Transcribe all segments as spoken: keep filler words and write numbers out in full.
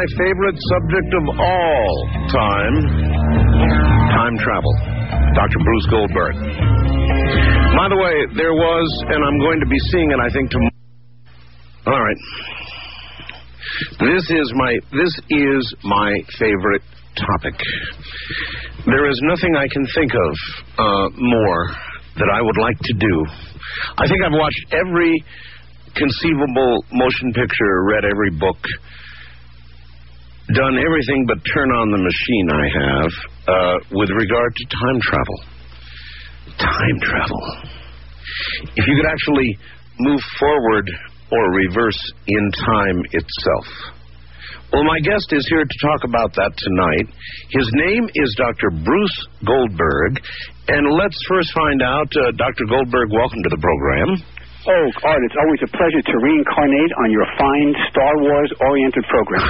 my favorite subject of all time, time travel. Doctor Bruce Goldberg. By the way, there was, and I'm going to be seeing it, I think, tomorrow. All right. This is my, this is my favorite topic. There is nothing I can think of uh, more that I would like to do. I think I've watched every conceivable motion picture, read every book, done everything but turn on the machine I have uh, with regard to time travel. Time travel. If you could actually move forward or reverse in time itself. Well, my guest is here to talk about that tonight. His name is Doctor Bruce Goldberg. And let's first find out, uh, Doctor Goldberg, welcome to the program. Oh, Art, it's always a pleasure to reincarnate on your fine Star Wars-oriented program.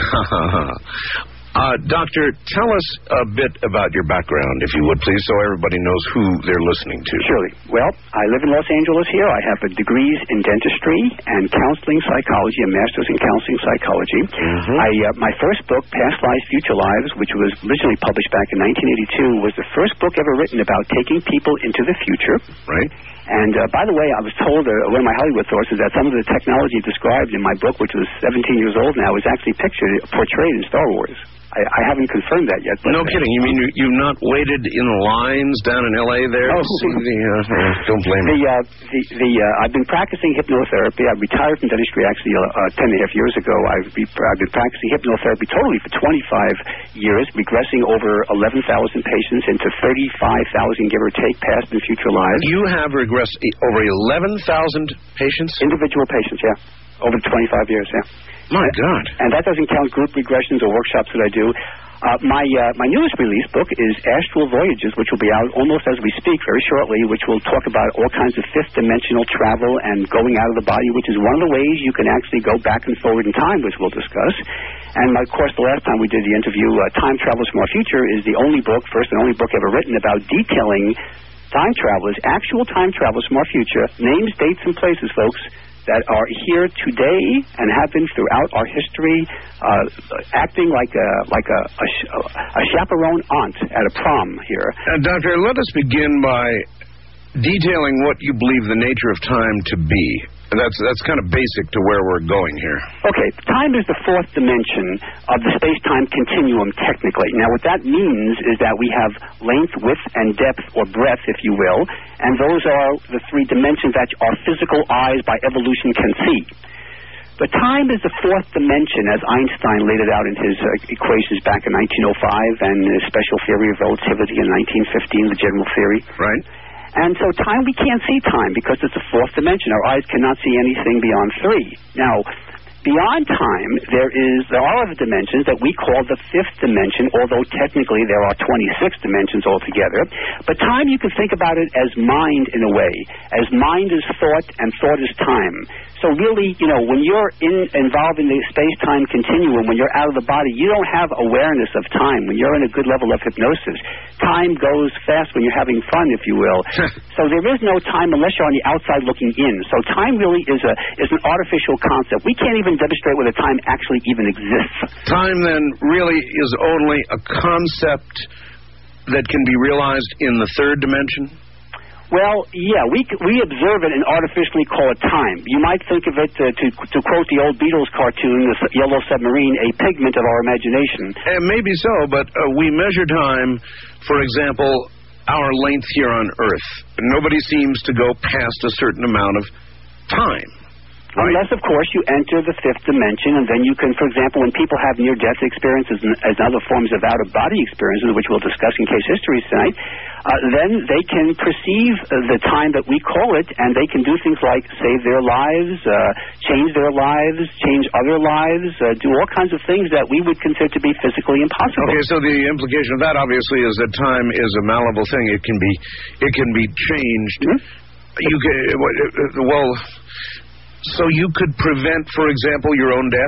uh, Doctor, tell us a bit about your background, if you would, please, so everybody knows who they're listening to. Surely. Well, I live in Los Angeles here. I have a degrees in dentistry and counseling psychology, a master's in counseling psychology. Mm-hmm. I, uh, my first book, Past Lives, Future Lives, which was originally published back in nineteen eighty-two, was the first book ever written about taking people into the future. Right. And, uh, by the way, I was told, uh, one of my Hollywood sources, that some of the technology described in my book, which was seventeen years old now, is actually pictured, portrayed in Star Wars. I, I haven't confirmed that yet. No kidding. You mean you, you've not waited in lines down in L A there oh. to see the... Uh, uh, don't blame the, me. uh, the, the, uh, I've been practicing hypnotherapy. I retired from dentistry actually uh, uh, ten and a half years ago. I've, be, I've been practicing hypnotherapy totally for twenty-five years, regressing over eleven thousand patients into thirty-five thousand, give or take, past and future lives. You have regressed over eleven thousand patients? Individual patients, yeah. Over twenty-five years, yeah. My God. And that doesn't count group regressions or workshops that I do. Uh, my uh, my newest release book is Astral Voyages, which will be out almost as we speak very shortly, which will talk about all kinds of fifth-dimensional travel and going out of the body, which is one of the ways you can actually go back and forward in time, which we'll discuss. And, of course, the last time we did the interview, uh, Time Travelers from Our Future is the only book, first and only book ever written about detailing time travelers, actual time travelers from our future, names, dates, and places, folks, that are here today and have been throughout our history, uh, acting like a like a, a, a chaperone aunt at a prom here. Uh, Doctor, let us begin by detailing what you believe the nature of time to be. That's that's kind of basic to where we're going here. Okay, time is the fourth dimension of the space-time continuum, technically. Now, what that means is that we have length, width, and depth, or breadth, if you will, and those are the three dimensions that our physical eyes by evolution can see. But time is the fourth dimension, as Einstein laid it out in his uh, equations back in nineteen oh five, and his special theory of relativity in nineteen fifteen, the general theory. Right. And so time, we can't see time because it's a fourth dimension. Our eyes cannot see anything beyond three. Now, beyond time, there is there are other dimensions that we call the fifth dimension, although technically there are twenty-six dimensions altogether. But time, you can think about it as mind in a way, as mind is thought and thought is time. So really, you know, when you're in, involved in the space-time continuum, when you're out of the body, you don't have awareness of time. When you're in a good level of hypnosis, time goes fast when you're having fun, if you will. So there is no time unless you're on the outside looking in. So time really is a is an artificial concept. We can't even demonstrate whether time actually even exists. Time, then, really is only a concept that can be realized in the third dimension? Well, yeah, we we observe it and artificially call it time. You might think of it, uh, to to quote the old Beatles cartoon, the Yellow Submarine, a pigment of our imagination. And maybe so, but uh, we measure time, for example, our length here on Earth. Nobody seems to go past a certain amount of time. Right. Unless, of course, you enter the fifth dimension, and then you can, for example, when people have near-death experiences and, and other forms of out-of-body experiences, which we'll discuss in Case Histories tonight, uh, then they can perceive uh, the time that we call it, and they can do things like save their lives, uh, change their lives, change other lives, uh, do all kinds of things that we would consider to be physically impossible. Okay, so the implication of that, obviously, is that time is a malleable thing. It can be, it can be changed. Mm-hmm. You can, well... So you could prevent, for example, your own death?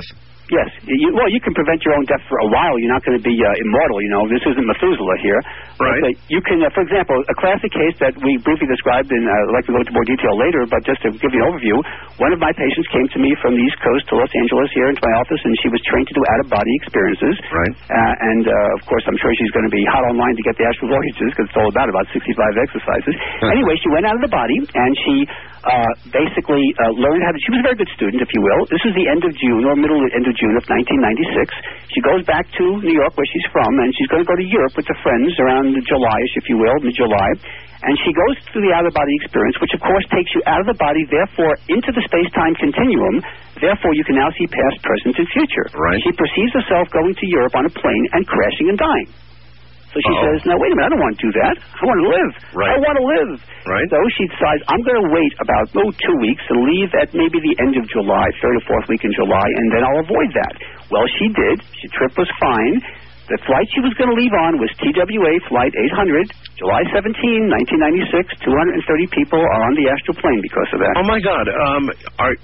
Yes. You, well, you can prevent your own death for a while. You're not going to be uh, immortal, you know. This isn't Methuselah here. Right. But, uh, you can, uh, for example, a classic case that we briefly described, and uh, I'd like to go into more detail later, but just to give you an overview, one of my patients came to me from the East Coast to Los Angeles here into my office, and she was trained to do out-of-body experiences. Right. Uh, and, uh, of course, I'm sure she's going to be hot online to get the astral voyages, because it's all about about sixty-five exercises. Anyway, she went out of the body, and she uh, basically uh, learned how to... She was a very good student, if you will. This was the end of June, or middle to end of June of nineteen ninety-six. She goes back to New York, where she's from, and she's going to go to Europe with her friends around July-ish, if you will, mid-July. And she goes through the out-of-body experience, which, of course, takes you out of the body, therefore, into the space-time continuum. Therefore, you can now see past, present, and future. Right. She perceives herself going to Europe on a plane and crashing and dying. So she Uh-oh. says, no, wait a minute, I don't want to do that. I want to live. Right. I want to live. Right. So she decides, I'm going to wait about, oh, two weeks and leave at maybe the end of July, third or fourth week in July, and then I'll avoid that. Well, she did. Her trip was fine. The flight she was going to leave on was T W A Flight eight hundred, July seventeenth, nineteen ninety-six. two hundred thirty people are on the astral plane because of that. Oh, my God. Um, are...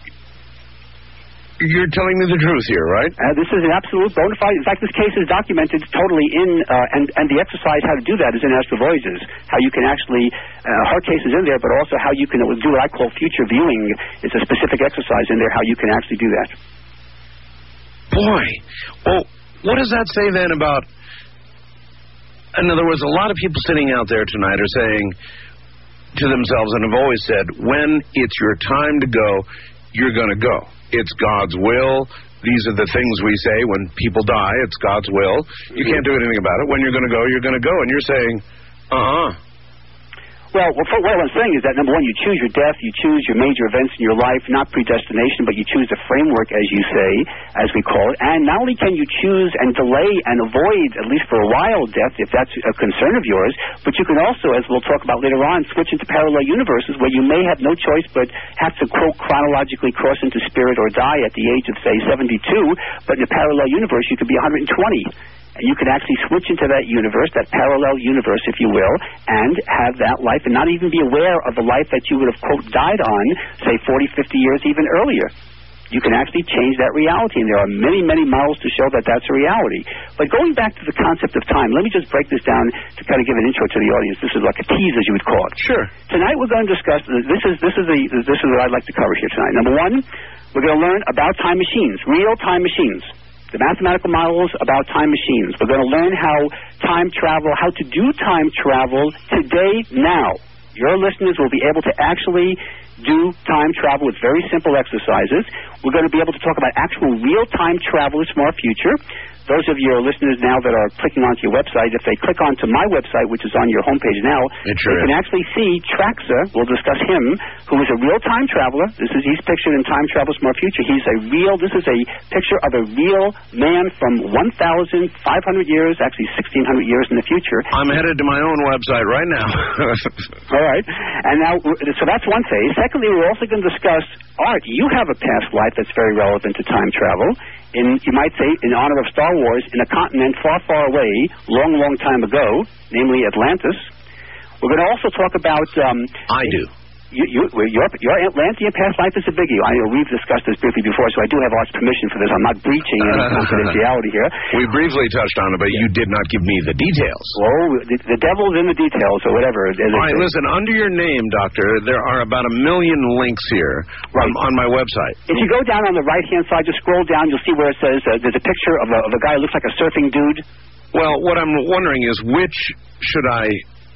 You're telling me the truth here, right? Uh, this is an absolute bona fide. In fact, this case is documented totally in, uh, and, and the exercise how to do that is in Astral Voyages. How you can actually, uh, her case is in there, but also how you can do what I call future viewing. It's a specific exercise in there how you can actually do that. Boy. Well, what does that say then about... In other words, a lot of people sitting out there tonight are saying to themselves, and have always said, when it's your time to go, you're going to go. It's God's will. These are the things we say when people die. It's God's will. You can't do anything about it. When you're going to go, you're going to go. And you're saying, uh-uh. Well, what I'm saying is that, number one, you choose your death, you choose your major events in your life, not predestination, but you choose the framework, as you say, as we call it. And not only can you choose and delay and avoid, at least for a while, death, if that's a concern of yours, but you can also, as we'll talk about later on, switch into parallel universes where you may have no choice but have to, quote, chronologically cross into spirit or die at the age of, say, seventy-two, but in a parallel universe, you could be one hundred twenty. And you can actually switch into that universe, that parallel universe, if you will, and have that life and not even be aware of the life that you would have, quote, died on, say, forty, fifty years even earlier. You can actually change that reality, and there are many, many models to show that that's a reality. But going back to the concept of time, let me just break this down to kind of give an intro to the audience. This is like a tease, as you would call it. Sure. Tonight we're going to discuss, this is, this is, the, this is what I'd like to cover here tonight. Number one, we're going to learn about time machines, real time machines. The mathematical models about time machines. We're going to learn how time travel, how to do time travel today, now. Your listeners will be able to actually do time travel with very simple exercises. We're going to be able to talk about actual real-time travelers from our future. Those of your listeners now that are clicking onto your website, if they click onto my website, which is on your homepage now, it sure they is. can actually see Traxa. We'll discuss him, who is a real time traveler. This is he's pictured in Time Travels from Our Future. He's a real. This is a picture of a real man from one thousand five hundred years, actually sixteen hundred years in the future. I'm headed to my own website right now. All right, and now so that's one phase. Secondly, we're also going to discuss art. You have a past life that's very relevant to time travel. In, you might say, in honor of Star Wars, in a continent far, far away, long, long time ago, namely Atlantis. We're going to also talk about... Um, I do. You, you, your, your Atlantean past life is a biggie. I know we've discussed this briefly before, so I do have Art's permission for this. I'm not breaching any confidentiality here. We briefly touched on it, but you did not give me the details. Well, the, the devil's in the details, or whatever. All right, listen, under your name, Doctor, there are about a million links here right. on, on my website. If you go down on the right-hand side, just scroll down, you'll see where it says uh, there's a picture of a, of a guy who looks like a surfing dude. Well, what I'm wondering is which should I...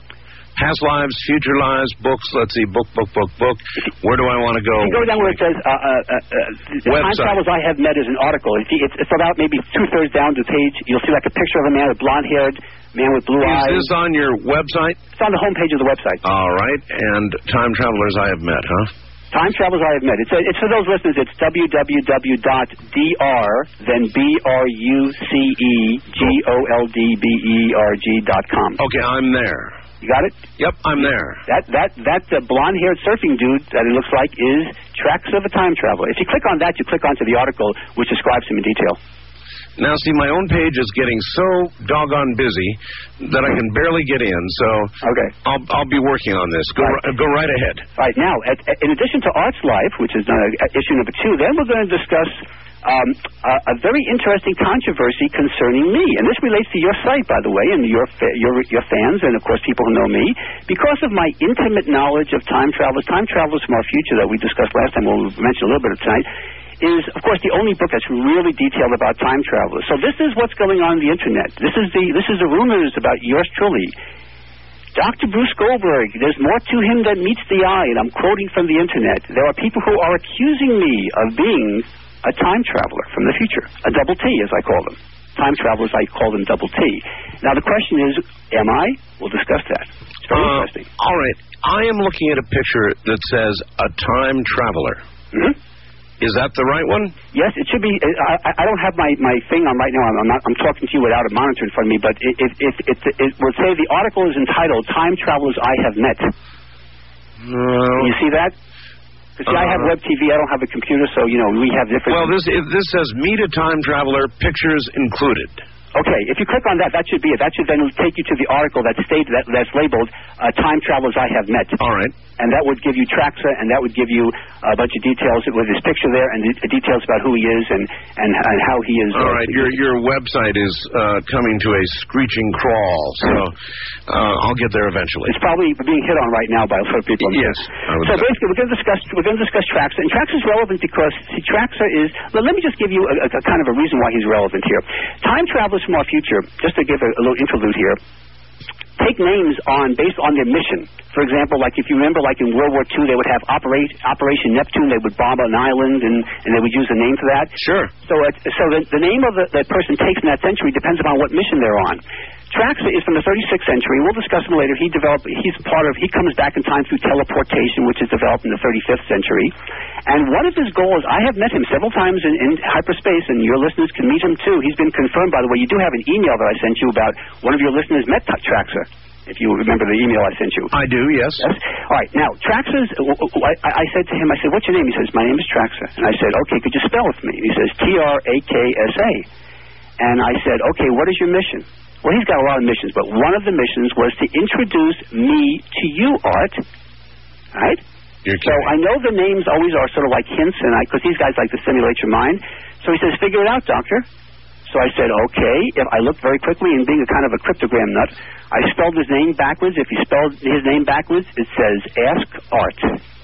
Past lives, future lives, books. Let's see, book, book, book, book. Where do I want to go? You go down where it says, uh, uh, uh, uh, Time Travels I Have Met is an article. It's, it's, it's about maybe two-thirds down the page. You'll see like a picture of a man with blonde-haired, man with blue is eyes. Is this on your website? It's on the homepage of the website. All right. And Time Travelers I Have Met, huh? Time Travels I Have Met. It's, a, it's for those listeners, it's w w w dot d r, then B R U C E G O L D B E R G dot com. Okay, I'm there. You got it? Yep, I'm there. That that that uh, blonde-haired surfing dude that it looks like is Tracks of a Time Traveler. If you click on that, you click onto the article, which describes him in detail. Now, see, my own page is getting so doggone busy that I can barely get in. So okay, I'll I'll be working on this. Go right, go right ahead. All right. Now, at, at, in addition to Art's life, which is uh, issue number two, then we're going to discuss um, a, a very interesting controversy concerning me. And this relates to your site, by the way, and your, fa- your, your fans, and, of course, people who know me. Because of my intimate knowledge of time travelers, Time Travelers from Our Future that we discussed last time, we'll mention a little bit of tonight, is, of course, the only book that's really detailed about time travelers. So this is what's going on on the Internet. This is the this is the rumors about yours truly. Doctor Bruce Goldberg, there's more to him than meets the eye, and I'm quoting from the Internet. There are people who are accusing me of being a time traveler from the future, a double T, as I call them. Time travelers, I call them double T. Now, the question is, am I? We'll discuss that. It's very uh, interesting. All right. I am looking at a picture that says a time traveler. Mm-hmm. Is that the right one? Yes, it should be. I, I don't have my, my thing on right now. I'm, I'm, not, I'm talking to you without a monitor in front of me, but it, it, it, it, it will say the article is entitled Time Travelers I Have Met. No. Can you see that? Because see, uh, I have web T V. I don't have a computer, so, you know, we have different... Well, this if this says Meet a Time Traveler, pictures included. Okay, if you click on that, that should be it. That should then take you to the article that states that that's labeled uh, Time Travelers I Have Met. All right. And that would give you Traxa, and that would give you a bunch of details with his picture there, and the details about who he is and, and, and how he is. All uh, right, your your website is uh, coming to a screeching crawl, so uh, I'll get there eventually. It's probably being hit on right now by a lot of people. Yes. So say. basically, we're going to discuss we're going to discuss Traxa, and Traxa is relevant because see, Traxa is. Well, let me just give you a, a, a kind of a reason why he's relevant here. Time Travelers from Our Future, just to give a, a little interlude here, take names on based on their mission. For example, like if you remember, like in World War Two, they would have Operation Operation Neptune. They would bomb an island, and, and they would use a name for that. Sure. So, uh, so the, the name of the, that person takes in that century depends upon what mission they're on. Traxa is from the thirty-sixth century. We'll discuss him later. He developed. He's part of. He comes back in time through teleportation, which is developed in the thirty-fifth century. And one of his goals, I have met him several times in, in hyperspace, and your listeners can meet him too. He's been confirmed, by the way. You do have an email that I sent you about one of your listeners met Traxa. If you remember the email I sent you. I do, yes. yes? All right. Now, Traxa's, I, I said to him, I said, what's your name? He says, my name is Traxa. And I said, okay, could you spell it for me? And he says, T R A K S A. And I said, okay, what is your mission? Well, he's got a lot of missions, but one of the missions was to introduce me to you, Art. All right? You're so I know the names always are sort of like hints, and I because these guys like to stimulate your mind. So he says, figure it out, Doctor. So I said, okay. If I looked very quickly, and being a kind of a cryptogram nut, I spelled his name backwards. If you spelled his name backwards, it says Ask Art.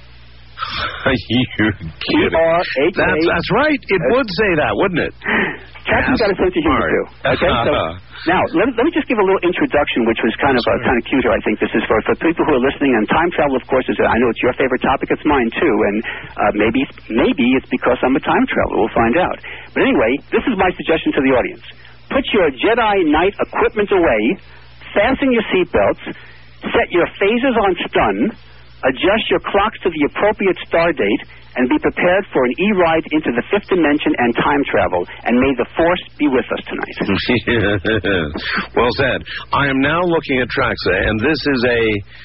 You're kidding. That's, that's right. It uh, would say that, wouldn't it? Captain's got a sense of humor, too. Okay, so now, let, let me just give a little introduction, which was kind of uh, kind of cuter, I think. This is for, for people who are listening. And time travel, of course, is, I know it's your favorite topic. It's mine, too. And uh, maybe, maybe it's because I'm a time traveler. We'll find out. But anyway, this is my suggestion to the audience. Put your Jedi Knight equipment away, fasten your seatbelts, set your phasers on stun, adjust your clocks to the appropriate star date, and be prepared for an e-ride into the fifth dimension and time travel. And may the Force be with us tonight. Well said. I am now looking at Traxa, and this is a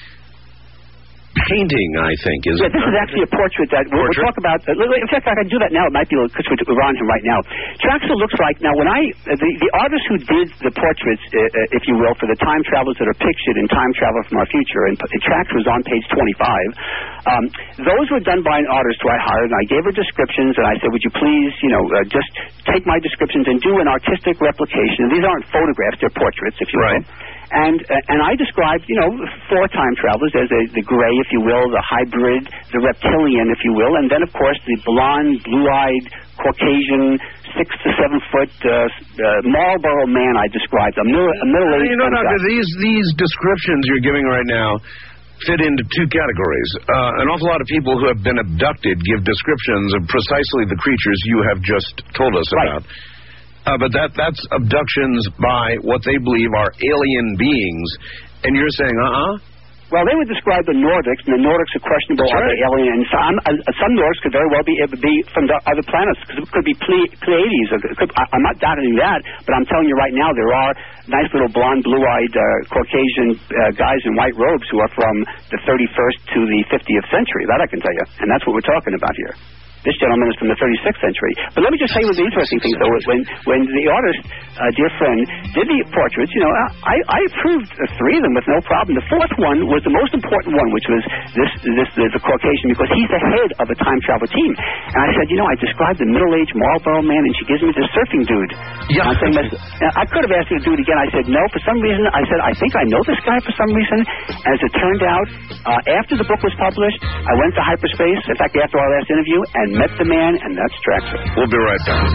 painting, I think, is yeah, it? This is actually a portrait that we'll, we'll talk about. Uh, in fact, I can do that now. It might be because we're on him right now. Traxa looks like, now when I, uh, the, the artist who did the portraits, uh, uh, if you will, for the time travelers that are pictured in Time Travel from Our Future, and Traxa was on page twenty-five, um, those were done by an artist who I hired, and I gave her descriptions, and I said, would you please, you know, uh, just take my descriptions and do an artistic replication. And these aren't photographs, they're portraits, if you will. Right. And uh, and I described, you know, four time travelers. There's a, the gray, if you will, the hybrid, the reptilian, if you will, and then, of course, the blonde, blue-eyed, Caucasian, six to seven foot uh, uh, Marlboro man I described, a, middle, a middle-aged You know, guy. Doctor, these, these descriptions you're giving right now fit into two categories. Uh, an awful lot of people who have been abducted give descriptions of precisely the creatures you have just told us right. about. Uh, but that that's abductions by what they believe are alien beings. And you're saying, uh-uh? Well, they would describe the Nordics, and the Nordics are questionable. That's are right. they alien? And some, uh, some Nordics could very well be be from the other planets. It could be Ple- Pleiades. It could, I, I'm not doubting that, but I'm telling you right now, there are nice little blonde, blue-eyed uh, Caucasian uh, guys in white robes who are from the thirty-first to the fiftieth century. That I can tell you. And that's what we're talking about here. This gentleman is from the thirty-sixth century. But let me just tell you the interesting thing, though. When, when the artist uh, dear friend, did the portraits. You know, I, I approved three of them with no problem. The fourth one was the most important one, which was this, this the, the Caucasian, because he's the head of a time travel team. And I said, you know, I described the middle-aged Marlboro man, and she gives me this surfing dude. Yeah. I, said, I could have asked her to do it again. I said, no, for some reason. I said, I think I know this guy for some reason. As it turned out, uh, after the book was published, I went to hyperspace, in fact, after our last interview, and met the man, and that's Traxler. We'll be right back.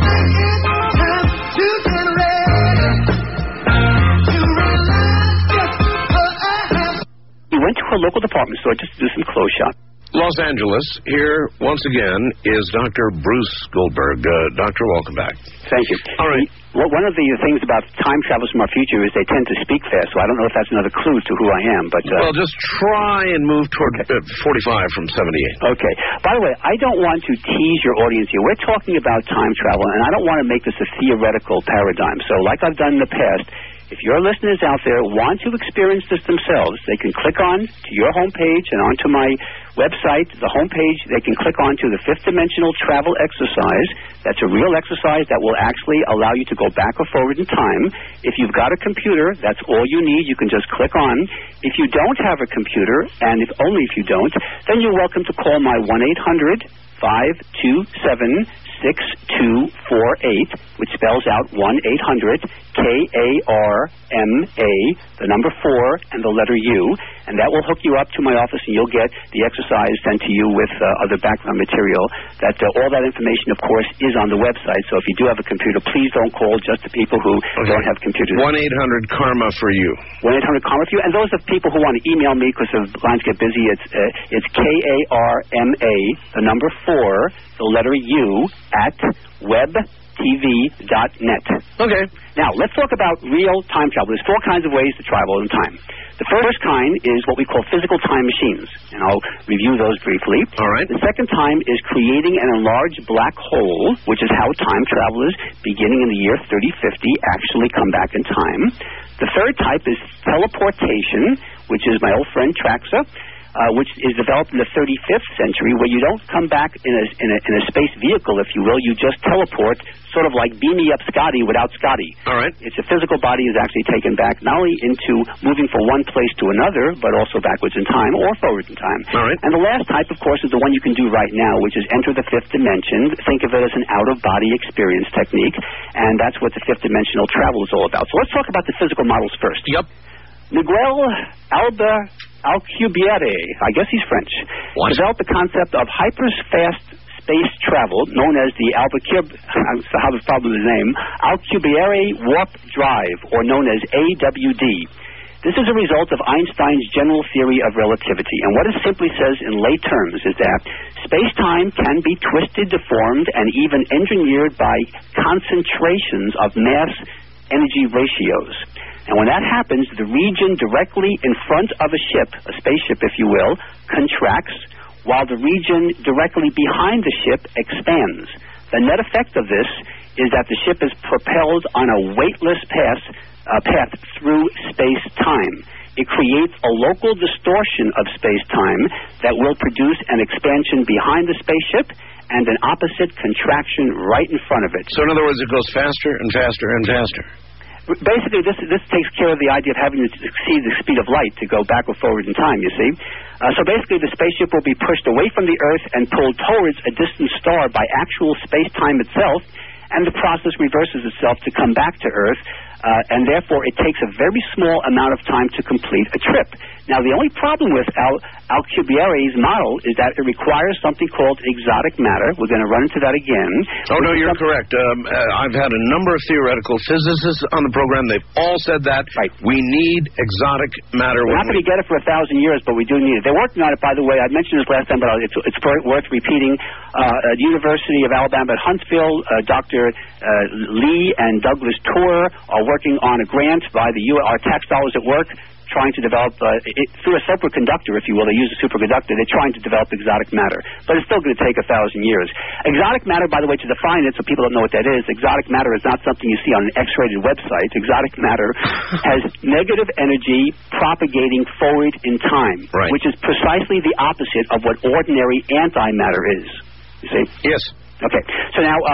He went to a local department store just to do some clothes shop. Los Angeles, here once again is Doctor Bruce Goldberg. Uh, doctor, welcome back. Thank you. All right. Well, one of the things about time travelers from our future is they tend to speak fast, so I don't know if that's another clue to who I am. But uh, well, just try and move toward uh, forty-five from seventy-eight. Okay. By the way, I don't want to tease your audience here. We're talking about time travel, and I don't want to make this a theoretical paradigm. So like I've done in the past, if your listeners out there want to experience this themselves, they can click on to your homepage and onto my website, the homepage. They can click on to the fifth dimensional travel exercise. That's a real exercise that will actually allow you to go back or forward in time. If you've got a computer, that's all you need. You can just click on. If you don't have a computer, and if only if you don't, then you're welcome to call my one eight hundred five two seven six two four eight, which spells out one eight hundred K A R M A, the number four, and the letter U, and that will hook you up to my office, and you'll get the exercise sent to you with uh, other background material. That uh, all that information, of course, is on the website, so if you do have a computer, please don't call just the people who okay. don't have computers. one eight hundred karma for you. one eight hundred karma for you, and those are people who want to email me because the lines get busy. It's, uh, it's K A R M A, the number four, the letter U, at web t v dot net. Okay. Now, let's talk about real time travel. There's four kinds of ways to travel in time. The first kind is what we call physical time machines, and I'll review those briefly. All right. The second time is creating an enlarged black hole, which is how time travelers, beginning in the year thirty fifty, actually come back in time. The third type is teleportation, which is my old friend Traxler, Uh, which is developed in the thirty-fifth century, where you don't come back in a, in a in a space vehicle, if you will. You just teleport, sort of like Beam Me Up Scotty without Scotty. All right. It's a physical body is actually taken back not only into moving from one place to another, but also backwards in time or forwards in time. All right. And the last type, of course, is the one you can do right now, which is enter the fifth dimension. Think of it as an out-of-body experience technique, and that's what the fifth dimensional travel is all about. So let's talk about the physical models first. Yep. Miguel Alba Alcubierre, I guess he's French, what? developed the concept of hyper-fast space travel, known as the Alcubierre, I have a problem with his name, Alcubierre Warp Drive, or known as A W D. This is a result of Einstein's general theory of relativity, and what it simply says in lay terms is that space-time can be twisted, deformed, and even engineered by concentrations of mass-energy ratios. And when that happens, the region directly in front of a ship, a spaceship if you will, contracts, while the region directly behind the ship expands. The net effect of this is that the ship is propelled on a weightless path, uh, path through space-time. It creates a local distortion of space-time that will produce an expansion behind the spaceship and an opposite contraction right in front of it. So in other words, it goes faster and faster and faster. Basically, this this takes care of the idea of having to exceed the speed of light to go back or forward in time, you see. Uh, so basically, the spaceship will be pushed away from the Earth and pulled towards a distant star by actual space-time itself, and the process reverses itself to come back to Earth, uh, and therefore it takes a very small amount of time to complete a trip. Now, the only problem with Al- Alcubierre's model is that it requires something called exotic matter. We're going to run into that again. Oh, no, you're correct. Um, uh, I've had a number of theoretical physicists on the program. They've all said that. Right. We need exotic matter. We're not going to get it for a thousand years, but we do need it. They're working on it, by the way. I mentioned this last time, but it's, it's worth repeating. Uh, at the University of Alabama at Huntsville, uh, Doctor Uh, Lee and Douglas Tour are working on a grant by the U. Our tax dollars at work, trying to develop, uh, it, through a superconductor, if you will. They use a superconductor. They're trying to develop exotic matter. But it's still going to take a thousand years. Exotic matter, by the way, to define it, so people don't know what that is, exotic matter is not something you see on an X-rated website. Exotic matter has negative energy propagating forward in time, right. which is precisely the opposite of what ordinary antimatter is. You see? Yes. Okay. So now, uh,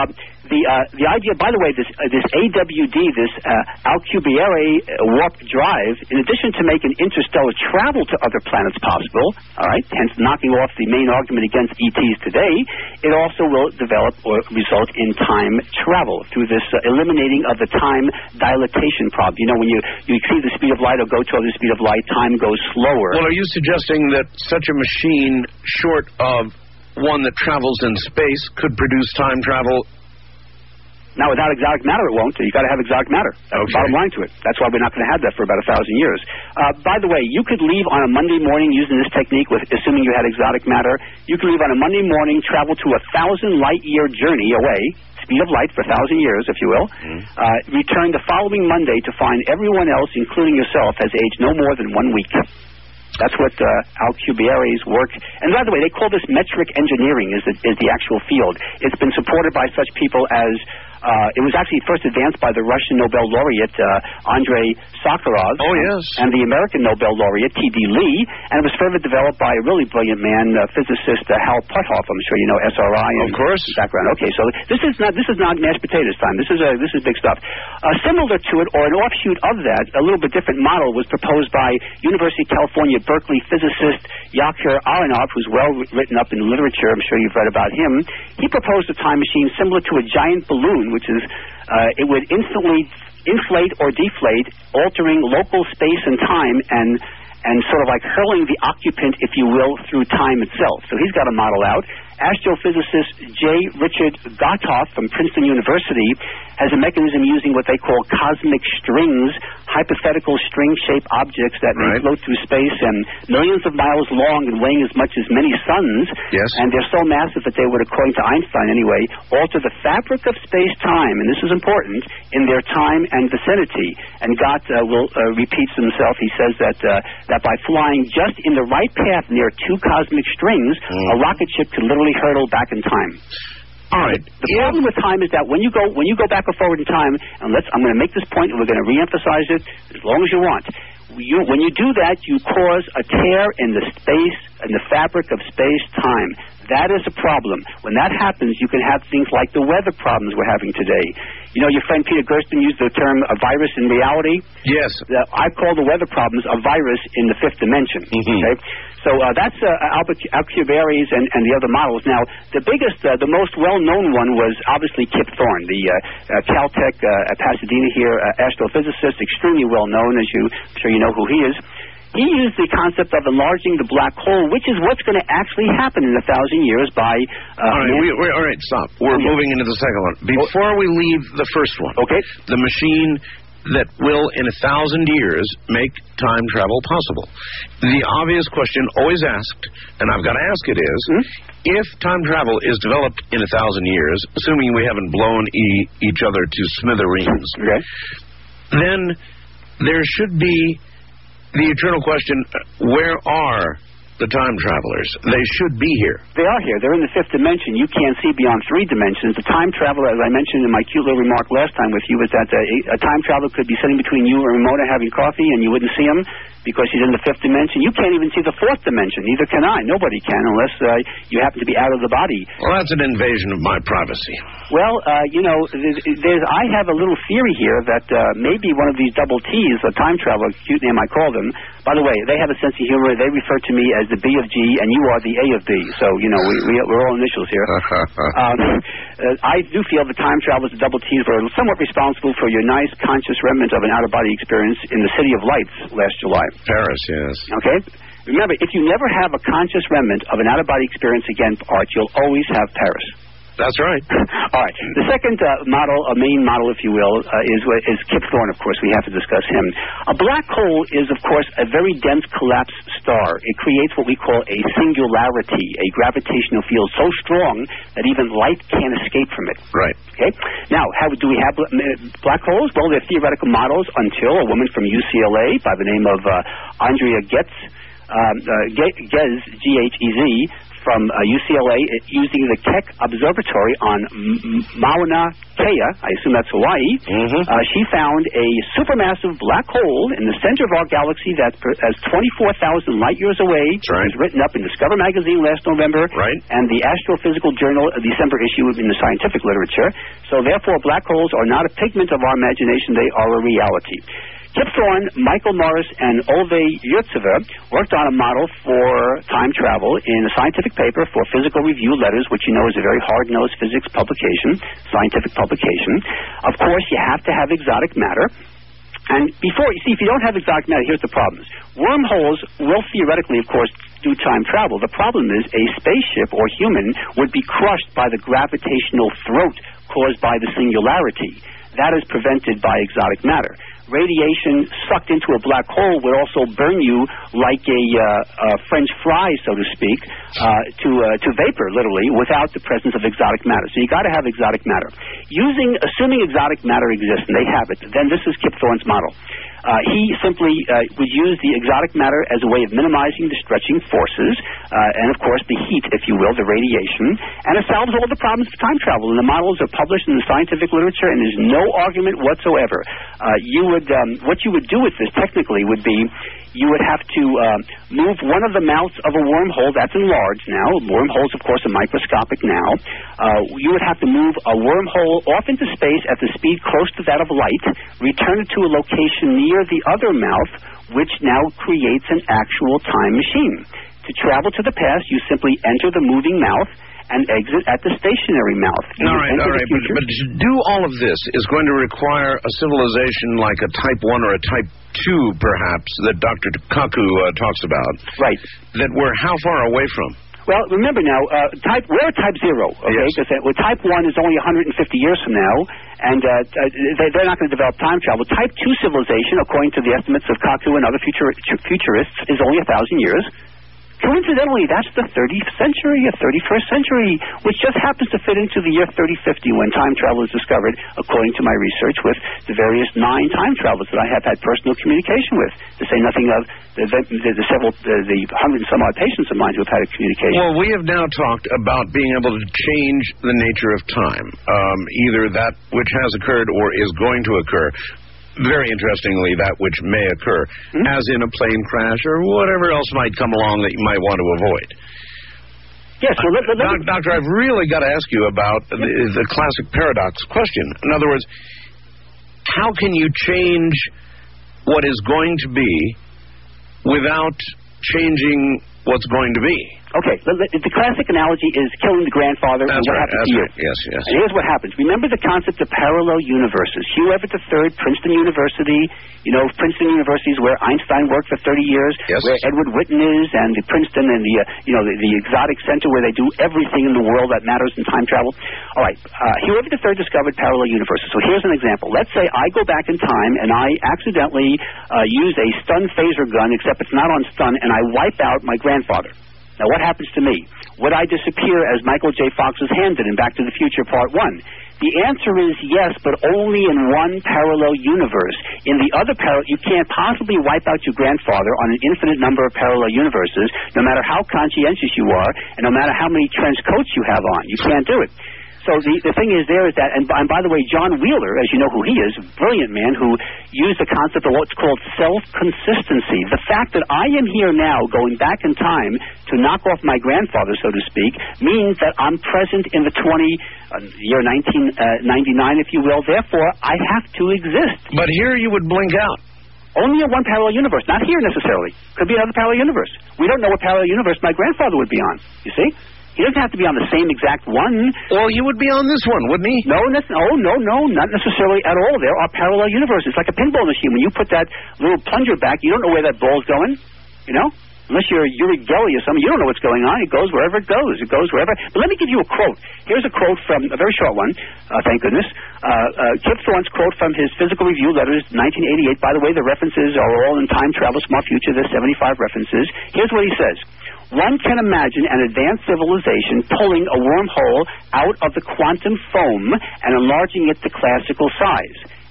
the uh, the idea, by the way, this uh, this A W D, this uh, Alcubierre warp drive, in addition to making interstellar travel to other planets possible, all right, hence knocking off the main argument against E Ts today, it also will develop or result in time travel through this uh, eliminating of the time dilatation problem. You know, when you, you exceed the speed of light or go to the speed of light, time goes slower. Well, are you suggesting that such a machine, short of one that travels in space, could produce time travel? Now, without exotic matter, it won't. You've got to have exotic matter. That's okay. the bottom line to it. That's why we're not going to have that for about a thousand years. Uh, by the way, you could leave on a Monday morning using this technique, with assuming you had exotic matter. You could leave on a Monday morning, travel to a thousand light-year journey away, speed of light for a thousand years, if you will, mm. uh, return the following Monday to find everyone else, including yourself, has aged no more than one week. That's what uh, Alcubierre's work. And by the way, they call this metric engineering is the, is the actual field. It's been supported by such people as, uh, it was actually first advanced by the Russian Nobel laureate uh, Andrei Sakharov. Oh, yes. And the American Nobel laureate T D Lee. And it was further developed by a really brilliant man, uh, physicist uh, Hal Puthoff. I'm sure you know S R I. Of course. Background. Okay, so this is not this is not mashed potatoes time. This is uh, this is big stuff. Uh, similar to it, or an offshoot of that, a little bit different model was proposed by University of California Berkeley physicist Yakir Aronov, who's well written up in literature. I'm sure you've read about him. He proposed a time machine similar to a giant balloon, which is uh, it would instantly inflate or deflate, altering local space and time, and and sort of like hurling the occupant, if you will, through time itself. So he's got a model out. Astrophysicist J. Richard Gothoff from Princeton University has a mechanism using what they call cosmic strings, hypothetical string-shaped objects that may right. float through space and millions of miles long and weighing as much as many suns. Yes. And they're so massive that they would, according to Einstein anyway, alter the fabric of space-time, and this is important, in their time and vicinity. And Gott uh, will uh, repeats himself. He says that uh, that by flying just in the right path near two cosmic strings, mm. a rocket ship could literally hurtle back in time. All right. The yeah. problem with time is that when you go when you go back or forward in time, and let's I'm going to make this point, and we're going to reemphasize it as long as you want. You, when you do that, you cause a tear in the space, in the fabric of space-time. That is a problem. When that happens, you can have things like the weather problems we're having today. You know, your friend Peter Gersten used the term a virus in reality. Yes. Uh, I call the weather problems a virus in the fifth dimension. Mm-hmm. Okay. So uh, that's uh, Albert Alcubierre's and, and the other models. Now, the biggest, uh, the most well-known one was obviously Kip Thorne, the uh, uh, Caltech uh, at Pasadena here uh, astrophysicist, extremely well-known, as you, I'm sure you know who he is. He used the concept of enlarging the black hole, which is what's going to actually happen in a thousand years by... Uh, all right, we, we, all right, stop. We're oh, moving yeah. into the second one. Before we leave the first one, okay, the machine that will, in a thousand years, make time travel possible. The obvious question always asked, and I've got to ask it is, mm-hmm. if time travel is developed in a thousand years, assuming we haven't blown e- each other to smithereens, okay. then there should be the eternal question, where are the time travelers? They should be here. They are here. They're in the fifth dimension. You can't see beyond three dimensions. The time traveler, as I mentioned in my cute little remark last time with you, was that a, a time traveler could be sitting between you and Ramona having coffee, and you wouldn't see him because he's in the fifth dimension. You can't even see the fourth dimension. Neither can I. Nobody can unless uh, you happen to be out of the body. Well, that's an invasion of my privacy. Well, uh, you know, there's, I have a little theory here that uh, maybe one of these double T's, a time traveler, cute name I call them. By the way, they have a sense of humor. They refer to me as the B of G, and you are the A of B. So, you know, we, we, we're all initials here. um, uh, I do feel the time travelers, the double T's, were somewhat responsible for your nice conscious remnant of an out-of-body experience in the City of Lights last July. Paris, yes. Okay? Remember, if you never have a conscious remnant of an out-of-body experience again, Art, you'll always have Paris. That's right. All right. The second uh, model, a main model, if you will, uh, is is Kip Thorne, of course. We have to discuss him. A black hole is, of course, a very dense collapsed star. It creates what we call a singularity, a gravitational field so strong that even light can't escape from it. Right. Okay? Now, how do we have black holes? Well, they're theoretical models until a woman from U C L A by the name of uh, Andrea Getz, um, uh, Gez, G H E Z, from uh, U C L A using the Keck Observatory on M- Mauna Kea, I assume that's Hawaii. Mm-hmm. Uh, she found a supermassive black hole in the center of our galaxy that is twenty-four thousand light years away. Right. It was written up in Discover magazine last November. Right. And the Astrophysical Journal, a December issue in the scientific literature. So therefore, black holes are not a figment of our imagination, they are a reality. Kip Thorne, Michael Morris, and Ove Yurtsever worked on a model for time travel in a scientific paper for Physical Review Letters, which you know is a very hard-nosed physics publication, scientific publication. Of course, you have to have exotic matter. And before, you see, if you don't have exotic matter, here's the problems. Wormholes will theoretically, of course, do time travel. The problem is a spaceship or human would be crushed by the gravitational throat caused by the singularity. That is prevented by exotic matter. Radiation sucked into a black hole would also burn you like a, uh, a French fry, so to speak, uh, to uh, to vapor, literally, without the presence of exotic matter. So you got to have exotic matter. Using, assuming exotic matter exists, and they have it, then this is Kip Thorne's model. Uh, he simply uh, would use the exotic matter as a way of minimizing the stretching forces, uh, and of course the heat, if you will, the radiation, and it solves all the problems of time travel. And the models are published in the scientific literature, and there's no argument whatsoever. Uh, you would, um, what you would do with this technically would be, you would have to uh, move one of the mouths of a wormhole that's enlarged now. Wormholes, of course, are microscopic now. Uh, you would have to move a wormhole off into space at the speed close to that of light, return it to a location near the other mouth, which now creates an actual time machine. To travel to the past, you simply enter the moving mouth and exit at the stationary mouth. You all right, all right. But, but to do all of this is going to require a civilization like a Type one or a Type two, perhaps, that Doctor Kaku uh, talks about. Right. That we're how far away from? Well, remember now, uh, type we're Type Zero, okay? Because yes. uh, well, Type One is only one hundred fifty years from now, and uh, they, they're not going to develop time travel. Type Two civilization, according to the estimates of Kaku and other future, futurists, is only a thousand years. Coincidentally, that's the thirtieth century, or thirty-first century, which just happens to fit into the year thirty fifty when time travel is discovered, according to my research with the various nine time travelers that I have had personal communication with, to say nothing of the, the, the, the several, the, the hundred and some odd patients of mine who have had a communication. Well, we have now talked about being able to change the nature of time, um, either that which has occurred or is going to occur. Very interestingly, that which may occur, mm-hmm. as in a plane crash or whatever else might come along that you might want to avoid. Yes, well, let, let, let Doc, Doctor, I've really got to ask you about the, the classic paradox question. In other words, how can you change what is going to be without changing what's going to be? Okay, the, the classic analogy is killing the grandfather. That's and what right, happens that's to you. right. Yes, yes. And here's what happens. Remember the concept of parallel universes. Hugh Everett the third, Princeton University, you know, Princeton University is where Einstein worked for thirty years, yes. where Edward Witten is, and the Princeton and the, uh, you know, the, the exotic center where they do everything in the world that matters in time travel. All right, uh, Hugh Everett the third discovered parallel universes. So here's an example. Let's say I go back in time and I accidentally uh, use a stun phaser gun, except it's not on stun, and I wipe out my grandfather. Now, what happens to me? Would I disappear as Michael J. Fox's hand did in Back to the Future Part one? The answer is yes, but only in one parallel universe. In the other parallel, you can't possibly wipe out your grandfather on an infinite number of parallel universes, no matter how conscientious you are, and no matter how many trench coats you have on. You can't do it. So the, the thing is there is that, and, and by the way, John Wheeler, as you know who he is, a brilliant man who used the concept of what's called self-consistency. The fact that I am here now going back in time to knock off my grandfather, so to speak, means that I'm present in the twenty, uh, year nineteen ninety-nine, if you will. Therefore, I have to exist. But here you would blink out. Only in one parallel universe, not here necessarily. Could be another parallel universe. We don't know what parallel universe my grandfather would be on, you see? He doesn't have to be on the same exact one. Well, he would be on this one, wouldn't he? No, no, no, no, not necessarily at all. There are parallel universes. It's like a pinball machine. When you put that little plunger back, you don't know where that ball's going, you know? Unless you're Uri Geller or something, you don't know what's going on. It goes wherever it goes. It goes wherever. But let me give you a quote. Here's a quote from, a very short one, uh, thank goodness. Uh, uh, Kip Thorne's quote from his Physical Review Letters, nineteen eighty-eight. By the way, the references are all in Time Travel Smart Future. There's seventy-five references. Here's what he says. One can imagine an advanced civilization pulling a wormhole out of the quantum foam and enlarging it to classical size.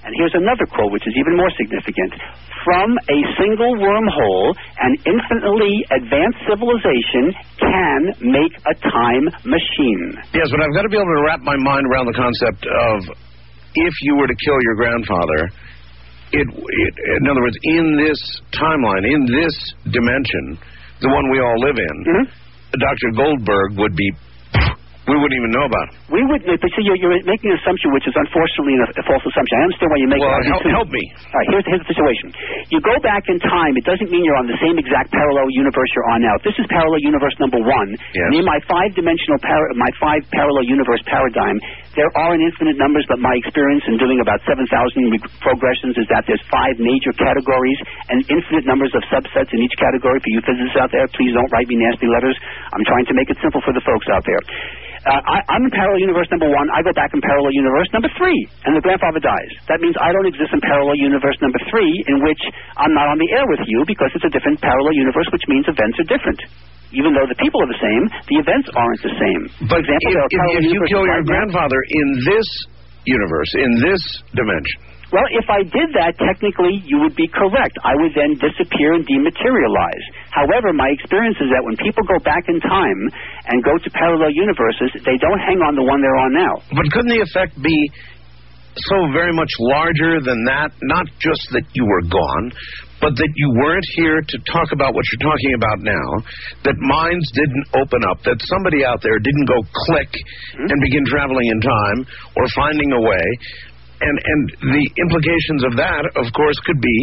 And here's another quote, which is even more significant. From a single wormhole, an infinitely advanced civilization can make a time machine. Yes, but I've got to be able to wrap my mind around the concept of if you were to kill your grandfather, it, it in other words, in this timeline, in this dimension, the one we all live in, mm-hmm. Doctor Goldberg would be... We wouldn't even know about it. We wouldn't, but see, you're, you're making an assumption which is unfortunately a, a false assumption. I understand why you make well, it. Well, help, help me. All right, here's, here's the situation. You go back in time, it doesn't mean you're on the same exact parallel universe you're on now. If this is parallel universe number one, yes. and in my five-dimensional, par- my five parallel universe paradigm, there are an infinite numbers, but my experience in doing about seven thousand progressions is that there's five major categories and infinite numbers of subsets in each category. For you physicists out there, please don't write me nasty letters. I'm trying to make it simple for the folks out there. Uh, I, I'm in parallel universe number one. I go back in parallel universe number three, and the grandfather dies. That means I don't exist in parallel universe number three, in which I'm not on the air with you because it's a different parallel universe, which means events are different. Even though the people are the same, the events aren't the same. But For example, if, if, if you kill your right grandfather now, in this universe, in this dimension... Well, if I did that, technically, you would be correct. I would then disappear and dematerialize. However, my experience is that when people go back in time and go to parallel universes, they don't hang on the one they're on now. But couldn't the effect be so very much larger than that? Not just that you were gone, but that you weren't here to talk about what you're talking about now, that minds didn't open up, that somebody out there didn't go click mm-hmm. and begin traveling in time or finding a way. And and the implications of that, of course, could be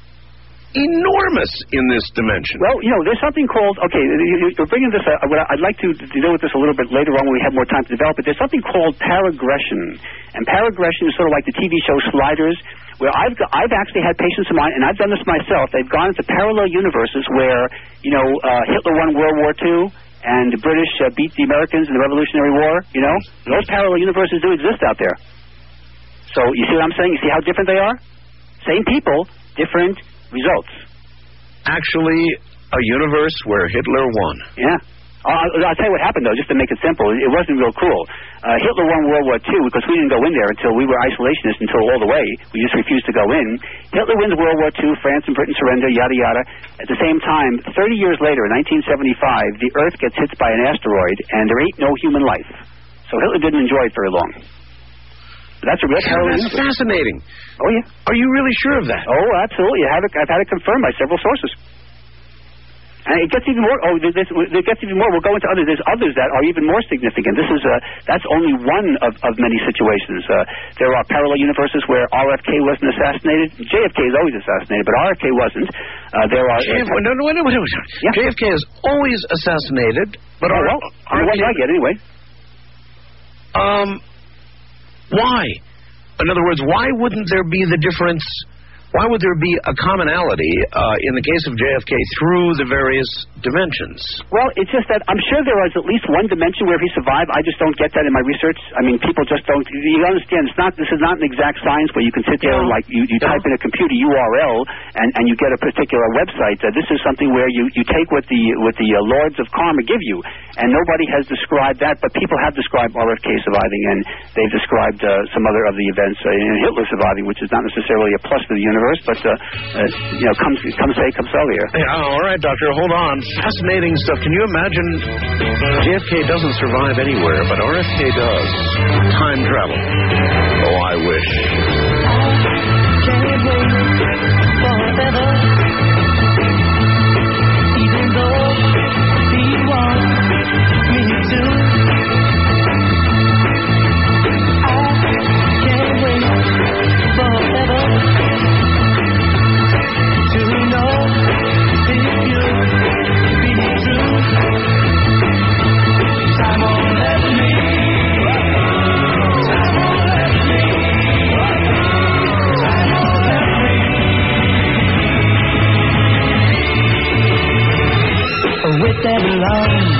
enormous in this dimension. Well, you know, there's something called, okay, you're bringing this, uh, I'd like to deal with this a little bit later on when we have more time to develop it. There's something called paragression. And paragression is sort of like the T V show Sliders, where I've got, I've actually had patients of mine, and I've done this myself, they've gone into parallel universes where, you know, uh, Hitler won World War Two, and the British uh, beat the Americans in the Revolutionary War, you know? Those parallel universes do exist out there. So you see what I'm saying? You see how different they are? Same people, different results. Actually, a universe where Hitler won. Yeah. I'll, I'll tell you what happened, though, just to make it simple. It wasn't real cruel. Uh, Hitler won World War Two because we didn't go in there until we were isolationists until all the way. We just refused to go in. Hitler wins World War Two, France and Britain surrender, yada, yada. At the same time, thirty years later, in nineteen seventy-five, the Earth gets hit by an asteroid, and there ain't no human life. So Hitler didn't enjoy it very long. That's a real parallel universe. That's fascinating. Oh, yeah. Are you really sure of that? Oh, absolutely. I have it, I've had it confirmed by several sources. And it gets even more, oh, there's, it gets even more. We'll go into others. There's others that are even more significant. This is, uh, that's only one of, of many situations. Uh, there are parallel universes where R F K wasn't assassinated. J F K is always assassinated, but R F K wasn't. Uh, there are... J F K, uh, no, no, wait, wait, wait, wait. Yeah. J F K is always assassinated, but... Oh, well, R F K, I get anyway. Um... Why? In other words, why wouldn't there be the difference? Why would there be a commonality uh, in the case of J F K through the various dimensions? Well, it's just that I'm sure there was at least one dimension where he survived. I just don't get that in my research. I mean, people just don't. You understand? It's not. This is not an exact science where you can sit there yeah. and like you, you yeah. type in a computer U R L and, and you get a particular website. Uh, this is something where you, you take what the what the uh, Lords of Karma give you, and nobody has described that, but people have described R F K surviving, and they've described uh, some other of the events, uh, and Hitler surviving, which is not necessarily a plus to the universe. But, uh, uh, you know, come, come say, come so here. Hey, all right, Doctor, hold on. Fascinating stuff. Can you imagine J F K doesn't survive anywhere, but R F K does? Time travel. Oh, I wish. Can't wait forever, even though he wants me to. I can't wait forever. To know if you be true, time won't let me, time won't let me, time won't let me. With that love.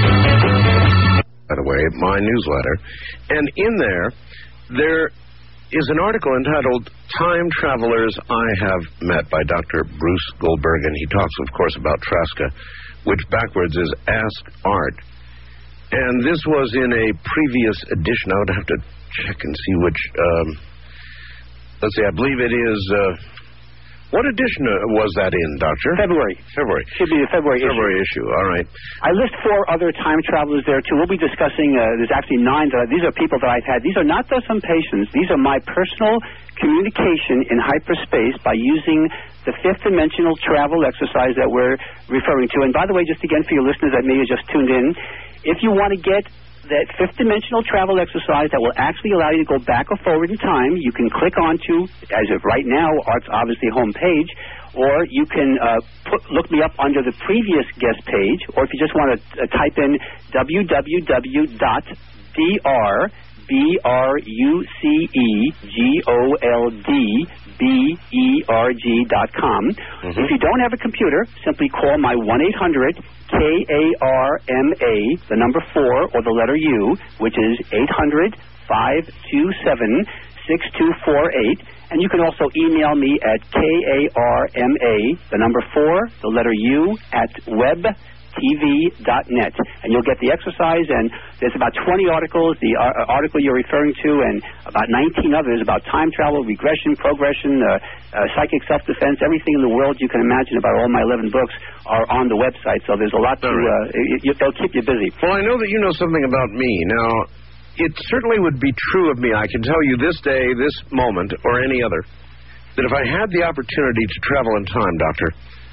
By the way, my newsletter, and in there, there is an article entitled Time Travelers I Have Met by Doctor Bruce Goldberg, and he talks, of course, about Traska, which backwards is Ask Art. And this was in a previous edition. I would have to check and see which... Um, let's see, I believe it is, uh, what edition uh, was that in, Doctor? February. February. Should be the February issue. February issue, all right. I list four other time travelers there, too. We'll be discussing, uh, there's actually nine. That, these are people that I've had. These are not just some patients. These are my personal communication in hyperspace by using the fifth dimensional travel exercise that we're referring to. And by the way, just again for your listeners that may have just tuned in, if you want to get that fifth dimensional travel exercise that will actually allow you to go back or forward in time, you can click onto, as of right now, Art's obviously homepage, or you can uh, put, look me up under the previous guest page, or if you just want to uh, type in w w w dot d r b r u c e g o l d b e r g dot com. Mm-hmm. If you don't have a computer, simply call my one eight hundred K A R M A, the number four, or the letter U, which is eight hundred, five two seven, six two four eight. And you can also email me at K A R M A, the number four, the letter U, at web t v dot net, and you'll get the exercise, and there's about twenty articles, the uh, article you're referring to, and about nineteen others about time travel, regression, progression, uh, uh, psychic self-defense, everything in the world you can imagine about all my eleven books are on the website, so there's a lot to, uh, it, it, it'll keep you busy. Well, I know that you know something about me. Now, it certainly would be true of me, I can tell you this day, this moment, or any other, that if I had the opportunity to travel in time, Doctor,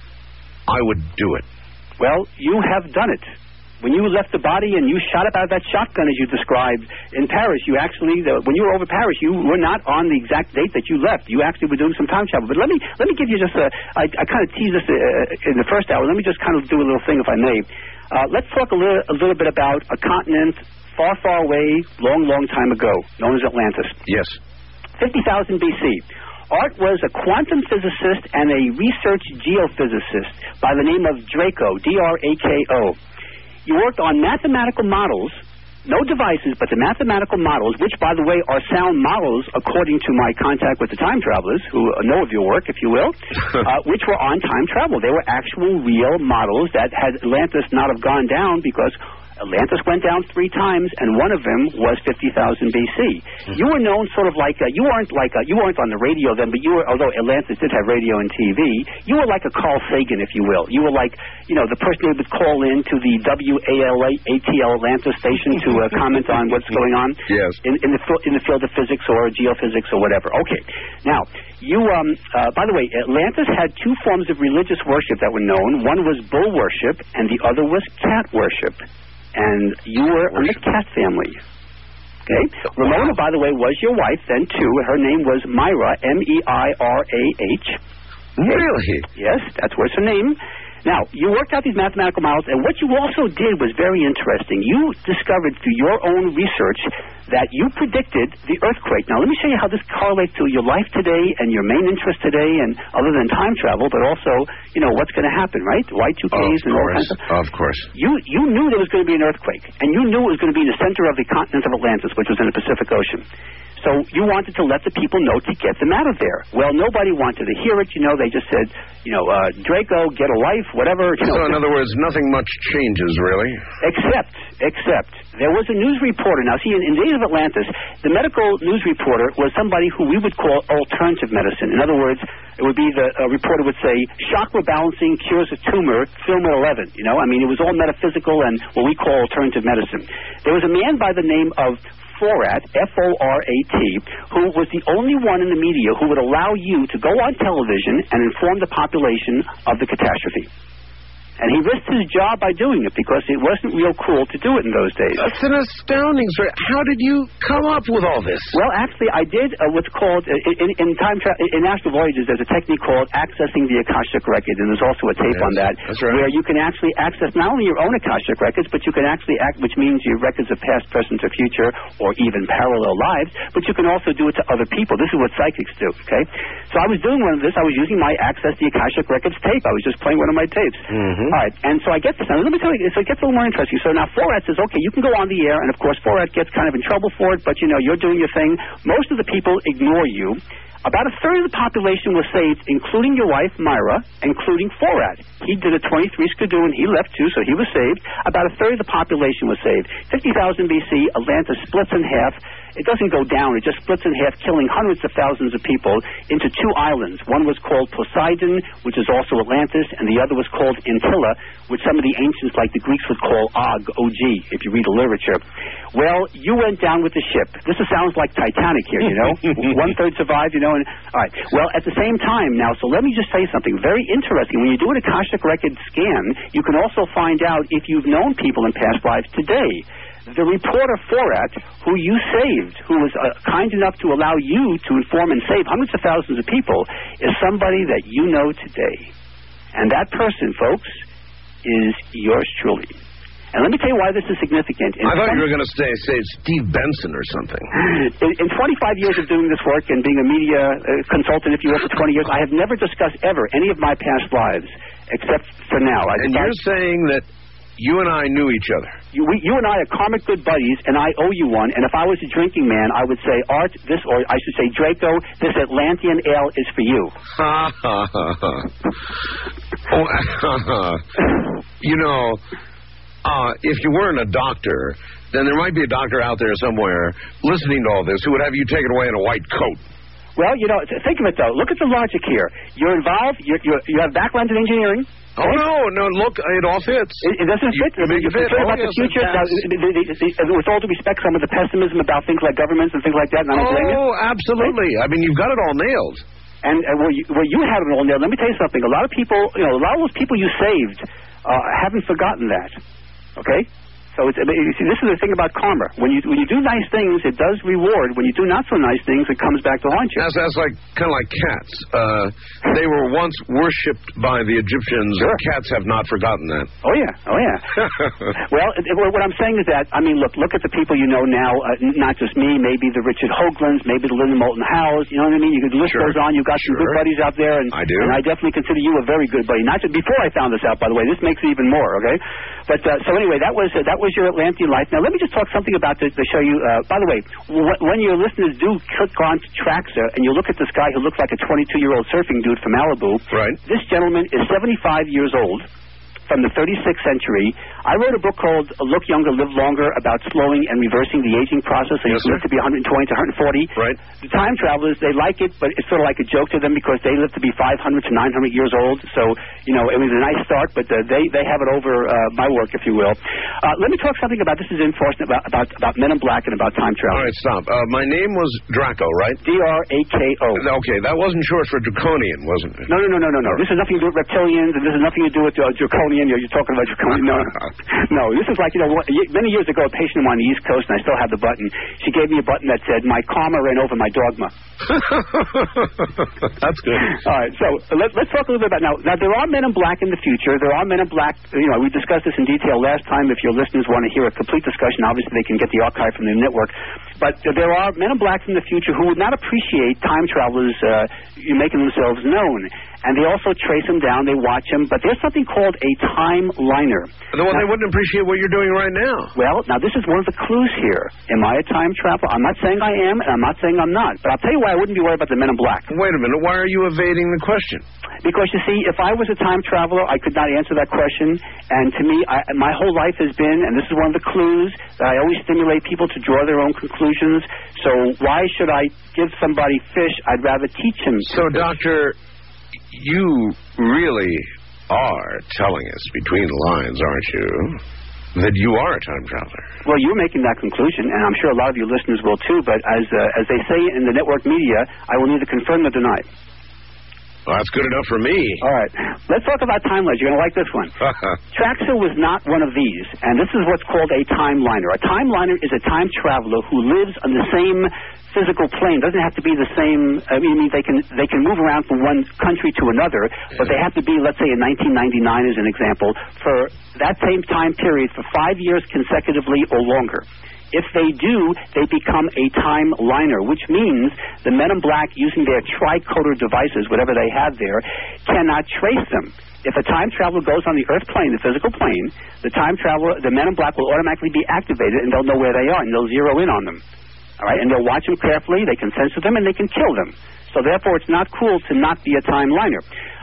I would do it. Well, you have done it. When you left the body and you shot up out of that shotgun, as you described, in Paris, you actually, the, when you were over Paris, you were not on the exact date that you left. You actually were doing some time travel. But let me let me give you just a, I, I kind of teased this uh, in the first hour. Let me just kind of do a little thing, if I may. Uh, let's talk a little, a little bit about a continent far, far away, long, long time ago, known as Atlantis. Yes. fifty thousand B C. Art was a quantum physicist and a research geophysicist by the name of Draco, D R A K O. He worked on mathematical models, no devices, but the mathematical models, which, by the way, are sound models according to my contact with the time travelers, who know of your work, if you will, uh, which were on time travel. They were actual, real models that had Atlantis not have gone down because Atlantis went down three times, and one of them was fifty thousand B C. Mm-hmm. You were known sort of like, a, you weren't like, a, you weren't on the radio then, but you were, although Atlantis did have radio and T V, you were like a Carl Sagan, if you will. You were like, you know, the person who would call in to the W A L A T L Atlantis station to uh, comment on what's going on yes. in, in, the, in the field of physics or geophysics or whatever. Okay. Now, you, um, uh, by the way, Atlantis had two forms of religious worship that were known. One was bull worship, and the other was cat worship. And you were on the cat family. Okay? Ramona, by the way, was your wife then, too. Her name was Myra, M E I R A H. Okay? Really? Yes, that's what's her name. Now, you worked out these mathematical models, and what you also did was very interesting. You discovered through your own research that you predicted the earthquake. Now, let me show you how this correlates to your life today and your main interest today, and other than time travel, but also, you know, what's going to happen, right? Y two Ks and all kinds of stuff. Of course. You, you knew there was going to be an earthquake, and you knew it was going to be in the center of the continent of Atlantis, which was in the Pacific Ocean. So you wanted to let the people know to get them out of there. Well, nobody wanted to hear it. You know, they just said, you know, uh, Draco, get a life, whatever. You know, so, in other words, nothing much changes, really? Except, except, there was a news reporter. Now, see, in, in Days of Atlantis, the medical news reporter was somebody who we would call alternative medicine. In other words, it would be the uh, reporter would say, chakra balancing cures a tumor, film at eleven. You know, I mean, it was all metaphysical and what we call alternative medicine. There was a man by the name of Forat, F O R A T, who was the only one in the media who would allow you to go on television and inform the population of the catastrophe. And he risked his job by doing it because it wasn't real cool to do it in those days. That's an astounding story. How did you come up with all this? Well, actually, I did uh, what's called, uh, in, in time tra- in Astral Voyages, there's a technique called accessing the Akashic Record, and there's also a tape yes, on that, that's right. where you can actually access not only your own Akashic Records, but you can actually act, which means your records of past, present, or future, or even parallel lives, but you can also do it to other people. This is what psychics do, okay? So I was doing one of this. I was using my Access the Akashic Records tape. I was just playing one of my tapes. Mm-hmm. All right, and so I get this. Now, let me tell you, so it gets a little more interesting. So now Forat says, okay, you can go on the air, and of course Forat gets kind of in trouble for it, but you know, you're doing your thing. Most of the people ignore you. About a third of the population was saved, including your wife, Myra, including Forat. He did a twenty-three skidoo, and he left too, so he was saved. About a third of the population was saved. fifty thousand B C, Atlantis splits in half. it doesn't go down. It just splits in half, killing hundreds of thousands of people into two islands. One was called Poseidon, which is also Atlantis, and the other was called Antilla, which some of the ancients, like the Greeks, would call Og, O G, if you read the literature. Well, you went down with the ship. This is, sounds like Titanic here, you know? One-third survived, you know? And, all right. Well, at the same time now, so let me just say something very interesting. When you do an Akashic Record scan, you can also find out if you've known people in past lives today. The reporter Forat, who you saved, who was uh, kind enough to allow you to inform and save hundreds of thousands of people, is somebody that you know today. And that person, folks, is yours truly. And let me tell you why this is significant. In I thought some, you were going to say, say Steve Benson or something. In, in twenty-five years of doing this work and being a media uh, consultant, if you will, for twenty years, I have never discussed ever any of my past lives, except for now. I and you're saying that you and I knew each other. You, we, you and I are karmic good buddies, and I owe you one. And if I was a drinking man, I would say, Art, this, or I should say, Draco, this Atlantean ale is for you. Ha, ha, ha, ha. Oh, you know, uh, if you weren't a doctor, then there might be a doctor out there somewhere listening to all this who would have you taken away in a white coat. Well, you know, think of it, though. Look at the logic here. You're involved. You're, you're, you have background in engineering. Oh, no, no, look, it all fits. It, it doesn't fit. You, you make You're it fit. concerned Oh, about yes, the future. Now, the, the, the, the, with all due respect, some of the pessimism about things like governments and things like that, and I don't blame you. Oh, absolutely. I mean, you've got it all nailed. And uh, where, you, where you have it all nailed, let me tell you something. A lot of people, you know, a lot of those people you saved uh, haven't forgotten that. Okay? So it's, you see, this is the thing about karma. When you when you do nice things, it does reward. When you do not so nice things, it comes back to haunt you. That's, that's like kind of like cats. Uh, they were once worshipped by the Egyptians. Sure. And cats have not forgotten that. Oh yeah, oh yeah. Well, it, it, what I'm saying is that I mean, look, look at the people you know now. Uh, not just me, maybe the Richard Hoaglands, maybe the Linda Moulton Howes. You know what I mean? You could list Sure. those on. You've got some Sure. good buddies out there, and I do. And I definitely consider you a very good buddy. Not just before I found this out, by the way. This makes it even more. Okay. But uh, so anyway, that was uh, that was your Atlantean life. Now, let me just talk something about the, the show you. Uh, by the way, w- when your listeners do click on to Traxa and you look at this guy who looks like a twenty-two-year-old surfing dude from Malibu, Right. This gentleman is seventy-five years old. From the thirty-sixth century. I wrote a book called Look Younger, Live Longer about slowing and reversing the aging process. So Yes, you can live to be one hundred twenty to one hundred forty. Right. The time travelers, they like it, but it's sort of like a joke to them because they live to be five hundred to nine hundred years old. So, you know, it was a nice start, but uh, they, they have it over uh, my work, if you will. Uh, let me talk something about, this is enforcement, about, about, about Men in Black and about time travel. All right, stop. Uh, my name was Draco, right? D R A K O. Okay, that wasn't short for draconian, wasn't it? No, no, no, no, no, no. This has nothing to do with reptilians, and this has nothing to do with uh, draconian. You're, you're talking about draconian. No, no. This is like, you know, what, many years ago, a patient of mine on the East Coast, and I still have the button. She gave me a button that said, "My karma ran over my dogma." That's good. All right, so let, let's talk a little bit about now. Now, there are Men in Black in the future. There are Men in Black. You know, we discussed this in detail last time. If your listeners want to hear a complete discussion, obviously they can get the archive from the network. But there are Men in Black in the future who would not appreciate time travelers uh, making themselves known. And they also trace them down, they watch them, but there's something called a timeliner. Well, they wouldn't appreciate what you're doing right now. Well, now this is one of the clues here. Am I a time traveler? I'm not saying I am, and I'm not saying I'm not. But I'll tell you why I wouldn't be worried about the Men in Black. Wait a minute. Why are you evading the question? Because, you see, if I was a time traveler, I could not answer that question. And to me, I, my whole life has been, and this is one of the clues, that I always stimulate people to draw their own conclusions. So why should I give somebody fish? I'd rather teach him. So, Doctor, you really are telling us between the lines, aren't you, that you are a time traveler? Well, you're making that conclusion, and I'm sure a lot of your listeners will too, but as uh, as they say in the network media, I will neither confirm nor deny. Well, that's good enough for me. All right. Let's talk about timelines. You're going to like this one. Traxa was not one of these, and this is what's called a timeliner. A timeliner is a time traveler who lives on the same physical plane. Doesn't have to be the same. I mean, they can they can move around from one country to another, but they have to be, let's say, in nineteen ninety-nine as an example, for that same time period for five years consecutively or longer. If they do, they become a timeliner, which means the Men in Black, using their tricorder devices, whatever they have there, cannot trace them. If a time traveler goes on the Earth plane, the physical plane, the time traveler, the Men in Black will automatically be activated, and they'll know where they are, and they'll zero in on them. All right, and they'll watch them carefully. They can censor them, and they can kill them. So therefore, it's not cool to not be a timeliner.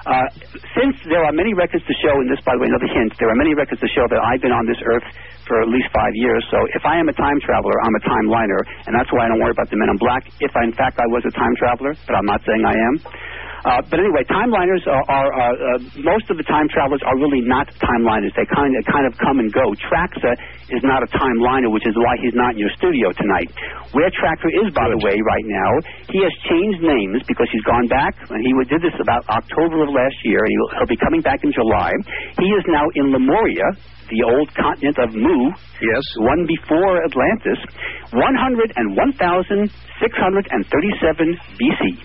Uh, since there are many records to show, and this, by the way, another hint, there are many records to show that I've been on this earth for at least five years. So if I am a time traveler, I'm a timeliner, and that's why I don't worry about the Men in Black. If, I, in fact, I was a time traveler, but I'm not saying I am. Uh, but anyway, timeliners are, are uh, uh, most of the time travelers are really not timeliners. They kind of kind of come and go. Traxa is not a timeliner, which is why he's not in your studio tonight. Where Traxa is, by the way, right now, he has changed names because he's gone back, and he did this about October of last year, and he'll, he'll be coming back in July. He is now in Lemuria, the old continent of Mu, yes, one before Atlantis, one hundred one thousand six hundred thirty-seven B C.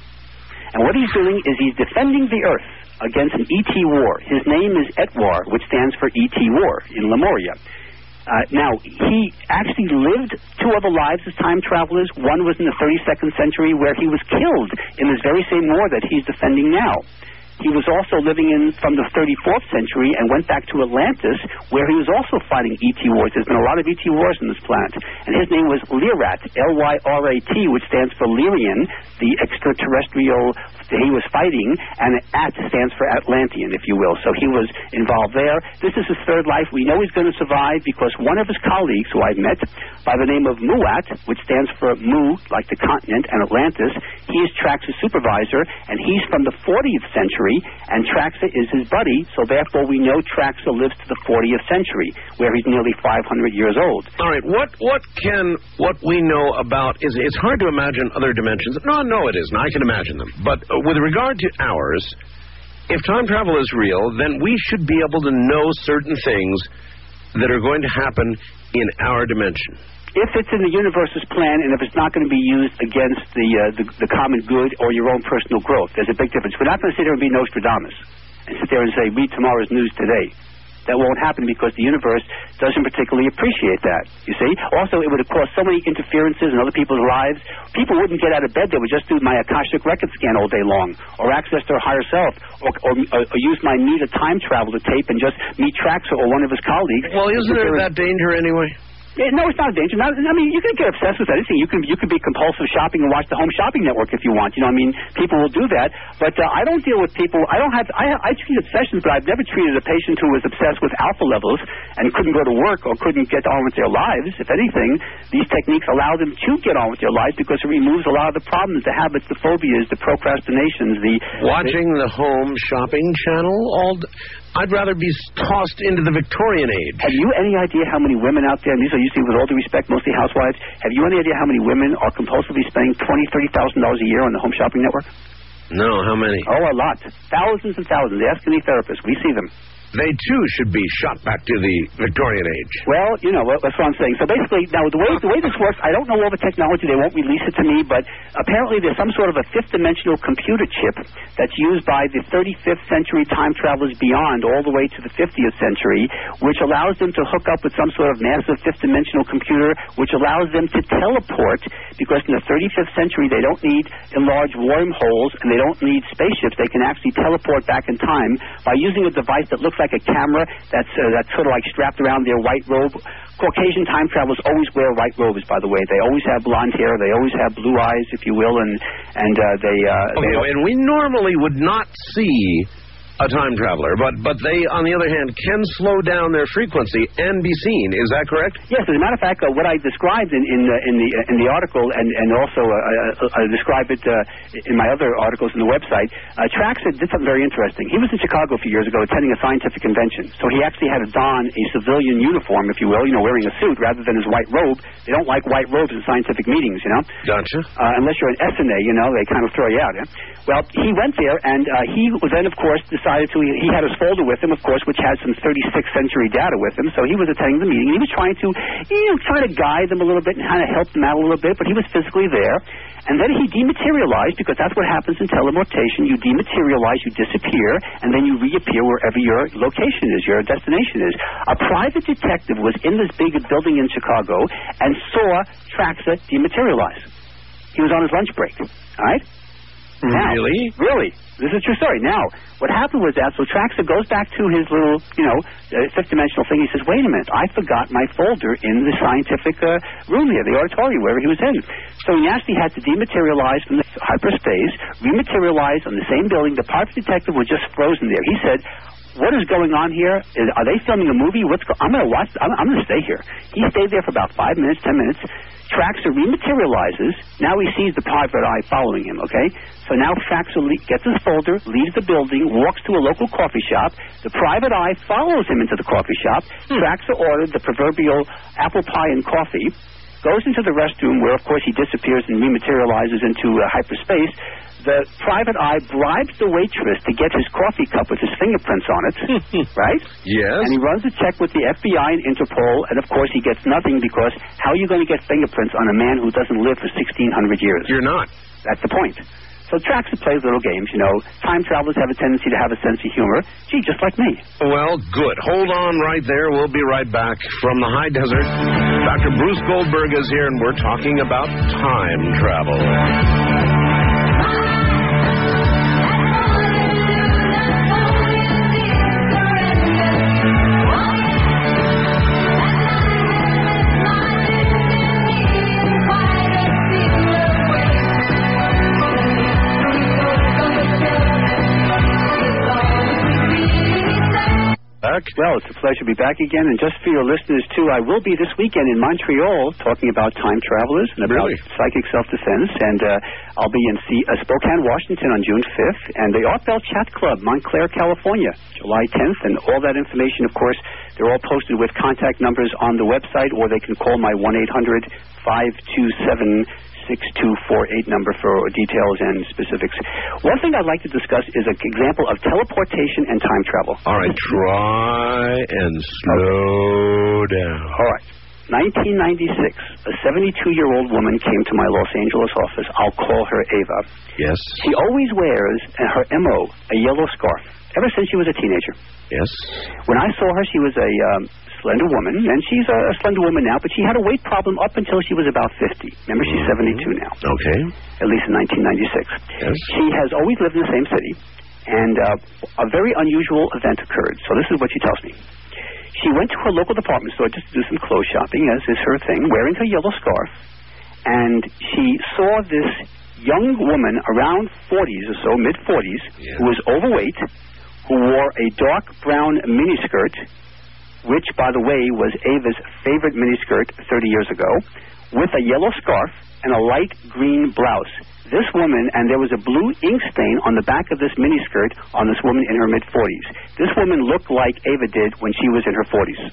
And what he's doing is he's defending the Earth against an E T war. His name is Etwar, which stands for E T war in Lemuria. Uh, now, he actually lived two other lives as time travelers. One was in the thirty-second century, where he was killed in this very same war that he's defending now. He was also living in from the thirty-fourth century and went back to Atlantis, where he was also fighting E T wars. There's been a lot of E T wars on this planet. And his name was Lyrat, L Y R A T, which stands for Lyrian, the extraterrestrial he was fighting, and At stands for Atlantean, if you will. So he was involved there. This is his third life. We know he's going to survive because one of his colleagues, who I've met, by the name of Muat, which stands for Mu, like the continent, and Atlantis, he is Traxa's supervisor, and he's from the fortieth century, and Traxa is his buddy, so therefore we know Traxa lives to the fortieth century, where he's nearly five hundred years old. All right, what what can, what we know about, is it's hard to imagine other dimensions. No, no, it isn't. I can imagine them. But uh, with regard to ours, if time travel is real, then we should be able to know certain things that are going to happen in our dimension. If it's in the universe's plan, and if it's not going to be used against the, uh, the the common good or your own personal growth, there's a big difference. We're not going to sit there and be Nostradamus and sit there and say, read tomorrow's news today. That won't happen because the universe doesn't particularly appreciate that, you see? Also, it would have caused so many interferences in other people's lives. People wouldn't get out of bed. They would just do my Akashic record scan all day long, or access their higher self, or, or, or use my Meet a Time Traveler tape and just meet Traxa or one of his colleagues. Well, isn't there that danger anyway? Yeah, no, it's not a danger. Not, I mean, you can get obsessed with anything. You can you can be compulsive shopping and watch the Home Shopping Network if you want. You know, I mean, people will do that. But uh, I don't deal with people. I don't have. I I treat obsessions, but I've never treated a patient who was obsessed with alpha levels and couldn't go to work or couldn't get on with their lives. If anything, these techniques allow them to get on with their lives because it removes a lot of the problems, the habits, the phobias, the procrastinations, the watching the, the Home Shopping Channel all. D- I'd rather be tossed into the Victorian age. Have you any idea how many women out there, and these are usually, with all due respect, mostly housewives, have you any idea how many women are compulsively spending twenty thousand dollars, thirty thousand dollars a year on the Home Shopping Network? No, how many? Oh, a lot. Thousands and thousands. Ask any therapist. We see them. They, too, should be shot back to the Victorian age. Well, you know, that's what I'm saying. So basically, now, the way the way this works, I don't know all the technology. They won't release it to me, but apparently there's some sort of a fifth-dimensional computer chip that's used by the thirty-fifth century time travelers beyond all the way to the fiftieth century, which allows them to hook up with some sort of massive fifth-dimensional computer, which allows them to teleport, because in the thirty-fifth century they don't need enlarged wormholes and they don't need spaceships. They can actually teleport back in time by using a device that looks like a camera that's uh, that's sort of like strapped around their white robe. Caucasian time travelers always wear white robes, by the way. They always have blonde hair. They always have blue eyes, if you will, and and uh, they. Uh, okay, they and we normally would not see a time traveler, but but they, on the other hand, can slow down their frequency and be seen. Is that correct? Yes. As a matter of fact, uh, what I described in in, uh, in the uh, in the article, and and also uh, I, I describe it uh, in my other articles on the website. Uh, Traxa did something very interesting. He was in Chicago a few years ago attending a scientific convention, so he actually had to don a civilian uniform, if you will, you know, wearing a suit rather than his white robe. They don't like white robes in scientific meetings, you know. Gotcha. Uh, unless you're an S N A, you know, they kind of throw you out. Yeah? Well, he went there, and uh, he then, of course, decided to. He had his folder with him, of course, which had some thirty-sixth century data with him. So he was attending the meeting. He was trying to, you know, try to guide them a little bit and kind of help them out a little bit. But he was physically there, and then he dematerialized, because that's what happens in teleportation. You dematerialize, you disappear, and then you reappear wherever your location is, your destination is. A private detective was in this big building in Chicago and saw Traxa dematerialize. He was on his lunch break. All right. Now, Really? Really. This is a true story. Now, what happened was that, so Traxler goes back to his little, you know, uh, fifth-dimensional thing. He says, wait a minute, I forgot my folder in the scientific uh, room here, the auditorium, wherever he was in. So he actually had to dematerialize from the hyperspace, rematerialize on the same building. The private detective was just frozen there. He said, what is going on here? Is, are they filming a movie? What's go- I'm going to watch. I'm, I'm going to stay here. He stayed there for about five minutes, ten minutes. Traxler rematerializes. Now he sees the private eye following him, okay? So now Traxler le- gets his folder, leaves the building, walks to a local coffee shop. The private eye follows him into the coffee shop. Hmm. Traxler ordered the proverbial apple pie and coffee, goes into the restroom where, of course, he disappears and rematerializes into uh, hyperspace. The private eye bribes the waitress to get his coffee cup with his fingerprints on it, right? Yes. And he runs a check with the F B I and Interpol, and of course he gets nothing because how are you going to get fingerprints on a man who doesn't live for sixteen hundred years? You're not. That's the point. So Traxler plays little games, you know. Time travelers have a tendency to have a sense of humor. Gee, just like me. Well, good. Hold on right there. We'll be right back from the high desert. Doctor Bruce Goldberg is here, and we're talking about time travel. Back. Well, it's a pleasure to be back again. And just for your listeners, too, I will be this weekend in Montreal talking about time travelers and about really? psychic self-defense. And uh, I'll be in C- uh, Spokane, Washington on June fifth. And the Art Bell Chat Club, Montclair, California, July tenth. And all that information, of course, they're all posted with contact numbers on the website, or they can call my one eight hundred five two seven six two four eight number for details and specifics. One thing I'd like to discuss is an example of teleportation and time travel. All right, try and slow okay. down. All right. nineteen ninety-six, a seventy-two-year-old woman came to my Los Angeles office. I'll call her Ava. Yes. She always wears uh, her M O, a yellow scarf, ever since she was a teenager. Yes. When I saw her, she was a um, slender woman, and she's a, a slender woman now, but she had a weight problem up until she was about fifty. Remember, she's mm-hmm. seventy-two now. Okay. At least in nineteen ninety-six. Yes. She has always lived in the same city, and uh, a very unusual event occurred. So this is what she tells me. She went to her local department store just to do some clothes shopping, as is her thing, wearing her yellow scarf, and she saw this young woman around forties or so, mid-forties, yeah. who was overweight, who wore a dark brown miniskirt, which, by the way, was Ava's favorite miniskirt thirty years ago, with a yellow scarf and a light green blouse. This woman, and there was a blue ink stain on the back of this miniskirt on this woman in her mid-forties. This woman looked like Ava did when she was in her forties.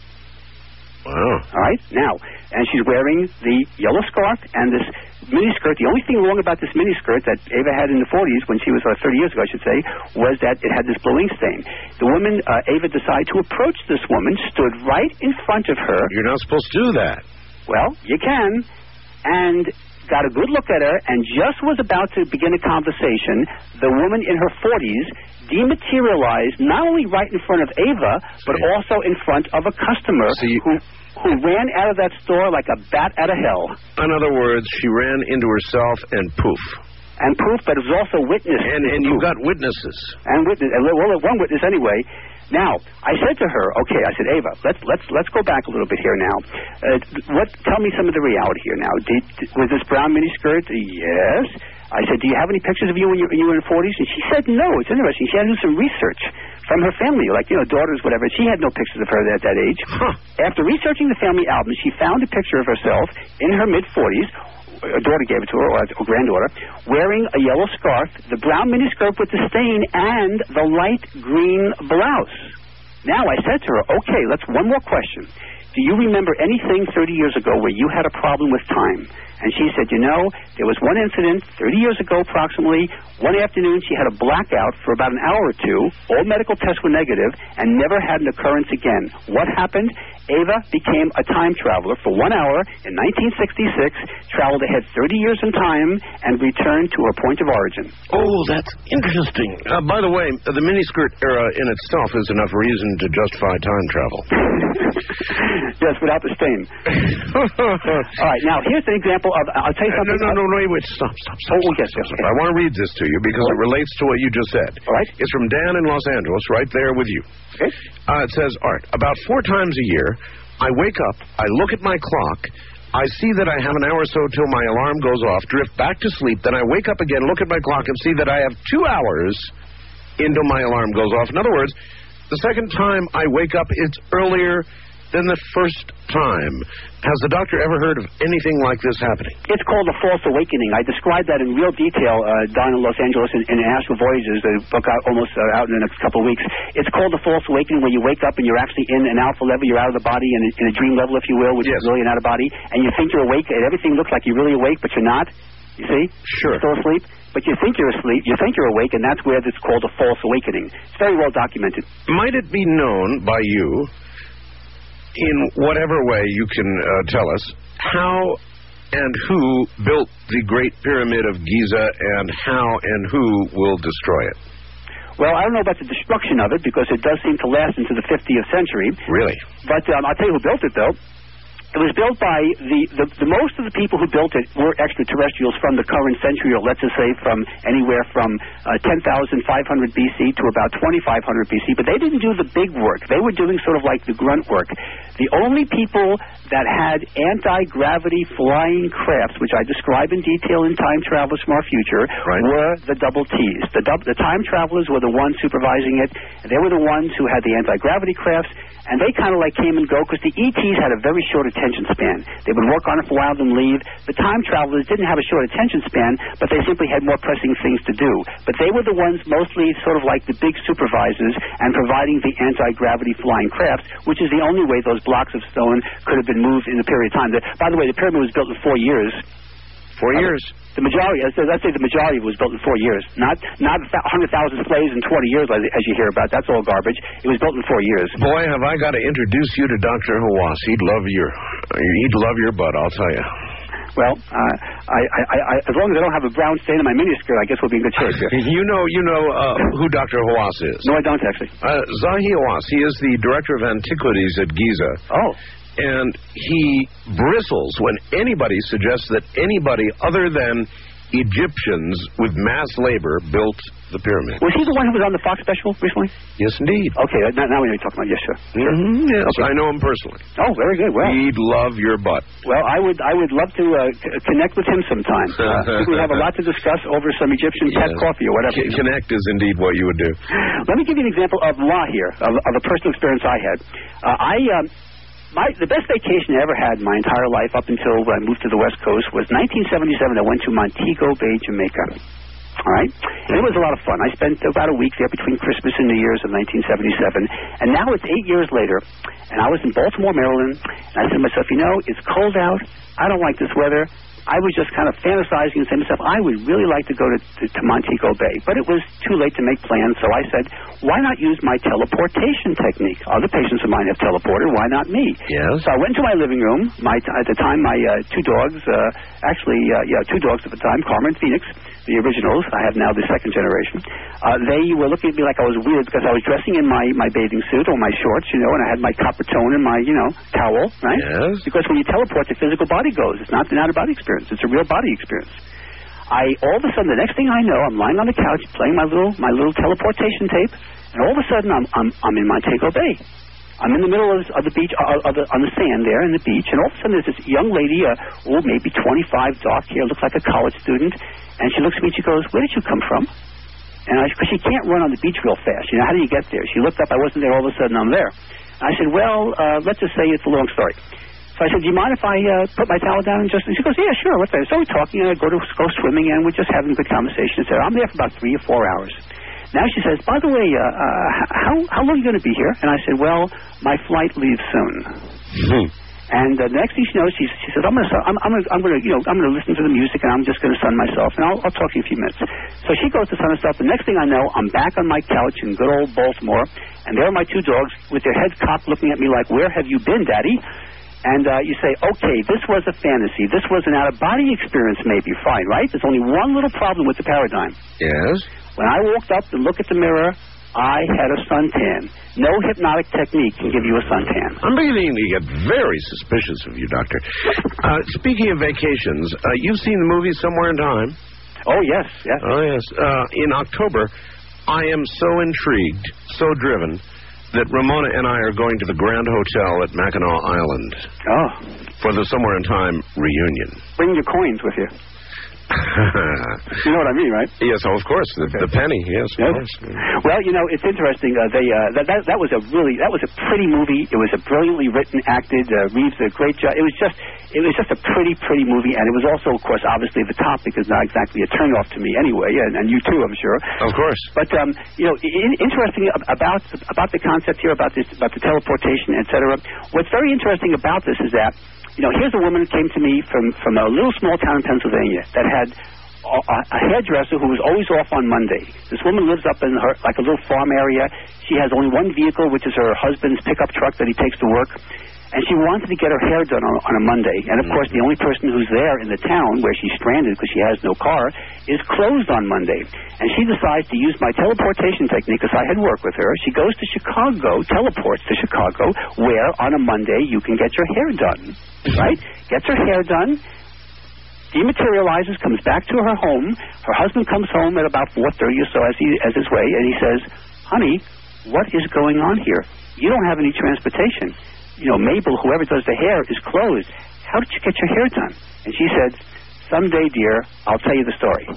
Wow. All right? Now, and she's wearing the yellow scarf and this miniskirt. The only thing wrong about this miniskirt that Ava had in the forties, when she was uh, thirty years ago, I should say, was that it had this blue ink stain. The woman, uh, Ava, decided to approach this woman, stood right in front of her. You're not supposed to do that. Well, you can. And got a good look at her, and just was about to begin a conversation, the woman in her forties dematerialized not only right in front of Ava, but See. also in front of a customer See. who who ran out of that store like a bat out of hell. In other words, she ran into herself and poof. And proof, but it was also witness. And and you got witnesses. And witness, well, one witness anyway. Now, I said to her, okay, I said, Ava, let's let's let's go back a little bit here now. Uh, what? Tell me some of the reality here now. Did, was this brown miniskirt? Yes. I said, do you have any pictures of you when you, when you were in the forties? And she said, no. It's interesting. She had to do some research from her family, like, you know, daughters, whatever. She had no pictures of her at that age. Huh. After researching the family album, she found a picture of herself in her mid-forties. A daughter gave it to her, or a granddaughter, wearing a yellow scarf, the brown miniskirt with the stain, and the light green blouse. Now, I said to her, okay, let's one more question. Do you remember anything thirty years ago where you had a problem with time? And she said, you know, there was one incident thirty years ago approximately. One afternoon she had a blackout for about an hour or two. All medical tests were negative and never had an occurrence again. What happened? Ava became a time traveler for one hour in nineteen sixty-six, traveled ahead thirty years in time, and returned to her point of origin. Oh, that's interesting. Uh, by the way, the miniskirt era in itself is enough reason to justify time travel. Yes, without the stain. All right, now here's an example of. I'll tell you Uh, something. no, no, no, no, wait, stop, stop, stop. Oh, stop, yes, stop, yes, stop. okay. I want to read this to you because All it right. relates to what you just said. All right. It's from Dan in Los Angeles, right there with you. Okay. Uh, it says, Art, about four times a year, I wake up, I look at my clock, I see that I have an hour or so till my alarm goes off, drift back to sleep, then I wake up again, look at my clock, and see that I have two hours until my alarm goes off. In other words, the second time I wake up, it's earlier than the first time. Has the doctor ever heard of anything like this happening? It's called a false awakening. I described that in real detail uh, down in Los Angeles in, in Astral Voyages, the book out almost uh, out in the next couple of weeks. It's called a false awakening when you wake up and you're actually in an alpha level, you're out of the body, in a, in a dream level, if you will, which Yes. is really an out of body, and you think you're awake, and everything looks like you're really awake, but you're not. You see? Sure. You're still asleep, but you think you're asleep, you think you're awake, and that's where it's called a false awakening. It's very well documented. Might it be known by you, in whatever way you can uh, tell us, how and who built the Great Pyramid of Giza, and how and who will destroy it? Well, I don't know about the destruction of it, because it does seem to last into the fiftieth century. Really? But um, I'll tell you who built it, though. It was built by the, the, the most of the people who built it were extraterrestrials from the current century, or let's just say from anywhere from uh, ten thousand five hundred B C to about twenty-five hundred B C. But they didn't do the big work. They were doing sort of like the grunt work. The only people that had anti-gravity flying crafts, which I describe in detail in Time Travelers from Our Future, Right. were the double T's. The, dub- the time travelers were the ones supervising it. And they were the ones who had the anti-gravity crafts, and they kind of like came and go because the E Ts had a very short attention span. They would work on it for a while, then leave. The time travelers didn't have a short attention span, but they simply had more pressing things to do. But they were the ones mostly sort of like the big supervisors and providing the anti-gravity flying crafts, which is the only way those blocks of stone could have been moved in a period of time. The, by the way, the pyramid was built in four years. Four Uh, years. The majority, let's say the majority was built in four years. Not not one hundred thousand slaves in twenty years, as as you hear about. That's all garbage. It was built in four years. Boy, have I got to introduce you to Doctor Hawass. He'd love your, he'd love your butt, I'll tell you. Well, uh, I, I, I, as long as I don't have a brown stain on my miniskirt, I guess we'll be in good shape here. You know, you know uh, who Doctor Hawass is. No, I don't, actually. Uh, Zahi Hawass. He is the director of antiquities at Giza. Oh. And he bristles when anybody suggests that anybody other than Egyptians with mass labor built the pyramid. Was he the one who was on the Fox special recently? Yes, indeed. Okay, now, now we know you're talking about. Yes, sir. Sure. Mm-hmm, yes, Okay. I know him personally. Oh, very good. Well, He'd love your butt. well, I would, I would love to uh, c- connect with him sometime. Uh, I think we have a lot to discuss over some Egyptian cat Yes. coffee or whatever. C- connect is indeed what you would do. Let me give you an example of law here, of, of a personal experience I had. Uh, I, um, my, the best vacation I ever had in my entire life up until I moved to the West Coast was nineteen seventy-seven. I went to Montego Bay, Jamaica. All right? And it was a lot of fun. I spent about a week there between Christmas and New Year's of nineteen seventy-seven. And now it's eight years later, and I was in Baltimore, Maryland, and I said to myself, you know, it's cold out. I don't like this weather. I was just kind of fantasizing and saying to myself, I would really like to go to, to, to Montego Bay. But it was too late to make plans, so I said, why not use my teleportation technique? Other patients of mine have teleported. Why not me? Yes. So I went to my living room. My At the time, my uh, two dogs, uh, actually, uh, yeah, two dogs at the time, Karma and Phoenix, the originals. I have now the second generation. Uh, they were looking at me like I was weird because I was dressing in my, my bathing suit or my shorts, you know, and I had my copper tone and my, you know, towel, right? Yes. Because when you teleport, the physical body goes. It's not an out-of-body experience. It's a real body experience. I all of a sudden, the next thing I know, I'm lying on the couch playing my little my little teleportation tape, and all of a sudden I'm I'm, I'm in Montego Bay. I'm in the middle of, of the beach, uh, of the, on the sand there in the beach, and all of a sudden there's this young lady, uh, oh, maybe twenty-five, dark hair, looks like a college student, and she looks at me and she goes, where did you come from? And I, because she can't run on the beach real fast. You know, how do you get there? She looked up, I wasn't there, all of a sudden I'm there. And I said, well, uh, let's just say it's a long story. So I said, do you mind if I uh, put my towel down and just... And she goes, yeah, sure, what's that? So we're talking, and I go to go swimming, and we're just having a good conversation. I said, I'm there for about three or four hours. Now she says, by the way, uh, uh, how how long are you going to be here? And I said, well, my flight leaves soon. Hmm. And uh, the next thing she knows, she, she says, I'm going to, I'm, I'm going to, I'm going to, you know, I'm going to listen to the music, and I'm just going to sun myself, and I'll, I'll talk to you in a few minutes. So she goes to sun herself. The next thing I know, I'm back on my couch in good old Baltimore, and there are my two dogs with their heads cocked, looking at me like, where have you been, Daddy? And uh, you say, okay, this was a fantasy. This was an out-of-body experience, maybe. Fine, right? There's only one little problem with the paradigm. Yes. When I walked up and looked at the mirror, I had a suntan. No hypnotic technique can give you a suntan. I'm beginning to get very suspicious of you, Doctor. Uh, speaking of vacations, uh, you've seen the movie Somewhere in Time? Oh, yes, yes. Oh, yes. Uh, in October, I am so intrigued, so driven, that Ramona and I are going to the Grand Hotel at Mackinac Island. Oh. For the Somewhere in Time reunion. Bring your coins with you. You know what I mean, right? Yes, oh, of course. The, the penny, yes, of yes. course. Well, you know, it's interesting. Uh, they uh, that, that that was a really that was a pretty movie. It was a brilliantly written, acted. Uh, Reeves did a great job. It was just it was just a pretty, pretty movie, and it was also, of course, obviously the topic is not exactly a turnoff to me anyway, and, and you too, I'm sure. Of course. But um, you know, in, interesting about about the concept here about this about the teleportation, et cetera. What's very interesting about this is that, you know, here's a woman who came to me from, from a little small town in Pennsylvania that had a, a hairdresser who was always off on Monday. This woman lives up in her, like a little farm area. She has only one vehicle, which is her husband's pickup truck that he takes to work. And she wanted to get her hair done on, on a Monday. And, of course, the only person who's there in the town where she's stranded because she has no car is closed on Monday. And she decides to use my teleportation technique because I had worked with her. She goes to Chicago, teleports to Chicago, where on a Monday you can get your hair done, right? Gets her hair done, dematerializes, comes back to her home. Her husband comes home at about four thirty or so as, he, as his way, and he says, honey, what is going on here? You don't have any transportation. You know, Mabel, whoever does the hair, is closed. How did you get your hair done? And she said, someday, dear, I'll tell you the story.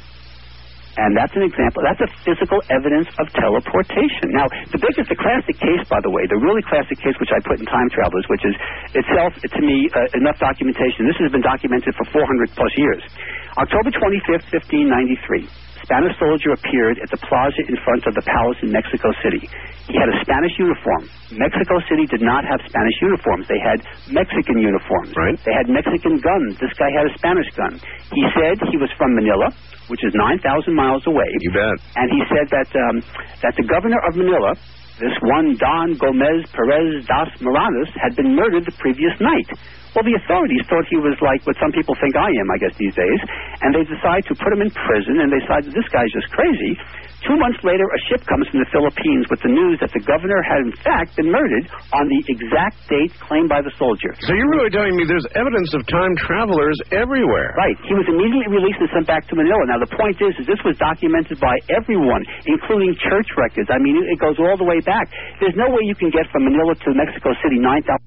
And that's an example. That's a physical evidence of teleportation. Now, the biggest, the classic case, by the way, the really classic case which I put in Time Travelers, which is itself, to me, uh, enough documentation. This has been documented for four hundred plus years. October twenty-fifth, fifteen ninety-three. Spanish soldier appeared at the plaza in front of the palace in Mexico City. He had a Spanish uniform. Mexico City did not have Spanish uniforms. They had Mexican uniforms. Right. They had Mexican guns. This guy had a Spanish gun. He said he was from Manila, which is nine thousand miles away. You bet. And he said that um, that the governor of Manila, this one Don Gomez Perez das Moranas, had been murdered the previous night. Well, the authorities thought he was like what some people think I am, I guess, these days, and they decide to put him in prison, and they decide that this guy's just crazy. Two months later, a ship comes from the Philippines with the news that the governor had, in fact, been murdered on the exact date claimed by the soldier. So you're really telling me there's evidence of time travelers everywhere? Right. He was immediately released and sent back to Manila. Now, the point is, is this was documented by everyone, including church records. I mean, it goes all the way back. There's no way you can get from Manila to Mexico City nine thousand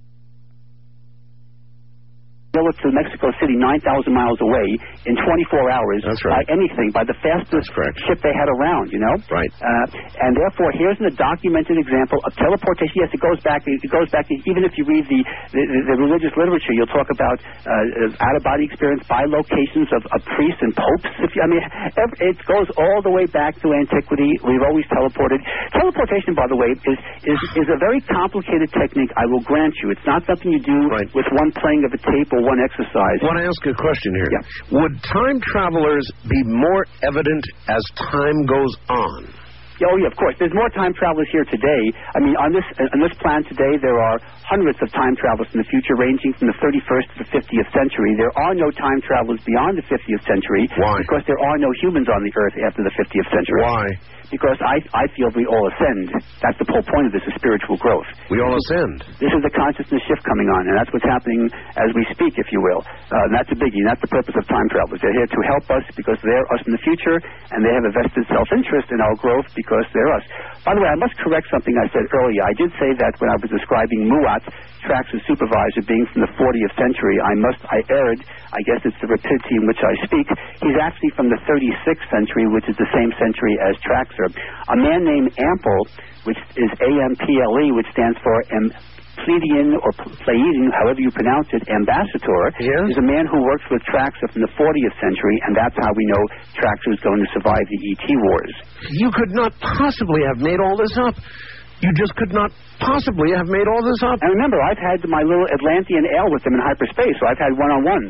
to Mexico City, nine thousand miles away, in twenty-four hours. That's right. By anything, by the fastest ship they had around, you know? Right. Uh, and therefore, here's a documented example of teleportation. Yes, it goes back, it goes back, even if you read the, the, the religious literature, you'll talk about uh, out-of-body experience by locations of, of priests and popes. If you, I mean, it goes all the way back to antiquity. We've always teleported. Teleportation, by the way, is, is, is a very complicated technique, I will grant you. It's not something you do right. with one playing of a tape or one exercise. I want to ask a question here. Yeah. Would time travelers be more evident as time goes on? Oh, yeah, of course. There's more time travelers here today. I mean, on this on this planet today, there are hundreds of time travelers in the future, ranging from the thirty-first to the fiftieth century. There are no time travelers beyond the fiftieth century. Why? Because there are no humans on the Earth after the fiftieth century. Why? Because I I feel we all ascend. That's the whole point of this, is spiritual growth. We all ascend. This is the consciousness shift coming on, and that's what's happening as we speak, if you will. Uh, and that's a biggie, and that's the purpose of time travelers. They're here to help us because they're us in the future, and they have a vested self-interest in our growth because they're us. By the way, I must correct something I said earlier. I did say that when I was describing Muat, Trax's supervisor, being from the fortieth century, I must, I erred. I guess it's the rapidity in which I speak. He's actually from the thirty-sixth century, which is the same century as Traxer. A man named Ample, which is A M P L E, which stands for Pleiadian or Pleiadian, however you pronounce it, ambassador, yeah. is a man who works with Traxer from the fortieth century, and that's how we know Traxer is going to survive the E T wars. You could not possibly have made all this up. You just could not possibly have made all this up. And remember, I've had my little Atlantean ale with them in hyperspace, so I've had one-on-ones.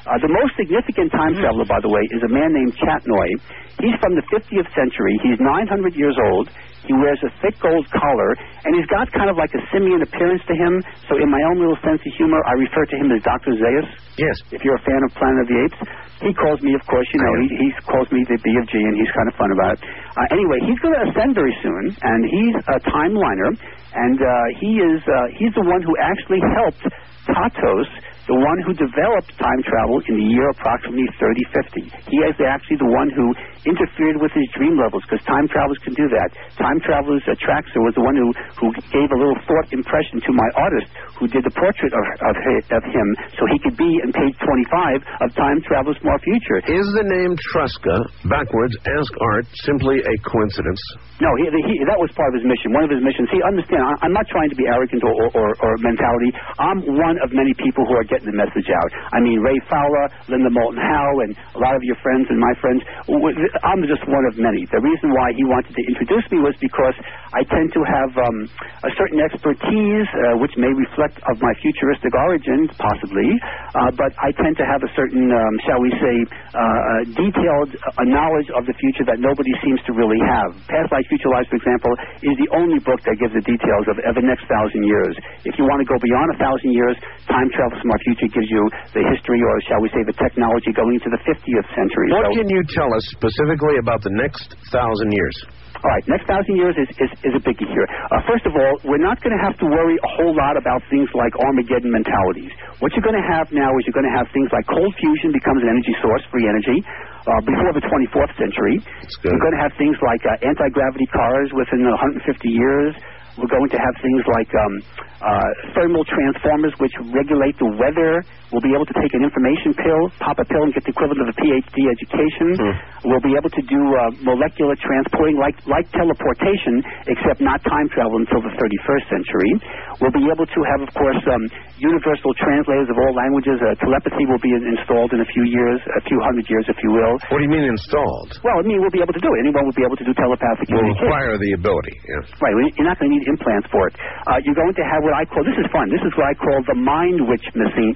Uh, the most significant time traveler, by the way, is a man named Chatnoy. He's from the fiftieth century. He's nine hundred years old. He wears a thick gold collar, and he's got kind of like a simian appearance to him. So in my own little sense of humor, I refer to him as Doctor Zaius. Yes. If you're a fan of Planet of the Apes. He calls me, of course, you know, he, he calls me the B of G, and he's kind of fun about it. Uh, anyway, he's going to ascend very soon, and he's a timeliner, and uh, he is uh, he's the one who actually helped Tatos, the one who developed time travel in the year approximately thirty fifty. He is actually the one who interfered with his dream levels, because time travelers can do that. Time travelers, uh, Traxler was the one who, who gave a little thought impression to my artist, who did the portrait of, of, of him, so he could be in page twenty-five of Time Traveler's Far Future. Is the name Truska, backwards, Ask Art, simply a coincidence? No, he, he, that was part of his mission, one of his missions. See, understand, I, I'm not trying to be arrogant or, or, or mentality. I'm one of many people who are getting the message out. I mean, Ray Fowler, Linda Moulton Howe, and a lot of your friends and my friends. I'm just one of many. The reason why he wanted to introduce me was because I tend to have um, a certain expertise, uh, which may reflect of my futuristic origins, possibly, uh, but I tend to have a certain, um, shall we say, uh, detailed uh, knowledge of the future that nobody seems to really have. Past Life, Future Life, for example, is the only book that gives the details of, of the next thousand years. If you want to go beyond a thousand years, Time Travel from Our Future gives you the history, or shall we say, the technology going into the fiftieth century. What so, can you tell us specifically about the next thousand years? All right, next thousand years is, is, is a biggie here. Uh, first of all, we're not going to have to worry a whole lot about things like Armageddon mentalities. What you're going to have now is you're going to have things like cold fusion becomes an energy source, free energy, uh, before the twenty-fourth century. You're going to have things like uh, anti-gravity cars within one hundred fifty years. We're going to have things like um, uh, thermal transformers, which regulate the weather. We'll be able to take an information pill, pop a pill, and get the equivalent of a P H D education. Mm. We'll be able to do uh, molecular transporting, like like teleportation, except not time travel until the thirty-first century. We'll be able to have, of course, um, universal translators of all languages. Uh, telepathy will be installed in a few years, a few hundred years, if you will. What do you mean installed? Well, I mean, we'll be able to do it. Anyone will be able to do telepathic Will communication. require the ability, yes. Right. You're not going to need implants for it. Uh, you're going to have what I call, this is fun, this is what I call the Mind Witch machine.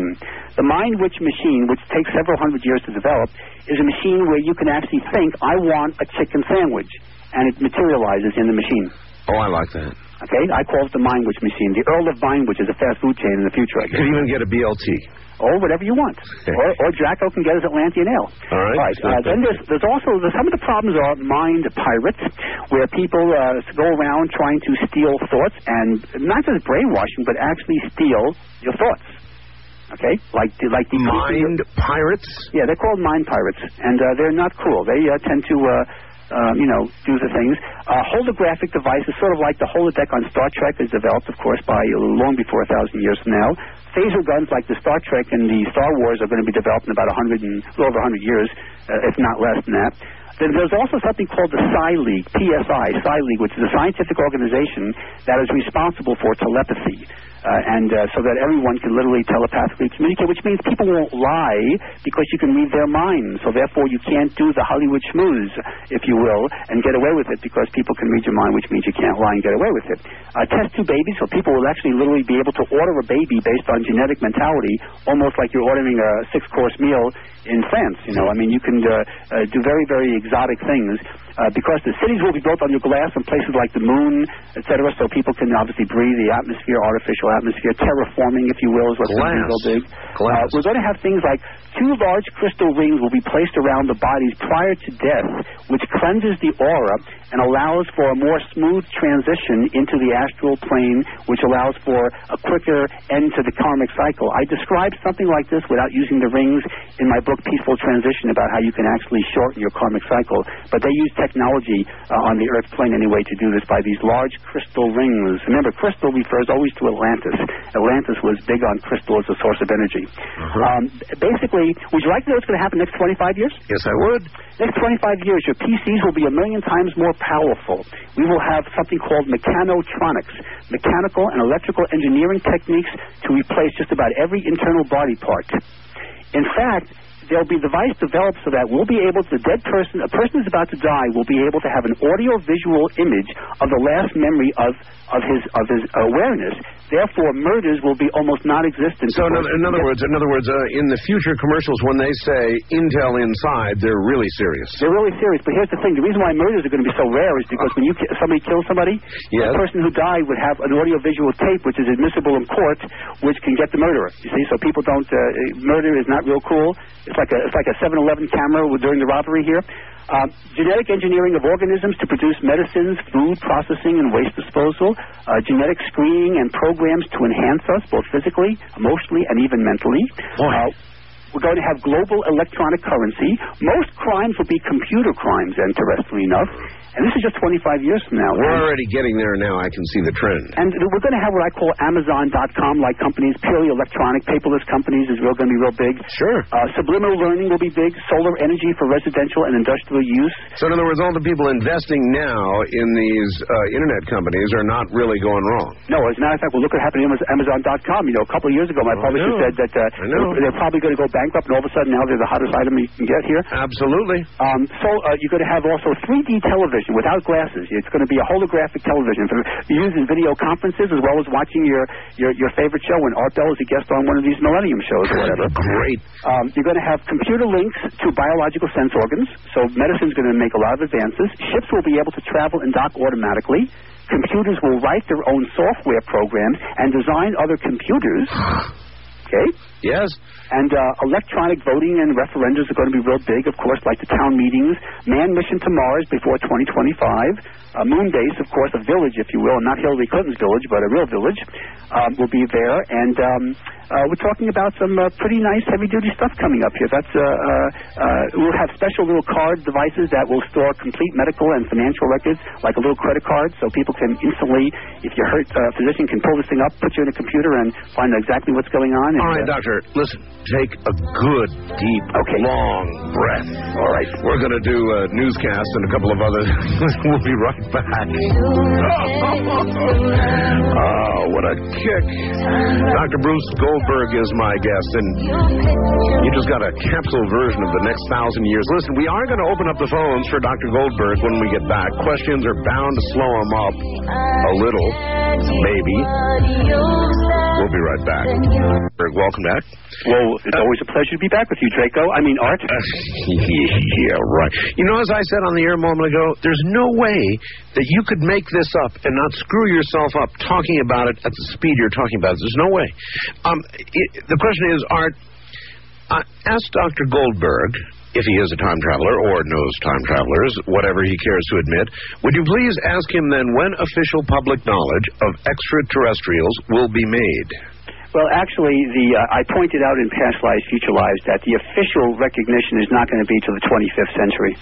The Mind Witch machine, which takes several hundred years to develop, is a machine where you can actually think, I want a chicken sandwich, and it materializes in the machine. Oh, I like that. Okay? I call it the Mind Witch machine. The Earl of Mind Witch is a fast food chain in the future, I guess. You could even get a B L T. Or whatever you want. or, or Draco can get his Atlantean ale. All right. All right. Uh, then there's, there's also, there's, some of the problems are mind pirates, where people uh, go around trying to steal thoughts, and not just brainwashing, but actually steal your thoughts. Okay? Like, like the mind pirates? Yeah, they're called mind pirates, and uh, they're not cool. They uh, tend to... Uh, Um, you know, do the things. Uh, holographic devices, sort of like the holodeck on Star Trek, is developed, of course, by long before a thousand years from now. Phaser guns like the Star Trek and the Star Wars are going to be developed in about a hundred and a little over a hundred years, uh, if not less than that. Then there's also something called the Psi League, P S I, Psi League, which is a scientific organization that is responsible for telepathy. Uh, and uh, so that everyone can literally telepathically communicate, which means people won't lie because you can read their minds. So therefore you can't do the Hollywood schmooze, if you will, and get away with it because people can read your mind, which means you can't lie and get away with it. Uh, test tube babies, so people will actually literally be able to order a baby based on genetic mentality, almost like you're ordering a six-course meal in France. You know, I mean, you can uh, uh, do very, very exotic things. Uh, because the cities will be built under glass in places like the moon, et cetera, so people can obviously breathe the atmosphere, artificial atmosphere, terraforming, if you will, is what cities will do. Uh, we're going to have things like two large crystal rings will be placed around the bodies prior to death, which cleanses the aura and allows for a more smooth transition into the astral plane, which allows for a quicker end to the karmic cycle. I described something like this without using the rings in my book, Peaceful Transition, about how you can actually shorten your karmic cycle. But they use technology uh, on the Earth plane anyway to do this by these large crystal rings. Remember, crystal refers always to Atlantis. Atlantis was big on crystal as a source of energy. Uh-huh. Um, basically, would you like to know what's going to happen next twenty-five years? Yes, I would. Next twenty-five years, your P Cs will be a million times more powerful. We will have something called mechanotronics, mechanical and electrical engineering techniques to replace just about every internal body part. In fact, there'll be a device developed so that we'll be able to, the dead person, a person who's about to die, will be able to have an audio-visual image of the last memory of, of his of his awareness. Therefore, murders will be almost non-existent. So, in, in other words, in other words, uh, in the future commercials, when they say Intel inside, they're really serious. They're really serious. But here's the thing: the reason why murders are going to be so rare is because when you ki- somebody kills somebody, yes. the person who died would have an audio-visual tape, which is admissible in court, which can get the murderer. You see, so people don't. Uh, murder is not real cool. It's like a it's like a seven eleven camera during the robbery here. Um, genetic engineering of organisms to produce medicines, food processing, and waste disposal. Uh, genetic screening and programs to enhance us, both physically, emotionally, and even mentally. Uh, we're going to have global electronic currency. Most crimes will be computer crimes, interestingly enough. And this is just twenty-five years from now. We're and, already getting there now. I can see the trend. And we're going to have what I call Amazon dot com-like companies, purely electronic, paperless companies is real going to be real big. Sure. Uh, subliminal learning will be big. Solar energy for residential and industrial use. So, in other words, all the people investing now in these uh, internet companies are not really going wrong. No, as a matter of fact, well, look what happened to Amazon dot com. You know, a couple of years ago, my oh, publisher said that uh, they're, they're probably going to go bankrupt, and all of a sudden now they're the hottest item you can get here. Absolutely. Um, so uh, you're going to have also three D television without glasses. It's going to be a holographic television for using video conferences as well as watching your, your, your favorite show when Art Bell is a guest on one of these Millennium shows or whatever. Great. Um, you're going to have computer links to biological sense organs. So medicine's going to make a lot of advances. Ships will be able to travel and dock automatically. Computers will write their own software programs and design other computers. Okay? Yes. And uh, electronic voting and referendums are going to be real big, of course, like the town meetings. Manned mission to Mars before twenty twenty-five. Uh, moon base, of course, a village, if you will, not Hillary Clinton's village, but a real village, um, will be there. And um, uh, we're talking about some uh, pretty nice heavy-duty stuff coming up here. That's uh, uh, uh, we'll have special little card devices that will store complete medical and financial records, like a little credit card, so people can instantly, if you're hurt, a uh, physician can pull this thing up, put you in a computer, and find out exactly what's going on. And, All right, uh, doctor, listen. Take a good, deep, okay. long breath. All right. We're going to do a newscast and a couple of other things. We'll be right back. Oh, what a kick. Doctor Bruce Goldberg is my guest, and you just got a capsule version of the next thousand years. Listen, we are going to open up the phones for Doctor Goldberg when we get back. Questions are bound to slow him up a little, maybe. We'll be right back. Welcome back. Well, it's always a pleasure to be back with you, Draco. I mean, Art. Uh, yeah, right. You know, as I said on the air a moment ago, there's no way that you could make this up and not screw yourself up talking about it at the speed you're talking about it. There's no way. Um, it, the question is, Art, uh, ask Doctor Goldberg, if he is a time traveler or knows time travelers, whatever he cares to admit, would you please ask him then when official public knowledge of extraterrestrials will be made? Well, actually, the uh, I pointed out in Past Lives, Future Lives that the official recognition is not going to be till the twenty-fifth century.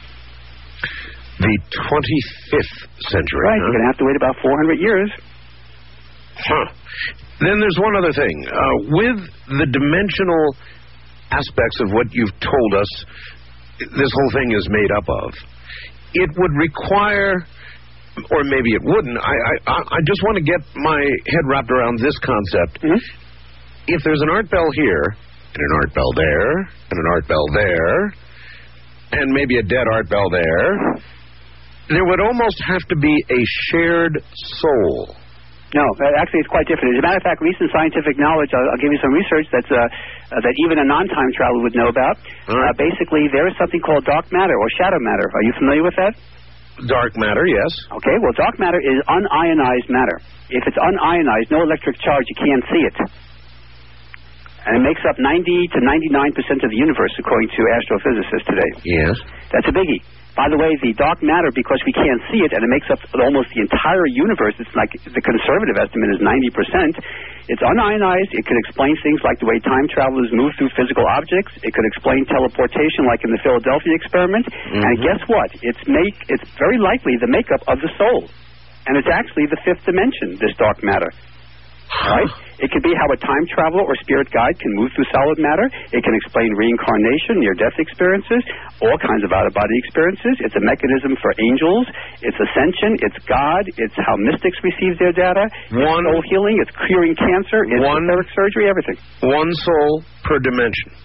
The twenty-fifth century, right? Huh? You're going to have to wait about four hundred years. Huh. Then there's one other thing. Uh, with the dimensional aspects of what you've told us, this whole thing is made up of. It would require, or maybe it wouldn't, I, I, I just want to get my head wrapped around this concept. Mm-hmm. If there's an Art Bell here, and an Art Bell there, and an Art Bell there, and maybe a dead Art Bell there, there would almost have to be a shared soul. No, actually it's quite different. As a matter of fact, recent scientific knowledge, I'll, I'll give you some research that's, uh, uh, that even a non-time traveler would know about. Right. Uh, basically, there is something called dark matter or shadow matter. Are you familiar with that? Dark matter, yes. Okay, well, dark matter is unionized matter. If it's unionized, no electric charge, you can't see it. And it makes up ninety to ninety-nine percent of the universe, according to astrophysicists today. Yes. That's a biggie. By the way, the dark matter, because we can't see it, and it makes up almost the entire universe, it's like the conservative estimate is ninety percent. It's unionized. It could explain things like the way time travelers move through physical objects. It could explain teleportation, like in the Philadelphia experiment. Mm-hmm. And guess what? It's make it's very likely the makeup of the soul. And it's actually the fifth dimension, this dark matter. Right? It could be how a time traveler or spirit guide can move through solid matter. It can explain reincarnation, near-death experiences, all kinds of out-of-body experiences. It's a mechanism for angels. It's ascension. It's God. It's how mystics receive their data. One, it's soul healing. It's curing cancer. It's one, etheric surgery, everything. One soul per dimension.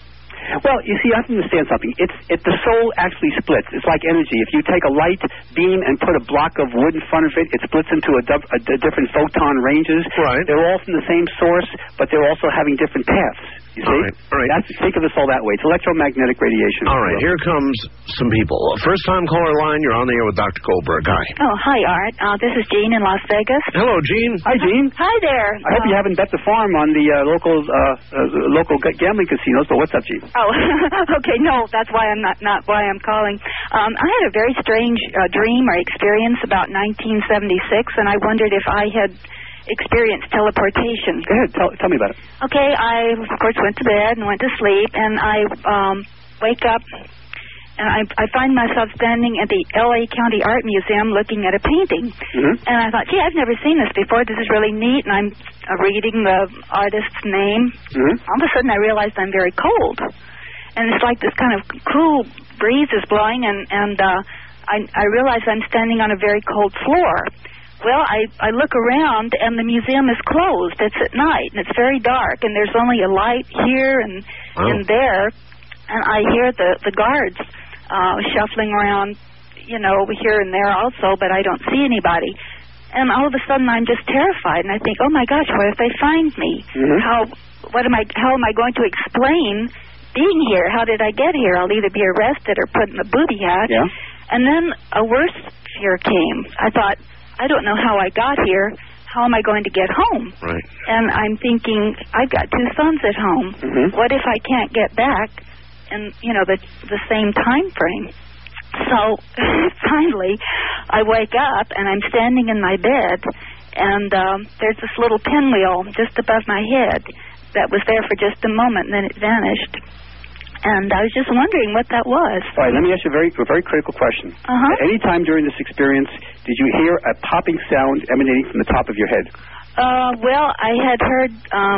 Well, you see, I have to understand something. It's it, the soul actually splits. It's like energy. If you take a light beam and put a block of wood in front of it, it splits into a, dub, a, a different photon ranges. Right. They're all from the same source, but they're also having different paths. You see? All right. All right. That's, think of this all that way. It's electromagnetic radiation. All right, here comes some people. First-time caller line, you're on the air with Doctor Goldberg. Hi. Oh, hi, Art. Uh, this is Jean in Las Vegas. Hello, Gene. Hi, Gene. Hi there. I hope uh, you haven't bet the farm on the uh, local uh, uh, local g- gambling casinos, but what's up, Gene? Oh, okay. No, that's why I'm not not why I'm calling. Um, I had a very strange uh, dream or experience about nineteen seventy-six, and I wondered if I had experienced teleportation. Go ahead. Tell, tell me about it. Okay, I of course went to bed and went to sleep, and I um, wake up. And I, I find myself standing at the L A County Art Museum looking at a painting. Mm-hmm. And I thought, gee, I've never seen this before. This is really neat. And I'm uh, reading the artist's name. Mm-hmm. All of a sudden, I realized I'm very cold. And it's like this kind of cool breeze is blowing, and, and uh, I, I realize I'm standing on a very cold floor. Well, I, I look around, and the museum is closed. It's at night, and it's very dark, and there's only a light here and, Oh. and there. And I hear the, the guards Uh, shuffling around, you know, here and there also, but I don't see anybody. And all of a sudden, I'm just terrified, and I think, oh my gosh, what if they find me? Mm-hmm. How, what am I? How am I going to explain being here? How did I get here? I'll either be arrested or put in the booby hat. Yeah. And then a worse fear came. I thought, I don't know how I got here. How am I going to get home? Right. And I'm thinking, I've got two sons at home. Mm-hmm. What if I can't get back? In, you know, the the same time frame. So finally, I wake up and I'm standing in my bed, and um, there's this little pinwheel just above my head that was there for just a moment, and then it vanished. And I was just wondering what that was. All right, let me ask you a very, a very critical question. Uh-huh. At any time during this experience, did you hear a popping sound emanating from the top of your head? Uh, well, I had heard. Um,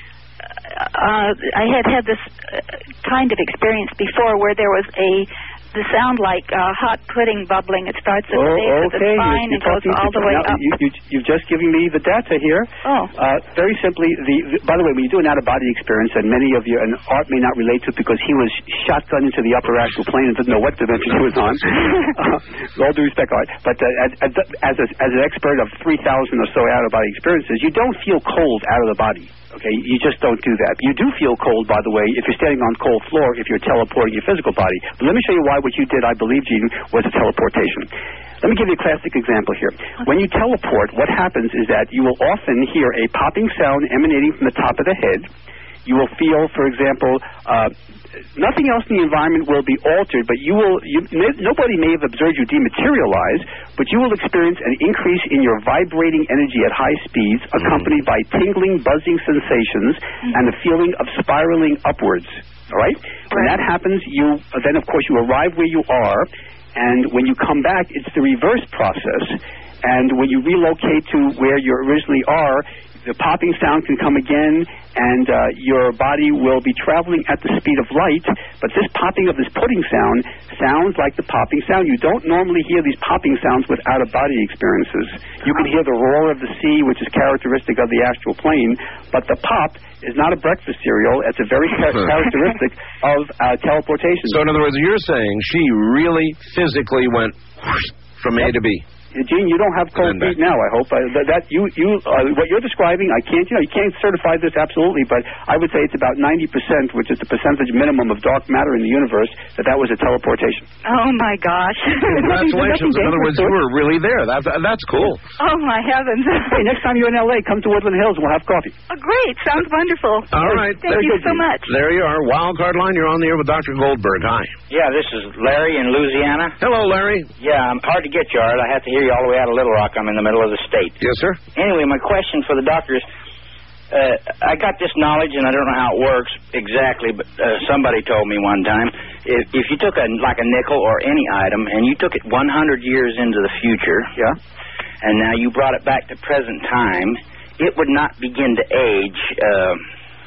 Uh, I had had this uh, kind of experience before where there was a the sound like uh, hot pudding bubbling. It starts at oh, the base of the okay. spine you, and goes all the way now, up. You, you, you've just given me the data here. Oh. Uh, very simply, the, the by the way, when you do an out-of-body experience, and many of you, and Art may not relate to it because he was shotgun into the upper astral plane and didn't know what dimension he was on. uh, with all due respect, Art. But uh, as, as, a, as an expert of three thousand or so out-of-body experiences, you don't feel cold out of the body. Okay, you just don't do that. You do feel cold, by the way, if you're standing on cold floor, if you're teleporting your physical body. But let me show you why what you did, I believe, Gene, was a teleportation. Let me give you a classic example here. When you teleport, what happens is that you will often hear a popping sound emanating from the top of the head. You will feel, for example, uh, nothing else in the environment will be altered, but you will, you, nobody may have observed you dematerialize, but you will experience an increase in your vibrating energy at high speeds, accompanied by tingling, buzzing sensations, and a feeling of spiraling upwards. All right? When that happens, you then, of course, you arrive where you are, and when you come back, it's the reverse process. And when you relocate to where you originally are, the popping sound can come again, and uh, your body will be traveling at the speed of light, but this popping of this pudding sound sounds like the popping sound. You don't normally hear these popping sounds with out-of-body experiences. You can hear the roar of the sea, which is characteristic of the astral plane, but the pop is not a breakfast cereal. It's a very characteristic of uh, teleportation. So in other words, you're saying she really physically went from A to B. Gene, you don't have cold feet now, I hope. Uh, that, that you, you, uh, what you're describing, I can't, you know, you can't certify this absolutely, but I would say it's about ninety percent, which is the percentage minimum of dark matter in the universe, that that was a teleportation. Oh my gosh! Congratulations! In other words, you were really there. That, that, that's cool. Oh my heavens! Hey, next time you're in L A, come to Woodland Hills and we'll have coffee. Oh, great! Sounds wonderful. All right. Thank you so much. There you are. Wild Card Line. You're on the air with Doctor Goldberg. Hi. Yeah, this is Larry in Louisiana. Hello, Larry. Yeah, I'm hard to get you, Art. I have to hear you all the way out of Little Rock. I'm in the middle of the state. Yes, sir. Anyway, my question for the doctor is, uh, I got this knowledge, and I don't know how it works exactly, but uh, somebody told me one time, if, if you took a like a nickel or any item, and you took it one hundred years into the future, yeah, and now you brought it back to present time, it would not begin to age uh,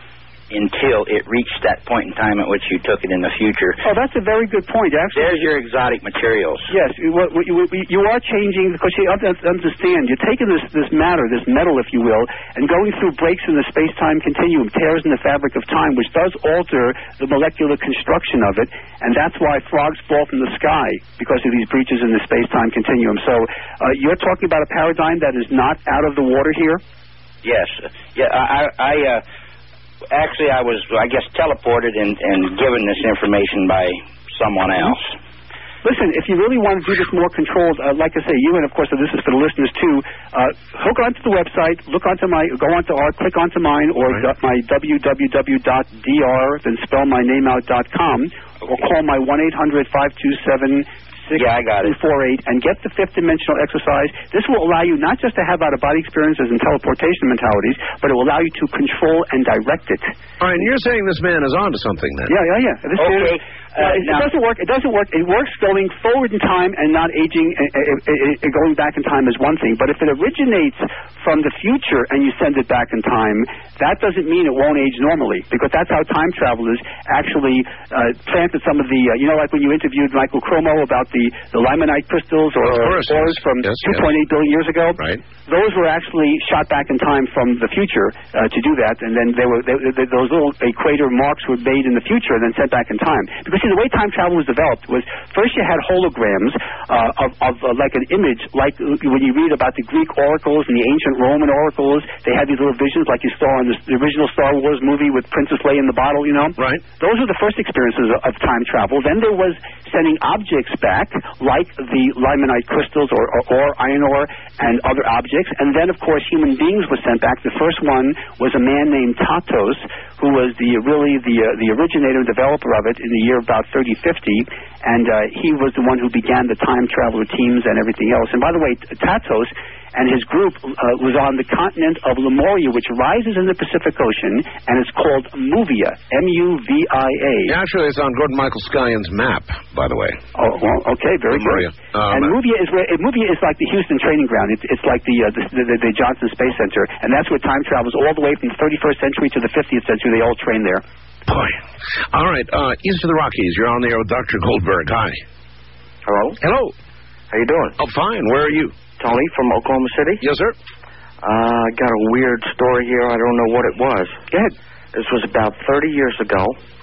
until it reached that point in time at which you took it in the future. Oh, that's a very good point. Actually, there's your exotic materials. Yes, you, you, you are changing, because you have to understand, you're taking this, this matter, this metal, if you will, and going through breaks in the space-time continuum, tears in the fabric of time, which does alter the molecular construction of it, and that's why frogs fall from the sky, because of these breaches in the space-time continuum. So uh, you're talking about a paradigm that is not out of the water here? Yes. Yeah, I... I uh, Actually, I was, I guess, teleported and, and given this information by someone else. Listen, if you really want to do this more controlled, uh, like I say, you and, of course, this is for the listeners, too, uh, hook onto the website, look onto my, go onto our, click onto mine, or right. my w w w dot d r, then spell my name out dot com, okay. or call my one eight hundred five two seven six two four eight and get the fifth dimensional exercise. This will allow you not just to have out-of-body experiences and teleportation mentalities, but it will allow you to control and direct it. All right, and you're saying this man is onto something then? Yeah, yeah, yeah. This okay. Is, uh, it, it doesn't work. It doesn't work. It works going forward in time and not aging. Uh, uh, uh, going back in time is one thing, but if it originates from the future and you send it back in time, that doesn't mean it won't age normally, because that's how time travelers actually uh, planted some of the. Uh, you know, like when you interviewed Michael Cromo about the the, the limonite crystals or ores yes. from yes, two point eight yes. billion years ago. Right. Those were actually shot back in time from the future uh, to do that, and then they were they, they, those little equator marks were made in the future and then sent back in time. Because see, the way time travel was developed was first you had holograms uh, of, of uh, like an image, like when you read about the Greek oracles and the ancient Roman oracles. They had these little visions, like you saw in the, the original Star Wars movie with Princess Leia in the bottle. You know, right? Those were the first experiences of, of time travel. Then there was sending objects back, like the limonite crystals or, or, or iron ore and other objects. And then, of course, human beings were sent back. The first one was a man named Tatos, who was the really the uh, the originator and developer of it in the year about thirty fifty, and uh, he was the one who began the time traveler teams and everything else. And by the way, Tatos and his group uh, was on the continent of Lemuria, which rises in the Pacific Ocean, and it's called Muvia, M U V I A. Yeah, actually, it's on Gordon Michael Skyon's map, by the way. Oh, well, okay, very Lemuria. good. Um, and Muvia is where uh, Muvia is like the Houston training ground. It's, it's like the, uh, the, the the Johnson Space Center, and that's where time travels all the way from the thirty-first century to the fiftieth century. They all train there. Boy. All right, uh, east of the Rockies, you're on the air with Doctor Goldberg. Hi. Hello? Hello. How you doing? Oh, fine. Where are you? Tony from Oklahoma City. Yes, sir. Uh, I got a weird story here. I don't know what it was. Go ahead. This was about thirty years ago.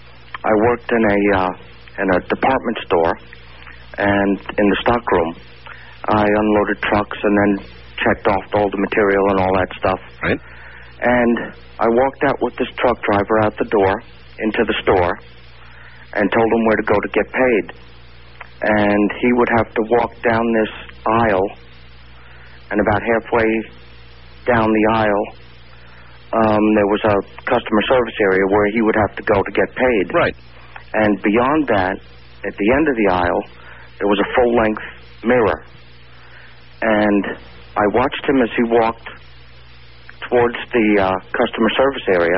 I worked in a uh, in a department store, and in the stockroom, I unloaded trucks and then checked off all the material and all that stuff. Right. And I walked out with this truck driver out the door into the store and told him where to go to get paid. And he would have to walk down this aisle, and about halfway down the aisle, um, there was a customer service area where he would have to go to get paid. Right. And beyond that, at the end of the aisle, there was a full-length mirror. And I watched him as he walked towards the uh, customer service area,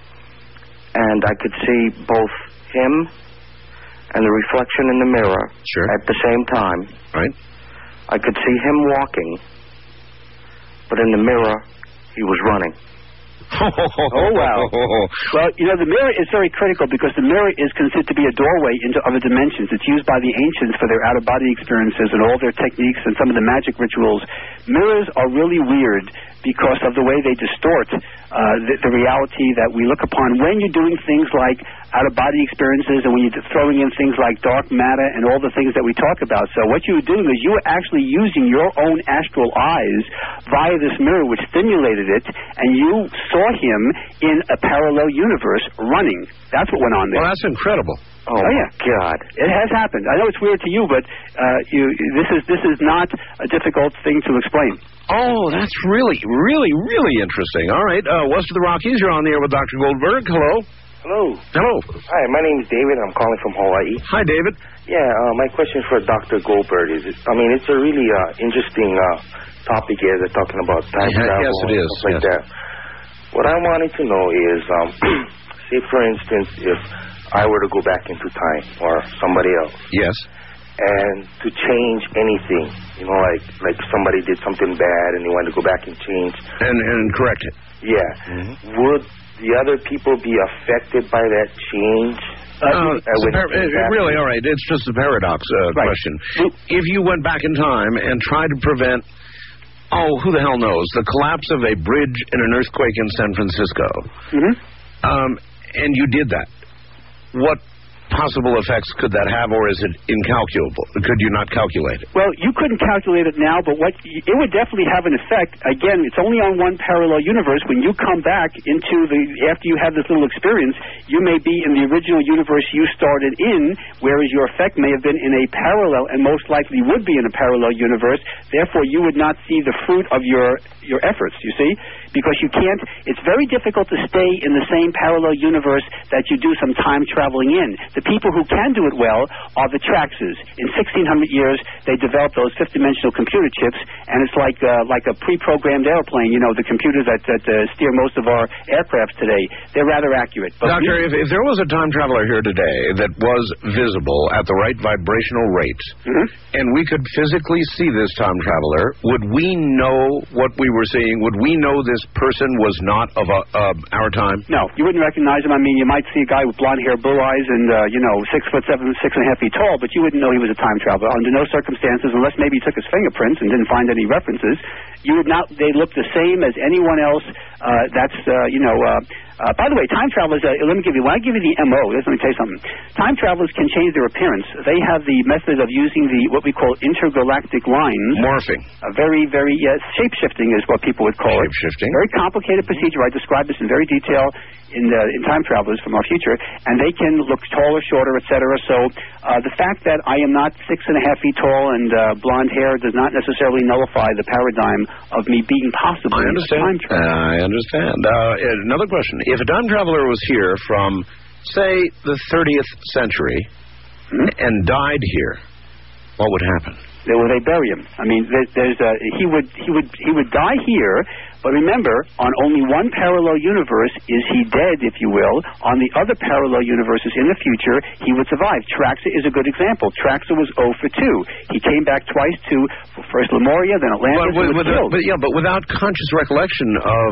and I could see both him and the reflection in the mirror sure. at the same time. Right. I could see him walking, but in the mirror, he was running. Oh, wow. Well, you know, the mirror is very critical because the mirror is considered to be a doorway into other dimensions. It's used by the ancients for their out-of-body experiences and all their techniques and some of the magic rituals. Mirrors are really weird because of the way they distort uh, the, the reality that we look upon when you're doing things like out-of-body experiences and when you're throwing in things like dark matter and all the things that we talk about. So what you were doing is you were actually using your own astral eyes via this mirror, which stimulated it, and you saw him in a parallel universe running. That's what went on there. Well, that's incredible. Oh, oh yeah, God! It has happened. I know it's weird to you, but uh, you this is this is not a difficult thing to explain. Oh, that's really, really, really interesting. All right, uh, west of the Rockies, you're on the air with Doctor Goldberg. Hello. Hello. Hello. Hi, my name is David. I'm calling from Hawaii. Hi, David. Yeah, uh, my question for Doctor Goldberg is, I mean, it's a really uh, interesting uh, topic here. They're talking about time Yeah, travel yes, it and is, stuff like yes. that. What I wanted to know is, um, say, for instance, if I were to go back into time or somebody else, Yes. and to change anything. You know, like like somebody did something bad and they wanted to go back and change. And, and correct it. Yeah. Mm-hmm. Would the other people be affected by that change? Uh, uh, it's a par- it, really, all right, it's just a paradox uh, right. question. If you went back in time and tried to prevent, oh, who the hell knows, the collapse of a bridge in an earthquake in San Francisco, mm-hmm. um, and you did that, what possible effects could that have, or is it incalculable? Could you not calculate it? Well, you couldn't calculate it now, but what it would definitely have an effect. Again, it's only on one parallel universe. When you come back into the, after you have this little experience, you may be in the original universe you started in, whereas your effect may have been in a parallel, and most likely would be in a parallel universe. Therefore, you would not see the fruit of your your efforts, you see? Because you can't, it's very difficult to stay in the same parallel universe that you do some time traveling in. The people who can do it well are the Traxxas. In sixteen hundred years, they developed those fifth-dimensional computer chips, and it's like uh, like a pre-programmed airplane, you know, the computers that, that uh, steer most of our aircraft today. They're rather accurate. But Doctor, we, if, if there was a time traveler here today that was visible at the right vibrational rate, mm-hmm. and we could physically see this time traveler, would we know what we were seeing? Would we know this person was not of a, uh, our time? No, you wouldn't recognize him. I mean, you might see a guy with blonde hair, blue eyes, and, uh, you know, six foot seven, six and a half feet tall, but you wouldn't know he was a time traveler. Under no circumstances, unless maybe he took his fingerprints and didn't find any references, you would not, they look the same as anyone else. Uh, that's, uh, you know, uh, Uh, by the way, time travelers, uh, let me give you, when I give you the M O, let me tell you something. Time travelers can change their appearance. They have the method of using the, what we call intergalactic lines. Morphing. A very, very, uh, shape-shifting is what people would call it. Shape-shifting. Very complicated procedure. I describe this in very detail in uh, in Time Travelers from Our Future, and they can look taller, shorter, et cetera. So uh, the fact that I am not six and a half feet tall and uh, blonde hair does not necessarily nullify the paradigm of me being possibly I understand. a time traveler. Uh, I understand. Uh, another question. If a time traveler was here from, say, the thirtieth century hmm? and died here, what would happen? They, well, they bury him. I mean, there, there's a, he would he would he would die here. But remember, on only one parallel universe is he dead, if you will. On the other parallel universes in the future, he would survive. Traxxa is a good example. Traxxa was zero for two. He came back twice to first Lemuria, then Atlantis, but, with, and was with killed. A, but yeah, but without conscious recollection of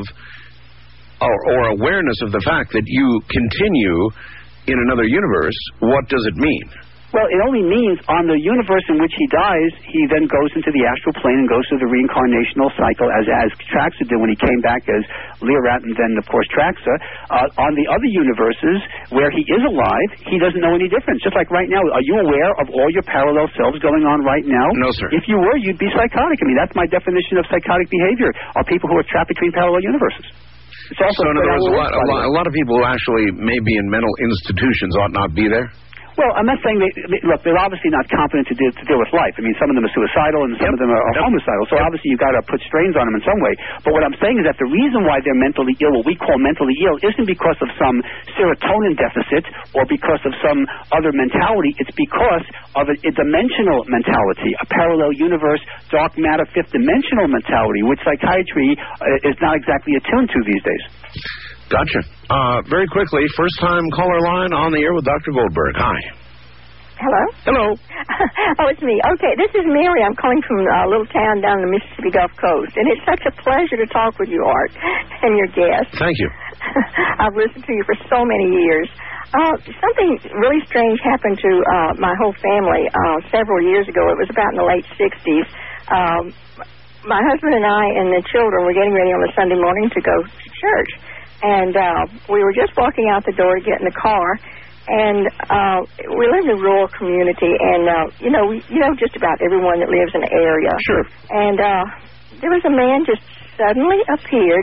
or, or awareness of the fact that you continue in another universe, what does it mean? Well, it only means on the universe in which he dies, he then goes into the astral plane and goes through the reincarnational cycle as as Traxxa did when he came back as Leorat and then, of course, Traxxa. Uh, on the other universes where he is alive, he doesn't know any difference. Just like right now, are you aware of all your parallel selves going on right now? No, sir. If you were, you'd be psychotic. I mean, that's my definition of psychotic behavior, are people who are trapped between parallel universes. It's also so in other words, a lot, a, lot, a lot of people who actually may be in mental institutions ought not be there? Well, I'm not saying they, they look, they're obviously not competent to deal, to deal with life. I mean, some of them are suicidal and some yep. of them are, are yep. homicidal. So yep. obviously you've got to put strains on them in some way. But what I'm saying is that the reason why they're mentally ill, what we call mentally ill, isn't because of some serotonin deficit or because of some other mentality. It's because of a, a dimensional mentality, a parallel universe, dark matter, fifth dimensional mentality, which psychiatry uh, is not exactly attuned to these days. Gotcha. Uh, very quickly, first time caller line on the air with Doctor Goldberg. Hi. Hello? Hello. Oh, it's me. Okay, this is Mary. I'm calling from a little town down the Mississippi Gulf Coast, and it's such a pleasure to talk with you, Art, and your guests. Thank you. I've listened to you for so many years. Uh, something really strange happened to uh, my whole family uh, several years ago. It was about in the late sixties. Um, my husband and I and the children were getting ready on a Sunday morning to go to church, and uh, we were just walking out the door to get in the car. And uh, we live in a rural community, and, uh, you know, we, you know just about everyone that lives in the area. Sure. And uh, there was a man just suddenly appeared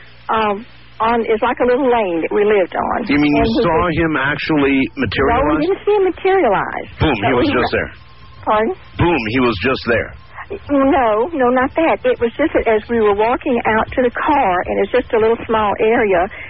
um, on, it's like a little lane that we lived on. You mean and you saw was, him actually materialize? No, we didn't see him materialize. Boom, he was just there. Pardon? Boom, he was just there. No, no, not that. It was just that as we were walking out to the car, and it's just a little small area,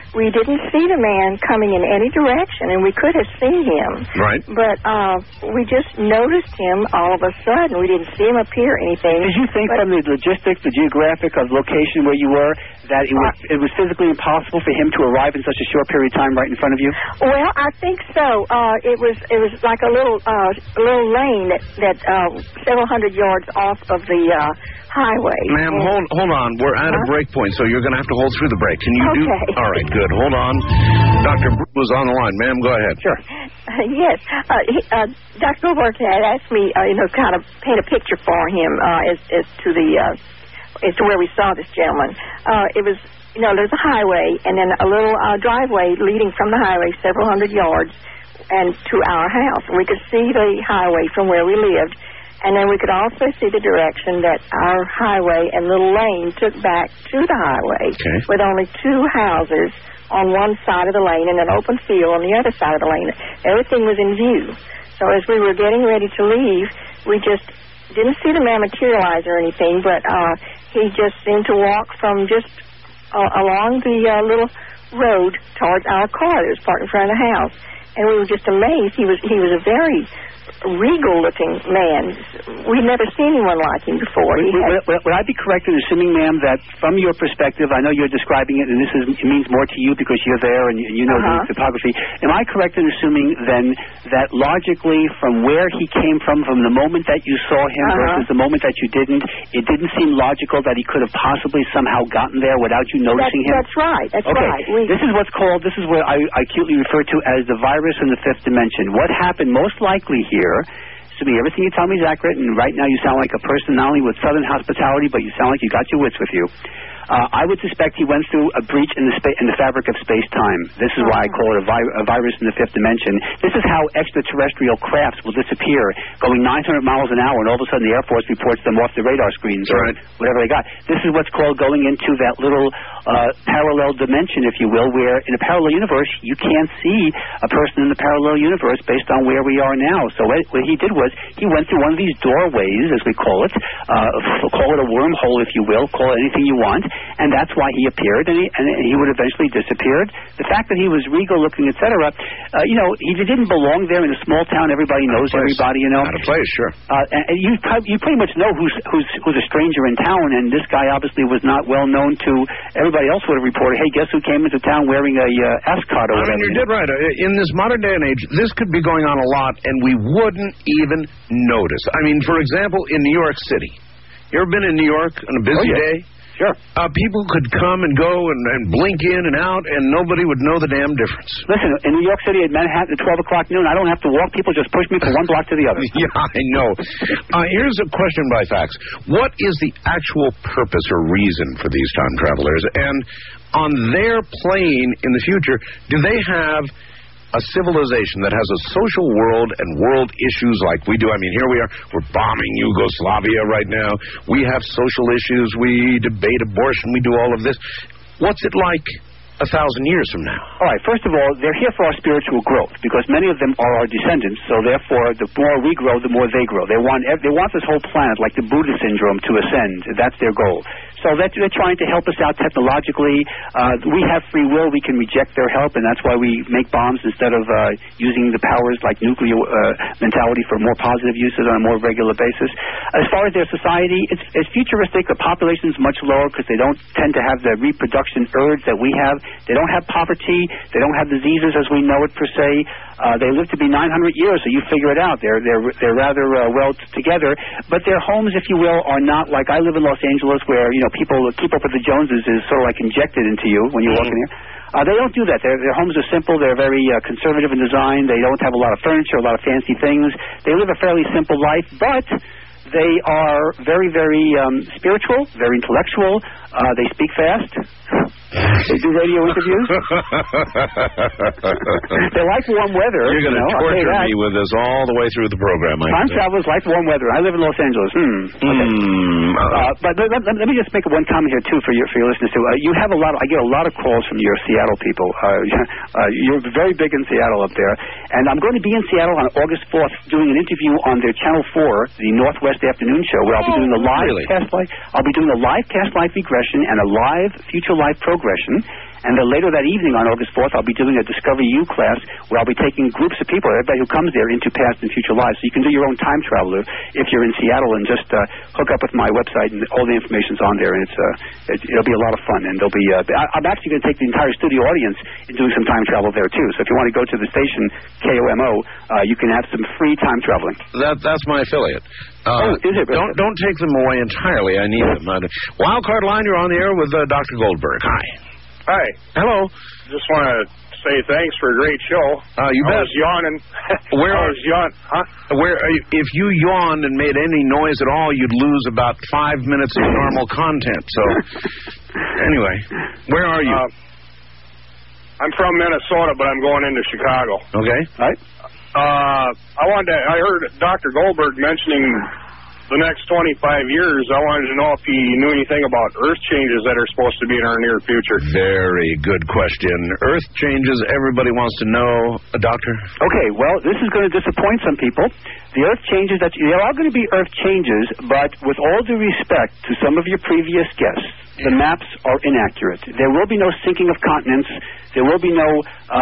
we didn't see the man coming in any direction, and we could have seen him. Right. But uh, we just noticed him all of a sudden. We didn't see him appear or anything. Did you think but, from the logistics, the geographic of location where you were, that it was, it was physically impossible for him to arrive in such a short period of time right in front of you? Well, I think so. Uh, it was it was like a little uh, little lane that that uh, several hundred yards off of the uh, highway. Ma'am, and, hold hold on. We're at huh? a break point, so you're going to have to hold through the break. Can you okay. do? All right, good. Hold on. Doctor Brute was on the line. Ma'am, go ahead. Sure. Uh, yes. Uh, he, uh, Doctor Goldberg had asked me, uh, you know, kind of paint a picture for him uh, as, as to the uh, as to where we saw this gentleman. Uh, it was, you know, there's a highway and then a little uh, driveway leading from the highway several hundred yards and to our house. And we could see the highway from where we lived. And then we could also see the direction that our highway and little lane took back to the highway, okay. with only two houses on one side of the lane and an open field on the other side of the lane. Everything was in view. So as we were getting ready to leave, we just didn't see the man materialize or anything, but uh, he just seemed to walk from just uh, along the uh, little road towards our car that was parked in front of the house. And we were just amazed. He was he was a very regal-looking man. We'd never seen anyone like him before. He would, had... would, would I be correct in assuming, ma'am, that from your perspective, I know you're describing it, and this is, it means more to you because you're there and you, you know uh-huh. the topography. Am I correct in assuming, then, that logically from where he came from, from the moment that you saw him uh-huh. versus the moment that you didn't, it didn't seem logical that he could have possibly somehow gotten there without you noticing that's, him? That's right. That's okay. right. We... This is what's called, this is what I, I acutely refer to as the virus in the fifth dimension. What happened most likely here, to me, everything you tell me is accurate, and right now you sound like a person not only with Southern hospitality, but you sound like you got your wits with you. Uh, I would suspect he went through a breach in the spa- in the fabric of space-time. This is why I call it a, vi- a virus in the fifth dimension. This is how extraterrestrial crafts will disappear, going nine hundred miles an hour, and all of a sudden the Air Force reports them off the radar screens or right. whatever they got. This is what's called going into that little uh, parallel dimension, if you will, where in a parallel universe you can't see a person in the parallel universe based on where we are now. So what, what he did was he went through one of these doorways, as we call it, uh, call it a wormhole, if you will, call it anything you want. And that's why he appeared, and he, and he would eventually disappeared. The fact that he was regal-looking, et cetera, uh, you know, he didn't belong there in a small town. Everybody knows everybody, you know. Out of place, sure. Uh, and and you you pretty much know who's who's who's a stranger in town, and this guy obviously was not well known to everybody else. Would have reported, hey, guess who came into town wearing a uh, ascot or I whatever. mean, you did right. In this modern day and age, this could be going on a lot, and we wouldn't even notice. I mean, for example, in New York City. You ever been in New York on a busy oh, yeah. day? Sure. Uh, people could come and go and, and blink in and out, and nobody would know the damn difference. Listen, in New York City at Manhattan at twelve o'clock noon, I don't have to walk. People just push me from one block to the other. Yeah, I know. Uh, here's a question by fax. What is the actual purpose or reason for these time travelers? And on their plane in the future, do they have a civilization that has a social world and world issues like we do? I mean, here we are, we're bombing Yugoslavia right now. We have social issues. We debate abortion. We do all of this. What's it like a thousand years from now? All right, first of all, they're here for our spiritual growth because many of them are our descendants, so therefore the more we grow, the more they grow. They want they want this whole planet, like the Buddha syndrome, to ascend. That's their goal. So they're, they're trying to help us out technologically. Uh, we have free will. We can reject their help, and that's why we make bombs instead of uh, using the powers like nuclear uh, mentality for more positive uses on a more regular basis. As far as their society, it's, it's futuristic. The population is much lower because they don't tend to have the reproduction urge that we have. They don't have poverty. They don't have diseases as we know it per se. Uh, they live to be nine hundred years, so you figure it out. They're they're they're rather uh, well t- together. But their homes, if you will, are not like I live in Los Angeles, where you know people keep up with the Joneses is sort of like injected into you when you walk in here. Uh, they don't do that. Their, their homes are simple. They're very uh, conservative in design. They don't have a lot of furniture, a lot of fancy things. They live a fairly simple life, but they are very, very um, spiritual, very intellectual. Uh, they speak fast. They do radio interviews. They like warm weather. You're going to you know, torture me with this all the way through the program. I Time think. travelers like warm weather. I live in Los Angeles. Hmm. Okay. Mm, Uh, but let, let, let me just make one comment here too for your for your listeners too. Uh, you have a lot. Of, I get a lot of calls from your Seattle people. Uh, uh, you're very big in Seattle up there, and I'm going to be in Seattle on August fourth doing an interview on their Channel four, the Northwest Afternoon Show, where I'll be doing the live really? cast live. I'll be doing the live cast live regression and a live future live progression. And then later that evening on August fourth, I'll be doing a Discover You class where I'll be taking groups of people, everybody who comes there, into past and future lives. So you can do your own time traveler if you're in Seattle and just uh, hook up with my website, and all the information's on there. And it's uh, it, it'll be a lot of fun. And there'll be uh, I, I'm actually going to take the entire studio audience and doing some time travel there too. So if you want to go to the station K O M O, uh, you can have some free time traveling. That that's my affiliate. Uh, oh, is it? Don't don't take them away entirely. I need them. Uh, Wildcard Line, you're on the air with uh, Doctor Goldberg. Hi. Hi. Hello. Just want to say thanks for a great show. Uh, you I bet. was yawning. Where I was yawn. Huh? Where if you yawned and made any noise at all, you'd lose about five minutes of normal content. So, anyway, where are you? Uh, I'm from Minnesota, but I'm going into Chicago. Okay. All right. Uh, I wanted to, I heard Doctor Goldberg mentioning the next twenty-five years. I wanted to know if he knew anything about Earth changes that are supposed to be in our near future. Very good question. Earth changes, everybody wants to know. A doctor? Okay, well, this is going to disappoint some people. The Earth changes, that there are going to be Earth changes, but with all due respect to some of your previous guests, the maps are inaccurate. There will be no sinking of continents. There will be no uh,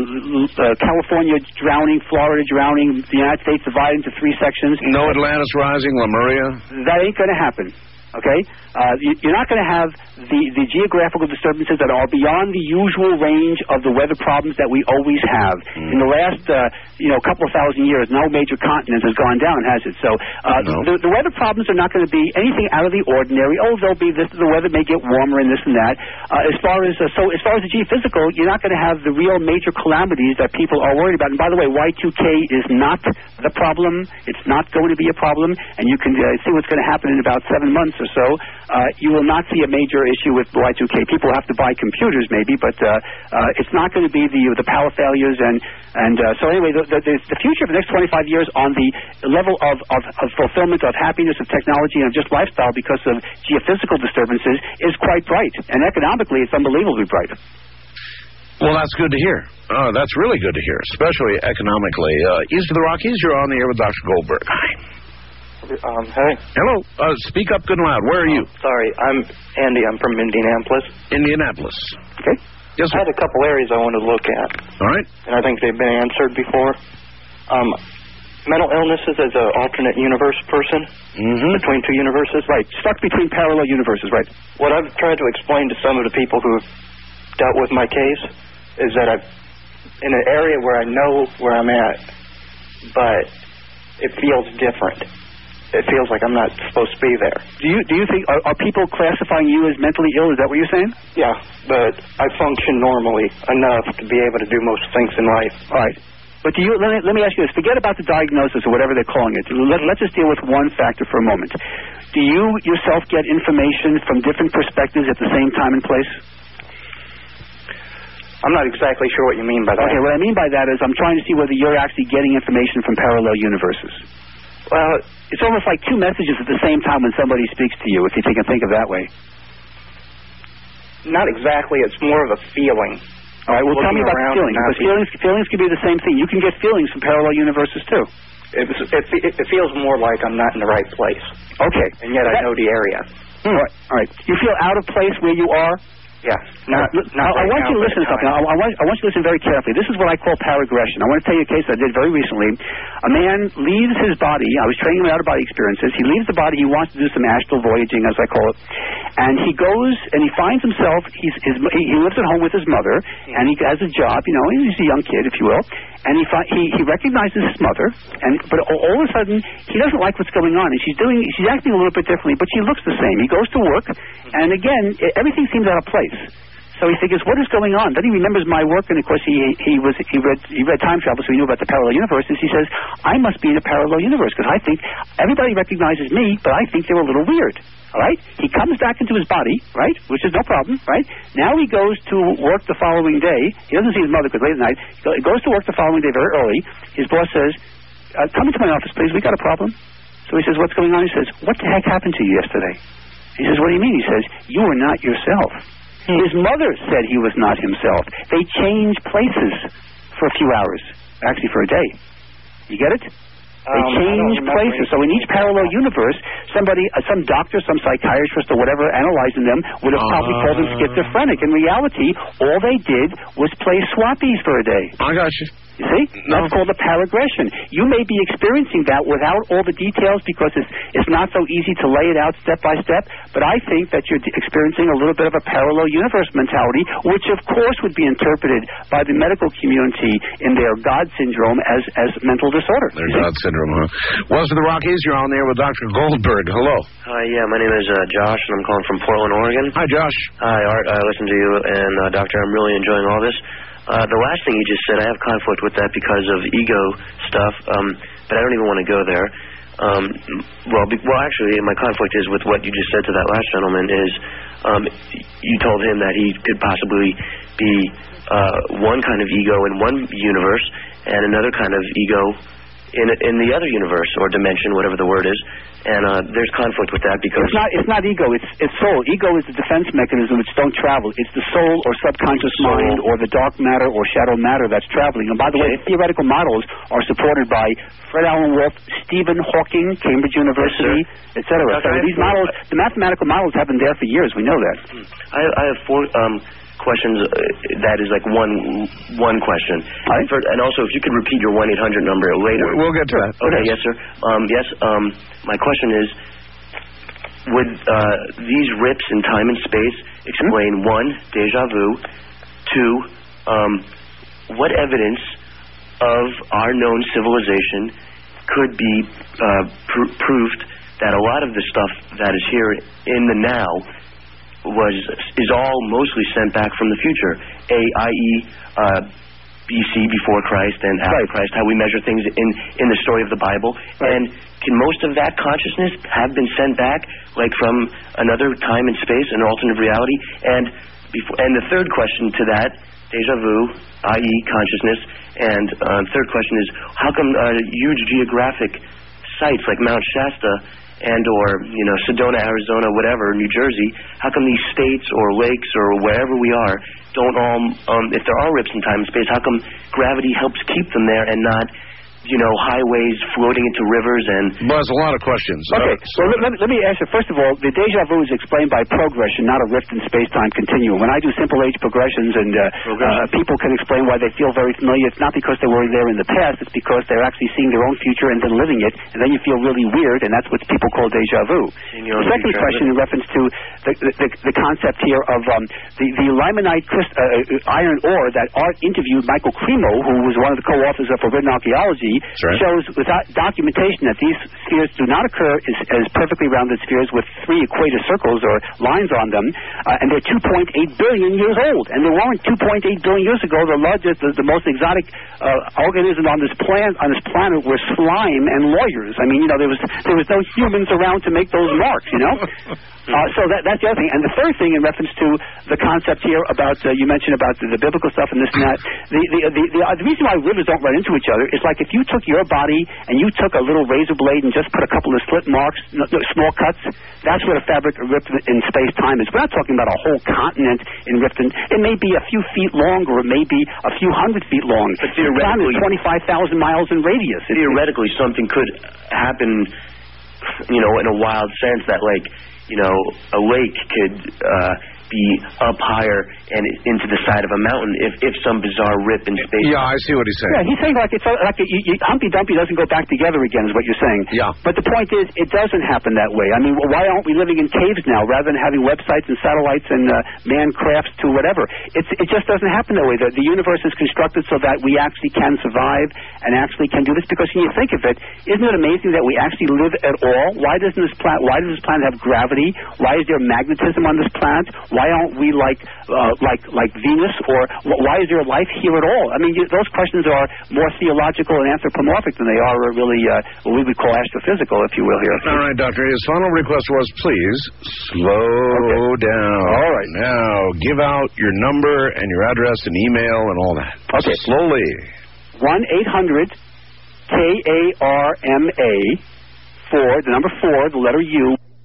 uh, California drowning, Florida drowning, the United States divided into three sections. No Atlantis rising, Lemuria? That ain't going to happen. Okay? Uh, you, you're not going to have the, the geographical disturbances that are beyond the usual range of the weather problems that we always have. Mm. In the last, uh, you know, couple of thousand years, no major continent has gone down, has it? So uh, no. the, the weather problems are not going to be anything out of the ordinary. Oh, there'll be this, the weather may get warmer and this and that. Uh, as far as uh, so, as far as the geophysical, you're not going to have the real major calamities that people are worried about. And by the way, Y two K is not the problem. It's not going to be a problem, and you can uh, see what's going to happen in about seven months or so. Uh, you will not see a major issue with Y two K. People have to buy computers maybe, but uh, uh, it's not going to be the the power failures. And and uh, so anyway, the, the, the future for the next twenty-five years on the level of, of, of fulfillment, of happiness, of technology, and of just lifestyle because of geophysical disturbances is quite bright. And economically, it's unbelievably bright. Well, that's good to hear. Oh, that's really good to hear, especially economically. Uh, east of the Rockies, you're on the air with Doctor Goldberg. Hi. Um, hey. Hello. Uh, speak up good and loud. Where are you? Oh, sorry, I'm Andy. I'm from Indianapolis. Indianapolis. Okay. Yes, sir. I had a couple areas I wanted to look at. All right. And I think they've been answered before. Um, mental illnesses as an alternate universe person mm-hmm. between two universes. Right. Stuck between parallel universes, right. What I've tried to explain to some of the people who have dealt with my case is that I've in an area where I know where I'm at, but it feels different. It feels like I'm not supposed to be there. Do you do you think are, are people classifying you as mentally ill? Is that what you're saying? Yeah, but I function normally enough to be able to do most things in life. All right. But do you? Let me, let me ask you this. Forget about the diagnosis or whatever they're calling it. Let, let's just deal with one factor for a moment. Do you yourself get information from different perspectives at the same time and place? I'm not exactly sure what you mean by that. Okay, what I mean by that is I'm trying to see whether you're actually getting information from parallel universes. Well, it's almost like two messages at the same time when somebody speaks to you, if you can think of that way. Not exactly. It's more of a feeling. All right, well, tell me about the feelings, because feelings, feelings can be the same thing. You can get feelings from parallel universes, too. It, it, it, it feels more like I'm not in the right place. Okay. And yet I know the area. Hmm. All right. All right. You feel out of place where you are? Yeah. Not, Look, not I, I right want now, you to listen to something. I, I, want, I want you to listen very carefully. This is what I call paragression. I want to tell you a case I did very recently. A man leaves his body. I was training him in out-of-body experiences. He leaves the body. He wants to do some astral voyaging, as I call it. And he goes and he finds himself, he's, his, he, he lives at home with his mother, and he has a job, you know, he's a young kid, if you will. And he fi- he, he recognizes his mother, and but all, all of a sudden, he doesn't like what's going on. And she's doing, she's acting a little bit differently, but she looks the same. He goes to work, and again, everything seems out of place. So he figures, what is going on? Then he remembers my work, and of course he he was he read he read time travel, so he knew about the parallel universes. He says, I must be in a parallel universe because I think everybody recognizes me, but I think they're a little weird. All right? He comes back into his body, right, which is no problem, right? Now he goes to work the following day. He doesn't see his mother because late at night. He goes to work the following day very early. His boss says, uh, come into my office, please. We got a problem. So he says, what's going on? He says, what the heck happened to you yesterday? He says, what do you mean? He says, you were not yourself. His mother said he was not himself. They changed places for a few hours, actually for a day. You get it? They Um, I don't change remember places. So in each parallel universe, somebody, uh, some doctor, some psychiatrist or whatever analyzing them would have probably called them schizophrenic. In reality, all they did was play swappies for a day. I got you. You see? No. That's called a paragression. You may be experiencing that without all the details because it's, it's not so easy to lay it out step by step, but I think that you're experiencing a little bit of a parallel universe mentality, which of course would be interpreted by the medical community in their God syndrome as, as mental disorder. Their God syndrome, huh? West of the Rockies, you're on there with Doctor Goldberg. Hello. Hi, yeah, my name is uh, Josh, and I'm calling from Portland, Oregon. Hi, Josh. Hi, Art. I listen to you, and uh, Doctor, I'm really enjoying all this. Uh, the last thing you just said, I have conflict with that because of ego stuff, um, but I don't even want to go there. Um, well, be, well, actually, my conflict is with what you just said to that last gentleman is um, you told him that he could possibly be uh, one kind of ego in one universe and another kind of ego in in the other universe or dimension, whatever the word is, and uh, there's conflict with that because it's not it's not ego, it's it's soul. Ego is the defense mechanism which don't travel. It's the soul or subconscious soul. mind or the dark matter or shadow matter that's traveling. And by the okay. way, theoretical models are supported by Fred Alan Wolf, Stephen Hawking, Cambridge University, yes, et cetera. Okay. So these models, the mathematical models, have been there for years. We know that. I, I have four. Um, questions uh, that is like one one question. Right. For, and also, if you could repeat your one eight hundred number later. We'll get to that. Okay, yes, sir. Um, yes, um, my question is, would uh, these rips in time and space explain, mm-hmm. one, deja vu, two, um, what evidence of our known civilization could be uh, pr- proved that a lot of the stuff that is here in the now was is all mostly sent back from the future, a i e. Uh, B C, before Christ, and after right. Christ, how we measure things in, in the story of the Bible. Right. And can most of that consciousness have been sent back, like from another time and space, an alternate reality? And before, and the third question to that, deja vu, that is consciousness, and uh, third question is, how come uh, huge geographic sites like Mount Shasta and or, you know, Sedona, Arizona, whatever, New Jersey, how come these states or lakes or wherever we are don't all, um, if there are rips in time and space, how come gravity helps keep them there and not, you know, highways floating into rivers and... Buzz, a lot of questions. Okay, uh, so let, let me ask you, first of all, the deja vu is explained by progression, not a rift in space-time continuum. When I do simple age progressions and uh, Progression. uh, people can explain why they feel very familiar, it's not because they were there in the past, it's because they're actually seeing their own future and then living it, and then you feel really weird, and that's what people call deja vu. The second question in reference to the, the, the, the concept here of um, the, the limonite crystal, uh, iron ore that Art interviewed Michael Cremo, who was one of the co-authors of Forbidden Archaeology, right. shows without documentation that these spheres do not occur as, as perfectly rounded spheres with three equator circles or lines on them, uh, and they're two point eight billion years old. And they weren't two point eight billion years ago. The largest, the, the most exotic uh, organism on this planet on this planet were slime and lawyers. I mean, you know, there was there was no humans around to make those marks. You know. Uh, so that, that's the other thing. And the third thing in reference to the concept here about, uh, you mentioned about the, the biblical stuff and this and that, the, the, the, the, uh, the reason why rivers don't run into each other is like if you took your body and you took a little razor blade and just put a couple of slit marks, no, no, small cuts, that's what a fabric ripped in space-time is. We're not talking about a whole continent in ripped in, it may be a few feet long or it may be a few hundred feet long. But theoretically, it's twenty-five thousand miles in radius. Theoretically, it's, something could happen, you know, in a wild sense that, like, you know, a lake could uh, be up higher and into the side of a mountain if, if some bizarre rip in space. Yeah, I see what he's saying. Yeah, he's saying like it's like you, you, Humpty Dumpty doesn't go back together again is what you're saying. Yeah. But the point is, it doesn't happen that way. I mean, why aren't we living in caves now rather than having websites and satellites and uh, man crafts to whatever? It's, it just doesn't happen that way. The, the universe is constructed so that we actually can survive and actually can do this. Because when you think of it, isn't it amazing that we actually live at all? Why doesn't this planet? Why does this planet have gravity? Why is there magnetism on this planet? Why aren't we like uh, like like Venus? Or why is there life here at all? I mean, you, those questions are more theological and anthropomorphic than they are really uh, what we would call astrophysical, if you will, here. All right, Doctor. His final request was, please slow okay. down. All right. Now, give out your number and your address and email and all that. Okay. Slowly. one eight hundred K A R M A, four, the number four, the letter U,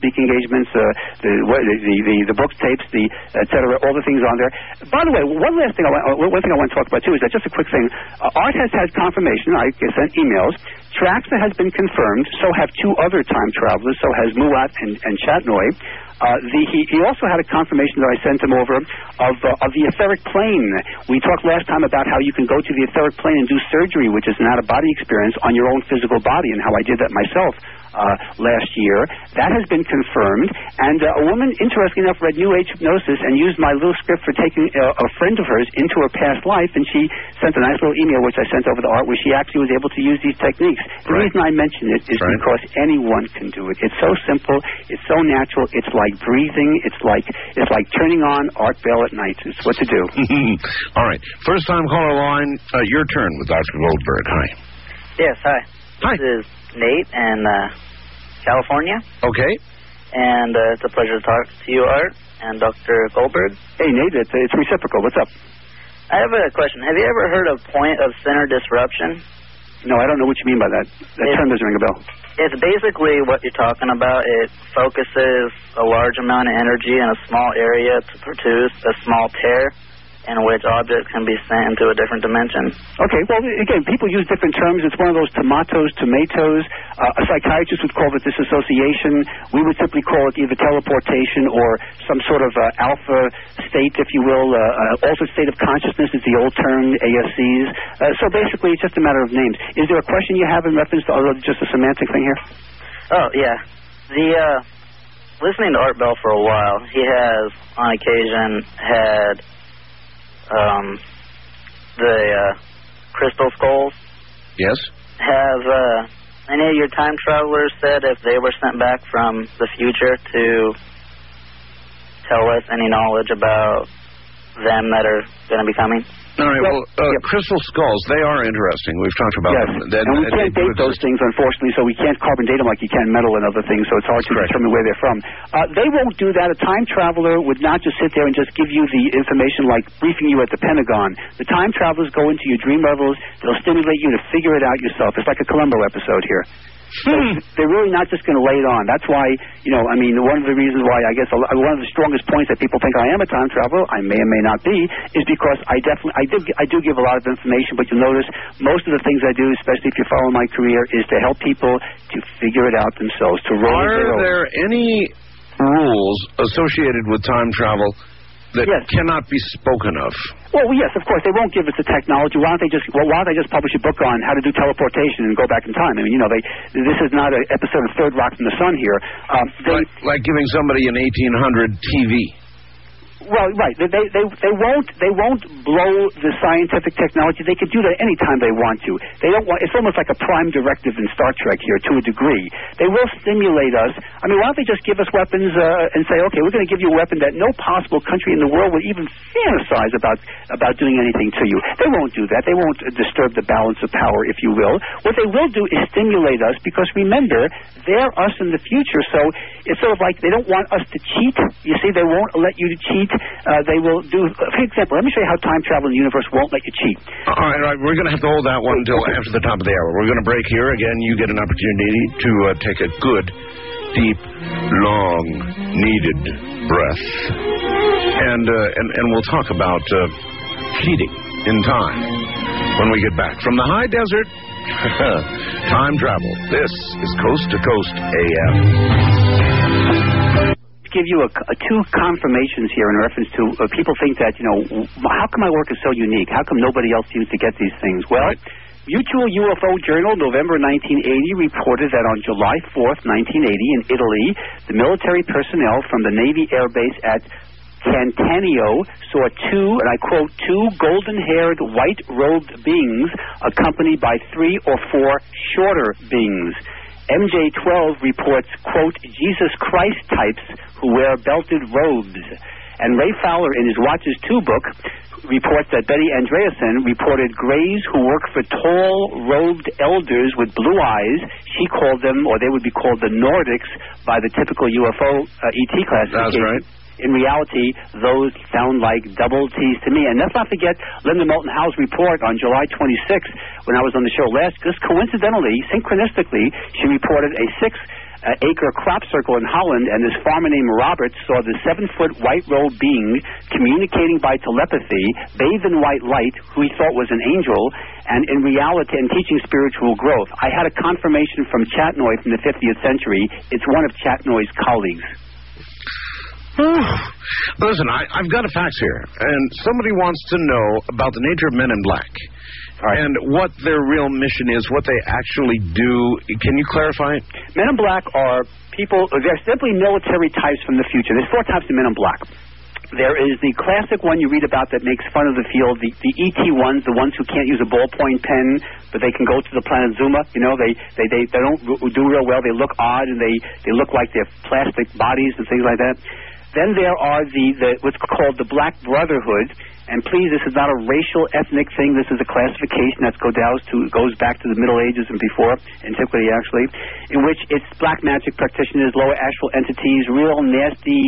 speaking engagements, uh, the, what- the, the the the book tapes, the et cetera, all the things on there. By the way, one last thing I want, uh, one thing I want to talk about too is that just a quick thing. Uh, Art has had confirmation. I sent emails. Traxa has been confirmed. So have two other time travelers. So has Muat and, and Chatnoy. Uh, the, he, he also had a confirmation that I sent him over of, uh, of the etheric plane. We talked last time about how you can go to the etheric plane and do surgery, which is an out-of-body experience on your own physical body, and how I did that myself uh, last year. That has been confirmed. And uh, a woman, interestingly enough, read New Age hypnosis and used my little script for taking uh, a friend of hers into her past life, and she sent a nice little email, which I sent over to Art, where she actually was able to use these techniques. The Right. reason I mention it is Right. because anyone can do it. It's so simple. It's so natural. It's like breathing. It's like it's like turning on Art Bell at night. It's what to do. All right. First time caller line, uh, your turn with Doctor Goldberg. Hi. Yes, hi. Hi. This is Nate in uh, California, Okay. and uh, it's a pleasure to talk to you, Art, and Doctor Goldberg. Hey, Nate, it's, it's reciprocal. What's up? I have a question. Have you ever heard of point of center disruption? No, I don't know what you mean by that. That It- term doesn't ring a bell. It's basically what you're talking about. It focuses a large amount of energy in a small area to produce a small tear in which objects can be sent into a different dimension. Okay, well, again, people use different terms. It's one of those tomatoes, tomatoes. Uh, a psychiatrist would call it disassociation. We would simply call it either teleportation or some sort of uh, alpha state, if you will. Uh, uh, altered state of consciousness is the old term, A S Cs. Uh, so basically, it's just a matter of names. Is there a question you have in reference to other, just a semantic thing here? Oh, yeah. The, uh, listening to Art Bell for a while, he has, on occasion, had um, the uh, crystal skulls. Yes. Have uh, any of your time travelers said if they were sent back from the future to tell us any knowledge about them that are going to be coming? All right. Well, uh, crystal skulls, they are interesting. We've talked about Yes, them. That- and we that can't they date do those exist. things, unfortunately, so we can't carbon date them like you can metal and other things, so it's hard to determine where they're from. Uh, they won't do that. A time traveler would not just sit there and just give you the information like briefing you at the Pentagon. The time travelers go into your dream levels. They'll stimulate you to figure it out yourself. It's like a Columbo episode here. So they're really not just going to lay it on. That's why, you know, I mean, one of the reasons why I guess a, lo- one of the strongest points that people think I am a time traveler, I may or may not be, is because I definitely, I do, I do give a lot of information, but you'll notice most of the things I do, especially if you follow my career, is to help people to figure it out themselves, to roll Are their own. there any rules associated with time travel that cannot be spoken of? Well, yes, of course. They won't give us the technology. Why don't they just well, why don't they just publish a book on how to do teleportation and go back in time? I mean, you know, they this is not an episode of Third Rock from the Sun here. Um, they, Like, like giving somebody an eighteen hundred T V. Well, right. They, they they they won't they won't blow the scientific technology. They could do that any time they want to. They don't want. It's almost like a prime directive in Star Trek here, to a degree. They will stimulate us. I mean, why don't they just give us weapons uh, and say, okay, we're going to give you a weapon that no possible country in the world would even fantasize about about doing anything to you. They won't do that. They won't uh, disturb the balance of power, if you will. What they will do is stimulate us, because remember, they're us in the future. So it's sort of like they don't want us to cheat. You see, they won't let you cheat. Uh, they will do, for example, let me show you how time travel in the universe won't let you cheat. All right, all right. We're going to have to hold that one until after the top of the hour. We're going to break here. Again, you get an opportunity to uh, take a good, deep, long, needed breath. And, uh, and, and we'll talk about uh, cheating in time when we get back. From the high desert, time travel. This is Coast to Coast A M. Give you a, a two confirmations here in reference to uh, people think that, you know, how come my work is so unique? How come nobody else seems to get these things? Well, right. Mutual U F O Journal, November nineteen eighty, reported that on July fourth, nineteen eighty, in Italy, the military personnel from the Navy Air Base at Catania saw two, and I quote, two golden-haired, white-robed beings accompanied by three or four shorter beings. M J twelve reports, quote, Jesus Christ types who wear belted robes. And Ray Fowler, in his Watches two book, reports that Betty Andreasen reported grays who work for tall, robed elders with blue eyes. She called them, or they would be called the Nordics by the typical U F O uh, E T classification. That's right. In reality, those sound like double T's to me. And let's not forget Linda Moulton Howe's report on July twenty-sixth, when I was on the show last, because coincidentally, synchronistically, she reported a six uh, acre crop circle in Holland, and this farmer named Robert saw the seven-foot white-robed being communicating by telepathy, bathed in white light, who he thought was an angel, and in reality, and teaching spiritual growth. I had a confirmation from Chatnoy from the fiftieth century. It's one of Chatnoy's colleagues. Listen, I, I've got a fax here, and somebody wants to know about the nature of Men in Black. Right. And what their real mission is, what they actually do. Can you clarify? Men in Black are people, they're simply military types from the future. There's four types of Men in Black. There is the classic one you read about that makes fun of the field, the, the E T ones, the ones who can't use a ballpoint pen, but they can go to the planet Zuma. You know, they, they, they, they don't do real well. They look odd, and they, they look like they have plastic bodies and things like that. Then there are the, the what's called the Black Brotherhood. And please, this is not a racial, ethnic thing. This is a classification that goes to goes back to the Middle Ages and before, antiquity actually, in which it's black magic practitioners, lower astral entities, real nasty,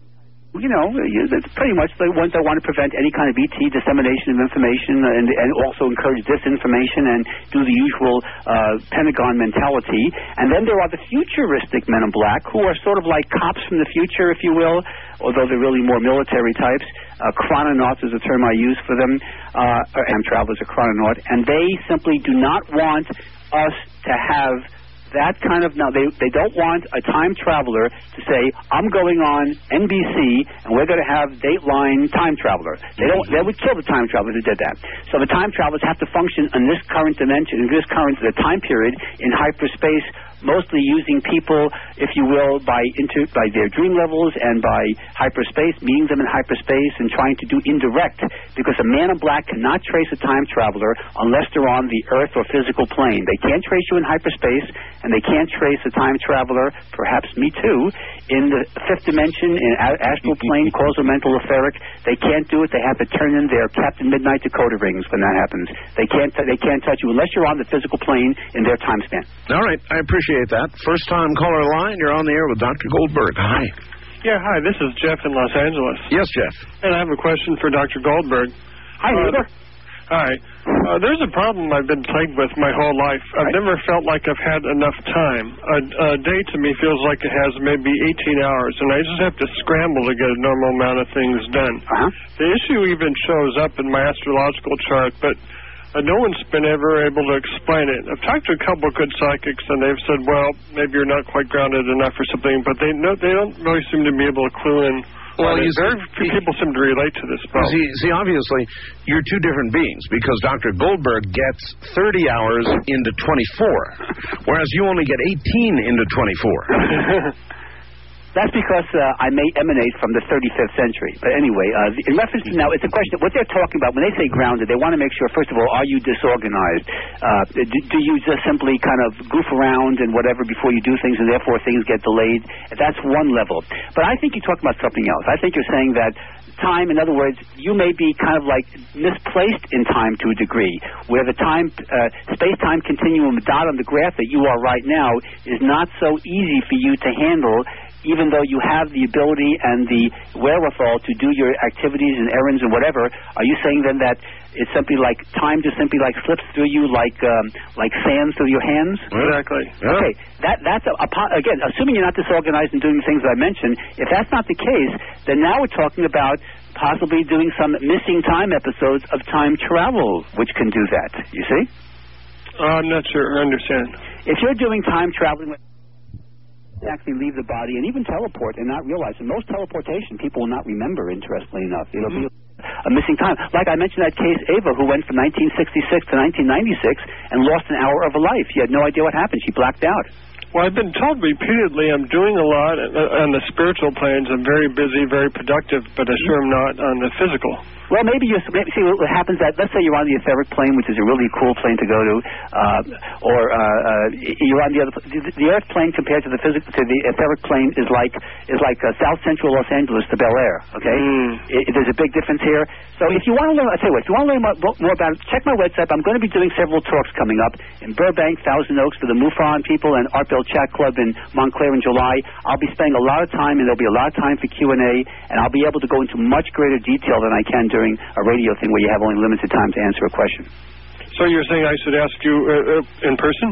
you know, it's pretty much the ones that want to prevent any kind of E T dissemination of information and, and also encourage disinformation and do the usual uh, Pentagon mentality. And then there are the futuristic Men in Black, who are sort of like cops from the future, if you will, although they're really more military types. Uh, chrononauts is a term I use for them. Uh, or am travelers, a chrononaut. And they simply do not want us to have that kind of, now they they don't want a time traveler to say, I'm going on N B C and we're going to have Dateline Time Traveler. They don't. They would kill the time travelers who did that. So the time travelers have to function in this current dimension, in this current the time period in hyperspace, mostly using people, if you will, by inter, by their dream levels and by hyperspace, meeting them in hyperspace and trying to do indirect, because a Man in Black cannot trace a time traveler unless they're on the Earth or physical plane. They can't trace you in hyperspace, and they can't trace a time traveler, perhaps me too, in the fifth dimension, in astral plane, causal, mental, etheric. They can't do it. They have to turn in their Captain Midnight Dakota rings when that happens. They can't. They can't touch you unless you're on the physical plane in their time span. All right, I appreciate that. First time caller line, you're on the air with Doctor Goldberg. Hi. Yeah, hi, this is Jeff in Los Angeles. Yes, Jeff. And I have a question for Doctor Goldberg. Hi, neighbor. Uh, hi. Uh, there's a problem I've been plagued with my whole life. I've right. never felt like I've had enough time. A, a day to me feels like it has maybe eighteen hours, and I just have to scramble to get a normal amount of things done. Uh-huh. The issue even shows up in my astrological chart, but Uh, no one's been ever able to explain it. I've talked to a couple of good psychics, and they've said, well, maybe you're not quite grounded enough or something, but they no, they don't really seem to be able to clue in. Well, you very few people seem to relate to this problem. See, see, obviously, you're two different beings, because Doctor Goldberg gets thirty hours into twenty-four, whereas you only get eighteen into twenty-four. That's because uh, I may emanate from the thirty-fifth century. But anyway, uh, in reference to now, it's a question of what they're talking about. When they say grounded, they want to make sure, first of all, are you disorganized? Uh, do, do you just simply kind of goof around and whatever before you do things, and therefore things get delayed? That's one level. But I think you're talking about something else. I think you're saying that time, in other words, you may be kind of like misplaced in time to a degree, where the time, uh, space-time continuum dot on the graph that you are right now is not so easy for you to handle, even though you have the ability and the wherewithal to do your activities and errands and whatever. Are you saying then that it's simply like time just simply like slips through you like um, like sand through your hands? Exactly. Okay, that that's a, a, again, assuming you're not disorganized and doing the things I mentioned. If that's not the case, then now we're talking about possibly doing some missing time episodes of time travel, which can do that. You see? Uh, I'm not sure. I understand. If you're doing time traveling with actually leave the body and even teleport and not realize, and most teleportation people will not remember, interestingly enough. It'll mm-hmm. be a missing time. Like I mentioned that case, Ava, who went from nineteen sixty-six to nineteen ninety-six and lost an hour of her life. She had no idea what happened. She blacked out. Well, I've been told repeatedly I'm doing a lot on the spiritual planes. I'm very busy, very productive, but I sure am not on the physical. Well, maybe you maybe, see what happens. That let's say you're on the etheric plane, which is a really cool plane to go to, uh, or uh, uh, you're on the other. The, the Earth plane compared to the physical to the etheric plane is like is like uh, South Central Los Angeles to Bel Air. Okay, mm. it, there's a big difference here. So if you want to learn, I tell you what, if you want to learn more, more about it, check my website. I'm going to be doing several talks coming up in Burbank, Thousand Oaks for the MUFON people, and Artbell Chat Club in Montclair in July. I'll be spending a lot of time, and there'll be a lot of time for Q and A, and I'll be able to go into much greater detail than I can during a radio thing where you have only limited time to answer a question. So you're saying I should ask you uh, uh, in person?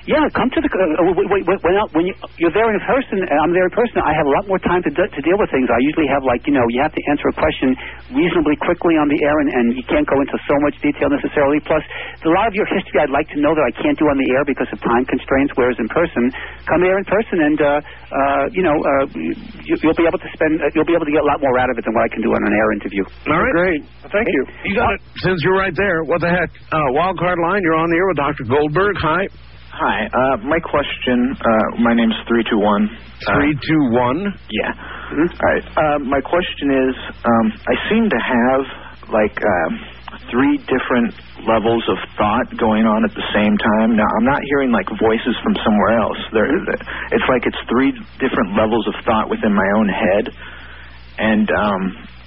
Yeah, come to the. Uh, w- w- w- when, when you, you're there in person, and I'm there in person, I have a lot more time to d- to deal with things. I usually have, like, you know, you have to answer a question reasonably quickly on the air, and, and you can't go into so much detail necessarily. Plus, a lot of your history I'd like to know that I can't do on the air because of time constraints, whereas in person, come here in person, and, uh, uh, you know, uh, you, you'll be able to spend, uh, you'll be able to get a lot more out of it than what I can do on an air interview. All right. Great. Thank you. You got it. Since you're right there, what the heck? Uh, Wildcard line, you're on the air with Doctor Goldberg. Hi. Hi. Uh, my question, uh, my name's three two one. three two one? Yeah. Mm-hmm. All right. Uh, my question is, um, I seem to have, like, uh, three different levels of thought going on at the same time. Now, I'm not hearing, like, voices from somewhere else. There, it's like it's three different levels of thought within my own head. And, um...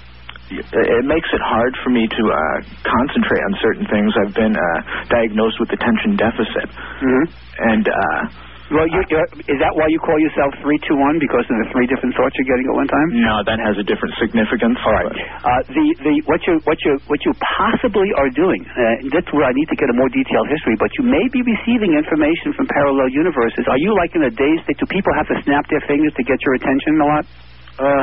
it makes it hard for me to uh, concentrate on certain things. I've been uh, diagnosed with attention deficit. Mm-hmm. And, uh... Well, you're, you're, is that why you call yourself three two one, because of the three different thoughts you're getting at one time? No, that has a different significance. All right. Uh, the, the, what, you, what, you, what you possibly are doing, uh, that's where I need to get a more detailed history, but you may be receiving information from parallel universes. Are you like in a daze that do people have to snap their fingers to get your attention a lot? Uh...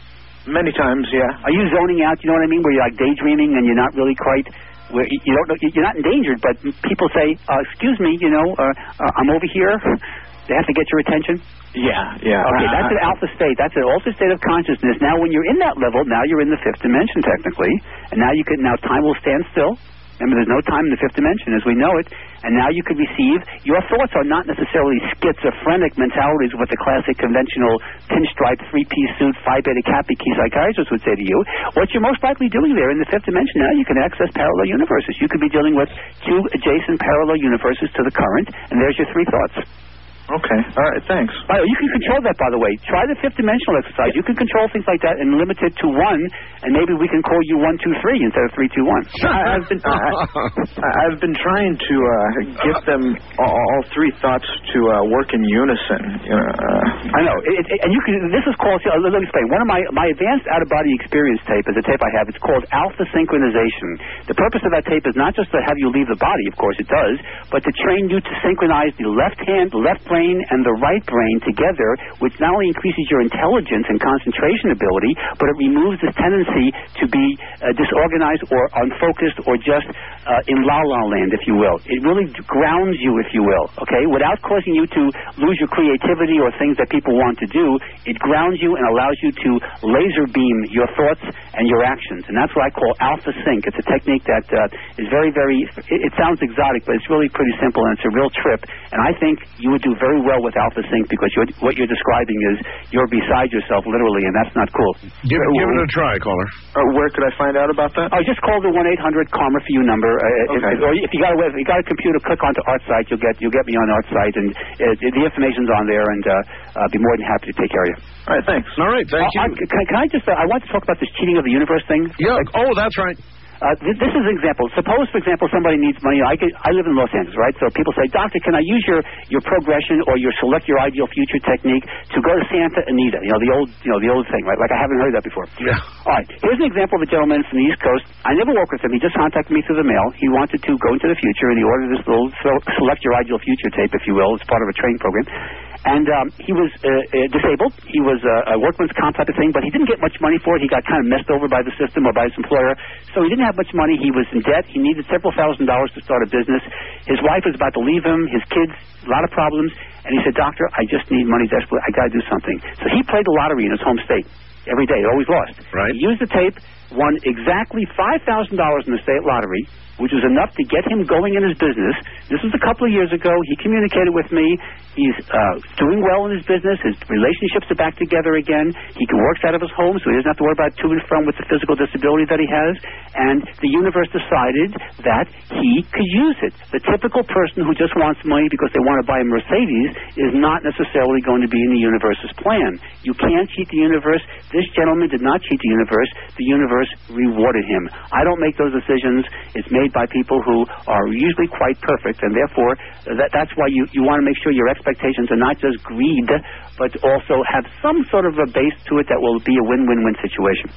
Many times, yeah. Are you zoning out? You know what I mean? Where you're like daydreaming and you're not really quite, where you don't know, you're not endangered, but people say, uh, "Excuse me, you know, uh, uh, I'm over here." They have to get your attention. Yeah, yeah. Okay, uh, that's an alpha state. That's an altered state of consciousness. Now, when you're in that level, now you're in the fifth dimension technically, and now you can. Now time will stand still. Remember, there's no time in the fifth dimension as we know it. And now you can receive, your thoughts are not necessarily schizophrenic mentalities, what the classic conventional pinstripe, three-piece suit, phi beta kappa key psychiatrist would say to you. What you're most likely doing there in the fifth dimension, now you can access parallel universes. You could be dealing with two adjacent parallel universes to the current, and there's your three thoughts. Okay. All right, thanks. By the way, you can control that, by the way. Try the fifth dimensional exercise. You can control things like that and limit it to one, and maybe we can call you one, two, three instead of three, two, one. I, I've been I, I've been trying to uh, get them all, all three thoughts to uh, work in unison. You know, uh, I know, it, it, and you can. This is called. Let me explain. One of my my advanced out of body experience tape is a tape I have. It's called alpha synchronization. The purpose of that tape is not just to have you leave the body, of course it does, but to train you to synchronize the left hand, the left brain, and the right brain together, which not only increases your intelligence and concentration ability, but it removes this tendency to be uh, disorganized or unfocused or just uh, in la-la land, if you will. It really grounds you, if you will, okay? Without causing you to lose your creativity or things that people want to do, it grounds you and allows you to laser beam your thoughts and your actions. And that's what I call alpha sync. It's a technique that uh, is very, very, it, it sounds exotic, but it's really pretty simple, and it's a real trip. And I think you would do very well with alpha sync, because you're, what you're describing is you're beside yourself literally, and that's not cool. Give, uh, give it a try, caller. Uh, where could I find out about that? Oh, just call the one eight hundred karma for you number. Uh, okay. if, or if you got a if you got a computer, click onto Art site. You'll get you'll get me on Art site, and uh, the information's on there, and uh, I'll be more than happy to take care of you. All right, thanks. All right, thank uh, you. I, can, can I just? Uh, I want to talk about this cheating of the universe thing. Yeah. Like, oh, that's right. Uh, th- this is an example. Suppose, for example, somebody needs money. I, get, I live in Los Angeles, right? So people say, "Doctor, can I use your, your progression or your select your ideal future technique to go to Santa Anita?" You know, the old you know the old thing, right? Like I haven't heard that before. Yeah. All right. Here's an example of a gentleman from the East Coast. I never worked with him. He just contacted me through the mail. He wanted to go into the future, and he ordered this little select your ideal future tape, if you will. It's part of a training program. And um, he was uh, uh, disabled. He was uh, a workman's comp type of thing, but he didn't get much money for it. He got kind of messed over by the system or by his employer. So he didn't have much money. He was in debt. He needed several thousand dollars to start a business. His wife was about to leave him. His kids, a lot of problems. And he said, "Doctor, I just need money desperately. I got to do something." So he played the lottery in his home state every day. He always lost. Right. He used the tape, won exactly five thousand dollars in the state lottery, which was enough to get him going in his business. This was a couple of years ago. He communicated with me. He's uh, doing well in his business. His relationships are back together again. He can work out of his home, so he doesn't have to worry about to and from with the physical disability that he has. And the universe decided that he could use it. The typical person who just wants money because they want to buy a Mercedes is not necessarily going to be in the universe's plan. You can't cheat the universe. This gentleman did not cheat the universe. The universe rewarded him. I don't make those decisions. It's made by people who are usually quite perfect, and therefore that, that's why you, you want to make sure your expectations are not just greed, but also have some sort of a base to it that will be a win-win-win situation.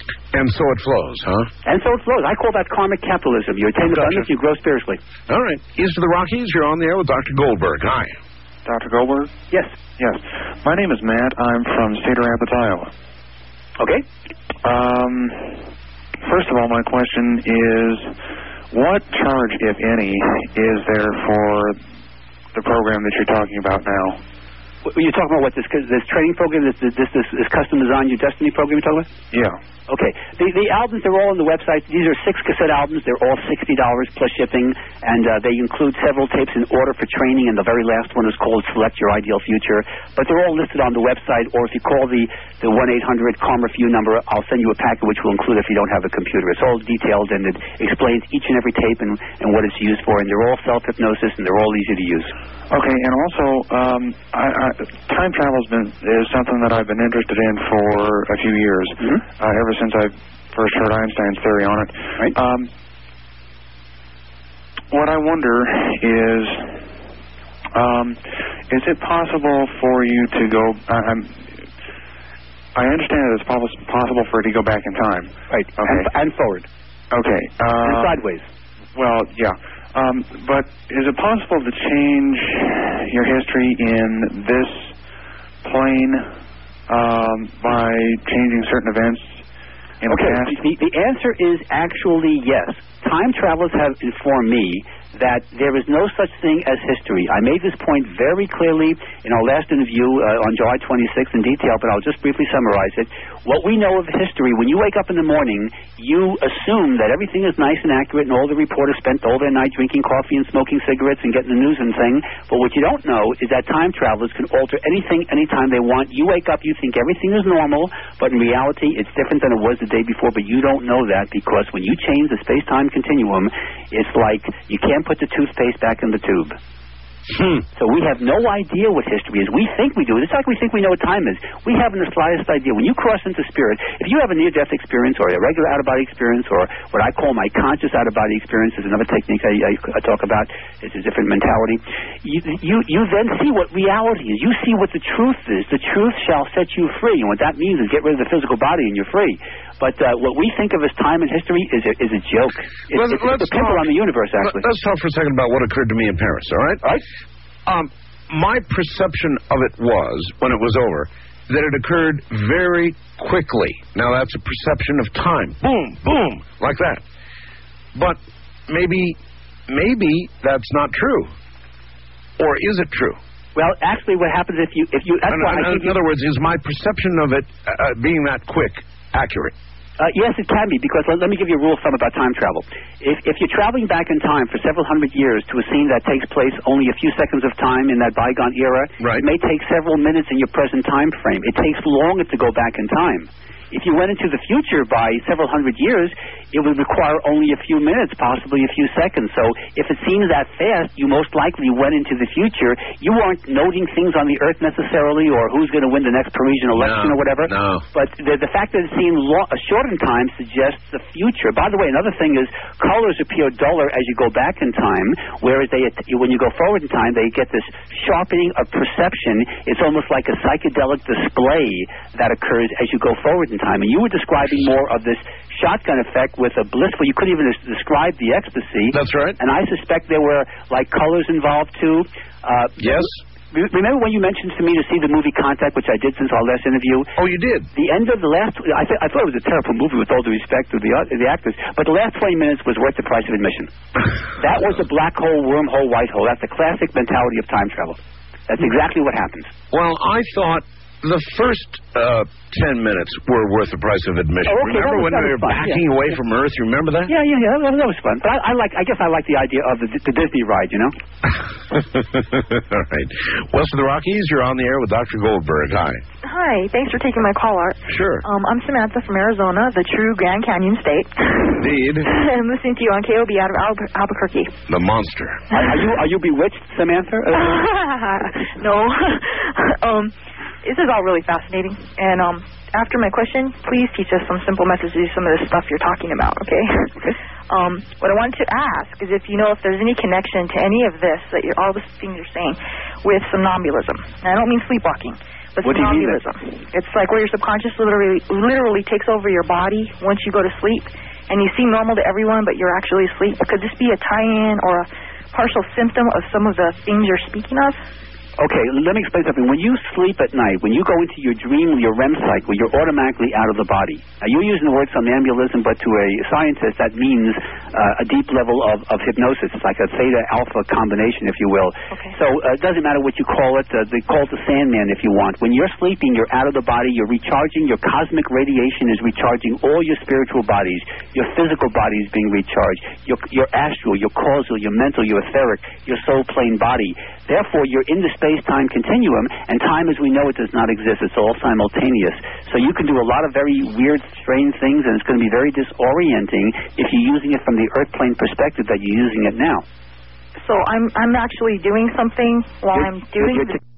And so it flows, huh? And so it flows. I call that karmic capitalism. You attain Gotcha. abundance, you grow spiritually. All right. East of the Rockies, you're on the air with Doctor Goldberg. Hi. Doctor Goldberg? Yes. Yes. My name is Matt. I'm from Cedar Rapids, Iowa. Okay. Um, first of all, my question is, what charge, if any, is there for the program that you're talking about now? You're talking about what, this this training program, this this this, this custom design your destiny program you're talking about? Yeah. Okay. The the albums, they're all on the website. These are six cassette albums. They're all sixty dollars plus shipping, and uh, they include several tapes in order for training, and the very last one is called Select Your Ideal Future. But they're all listed on the website, or if you call the, the one eight hundred Karma for You number, I'll send you a packet which will include if you don't have a computer. It's all detailed, and it explains each and every tape and, and what it's used for, and they're all self-hypnosis, and they're all easy to use. Okay, and also, um, I, I, time travel's been is something that I've been interested in for a few years, mm-hmm. uh, ever since I first heard Einstein's theory on it. Right. Um, what I wonder is, um, is it possible for you to go? I, I'm, I understand that it's pos- possible for it to go back in time. Right. Okay. And, and forward. Okay. Uh, and sideways. Well, yeah. Um, but is it possible to change your history in this plane um, by changing certain events in the okay, past? the, the answer is actually yes. Time travelers have informed me that there is no such thing as history. I made this point very clearly in our last interview uh, on July twenty-sixth in detail, but I'll just briefly summarize it. What we know of history, when you wake up in the morning, you assume that everything is nice and accurate and all the reporters spent all their night drinking coffee and smoking cigarettes and getting the news and thing. But what you don't know is that time travelers can alter anything anytime they want. You wake up, you think everything is normal, but in reality it's different than it was the day before, but you don't know that because when you change the space-time continuum, it's like you can't put the toothpaste back in the tube. Hmm. So we have no idea what history is. We think we do. It's like we think we know what time is. We haven't the slightest idea. When you cross into spirit, if you have a near-death experience or a regular out-of-body experience or what I call my conscious out-of-body experience is another technique I, I, I talk about. It's a different mentality. You, you, you then see what reality is. You see what the truth is. The truth shall set you free. And what that means is get rid of the physical body and you're free. But uh, what we think of as time and history is a, is a joke. It's, let's, it's, let's it's a pimple talk, on the universe, actually. Let's talk for a second about what occurred to me in Paris, all right? All right. Um, my perception of it was, when it was over, that it occurred very quickly. Now, that's a perception of time. Boom, boom, like that. But maybe, maybe that's not true. Or is it true? Well, actually, what happens if you... if you that's in, why in, I in other words, is my perception of it uh, being that quick accurate? Uh, yes, it can be, because let, let me give you a rule of thumb about time travel. If, if you're traveling back in time for several hundred years to a scene that takes place only a few seconds of time in that bygone era, right. It may take several minutes in your present time frame. It takes longer to go back in time. If you went into the future by several hundred years, it would require only a few minutes, possibly a few seconds. So if it seems that fast, you most likely went into the future. You weren't noting things on the earth necessarily, or who's going to win the next Parisian election no, or whatever. No. But the, the fact that it seemed lo- a short in time suggests the future. By the way, another thing is colors appear duller as you go back in time, whereas they, when you go forward in time, they get this sharpening of perception. It's almost like a psychedelic display that occurs as you go forward in time. And you were describing more of this shotgun effect with a blissful, you couldn't even des- describe the ecstasy. That's right. And I suspect there were like colors involved too. Uh, yes. Remember when you mentioned to me to see the movie Contact, which I did since our last interview? Oh, you did? The end of the last, I, th- I thought it was a terrible movie with all due respect to the, uh, the actors, but the last twenty minutes was worth the price of admission. That was a black hole, wormhole, white hole. That's the classic mentality of time travel. That's exactly what happens. Well, I thought the first uh, ten minutes were worth the price of admission. Oh, okay, remember was, when we were fun. backing yeah. away from Earth? You remember that? Yeah, yeah, yeah. That, that was fun. But I, I like. I guess I like the idea of the, the Disney ride. You know. All right. West of the Rockies, you're on the air with Doctor Goldberg. Hi. Hi. Thanks for taking my call, Art. Sure. Um, I'm Samantha from Arizona, the true Grand Canyon state. Indeed. I'm listening to you on K O B out of Albu- Albuquerque. The monster. Are, are you are you bewitched, Samantha? No. um. This is all really fascinating. And um, after my question, please teach us some simple methods to do some of the stuff you're talking about, okay? Okay. Um, what I wanted to ask is if you know if there's any connection to any of this, that you're, all the things you're saying, with somnambulism. And I don't mean sleepwalking. But What do you mean somnambulism. It's like where your subconscious literally, literally takes over your body once you go to sleep, and you seem normal to everyone, but you're actually asleep. Could this be a tie-in or a partial symptom of some of the things you're speaking of? Okay, let me explain something. When you sleep at night, when you go into your dream, your R E M cycle, you're automatically out of the body. Now, you're using the word somnambulism, but to a scientist, that means uh, a deep level of, of hypnosis. It's like a theta-alpha combination, if you will. Okay. So uh, it doesn't matter what you call it. Uh, they call it the Sandman, if you want. When you're sleeping, you're out of the body. You're recharging. Your cosmic radiation is recharging all your spiritual bodies. Your physical body is being recharged. Your, your astral, your causal, your mental, your etheric, your soul plane body. Therefore, you're in the space-time continuum, and time as we know it does not exist. It's all simultaneous. So you can do a lot of very weird, strange things, and it's going to be very disorienting if you're using it from the Earth plane perspective that you're using it now. So I'm I'm actually doing something while You're- I'm doing you're the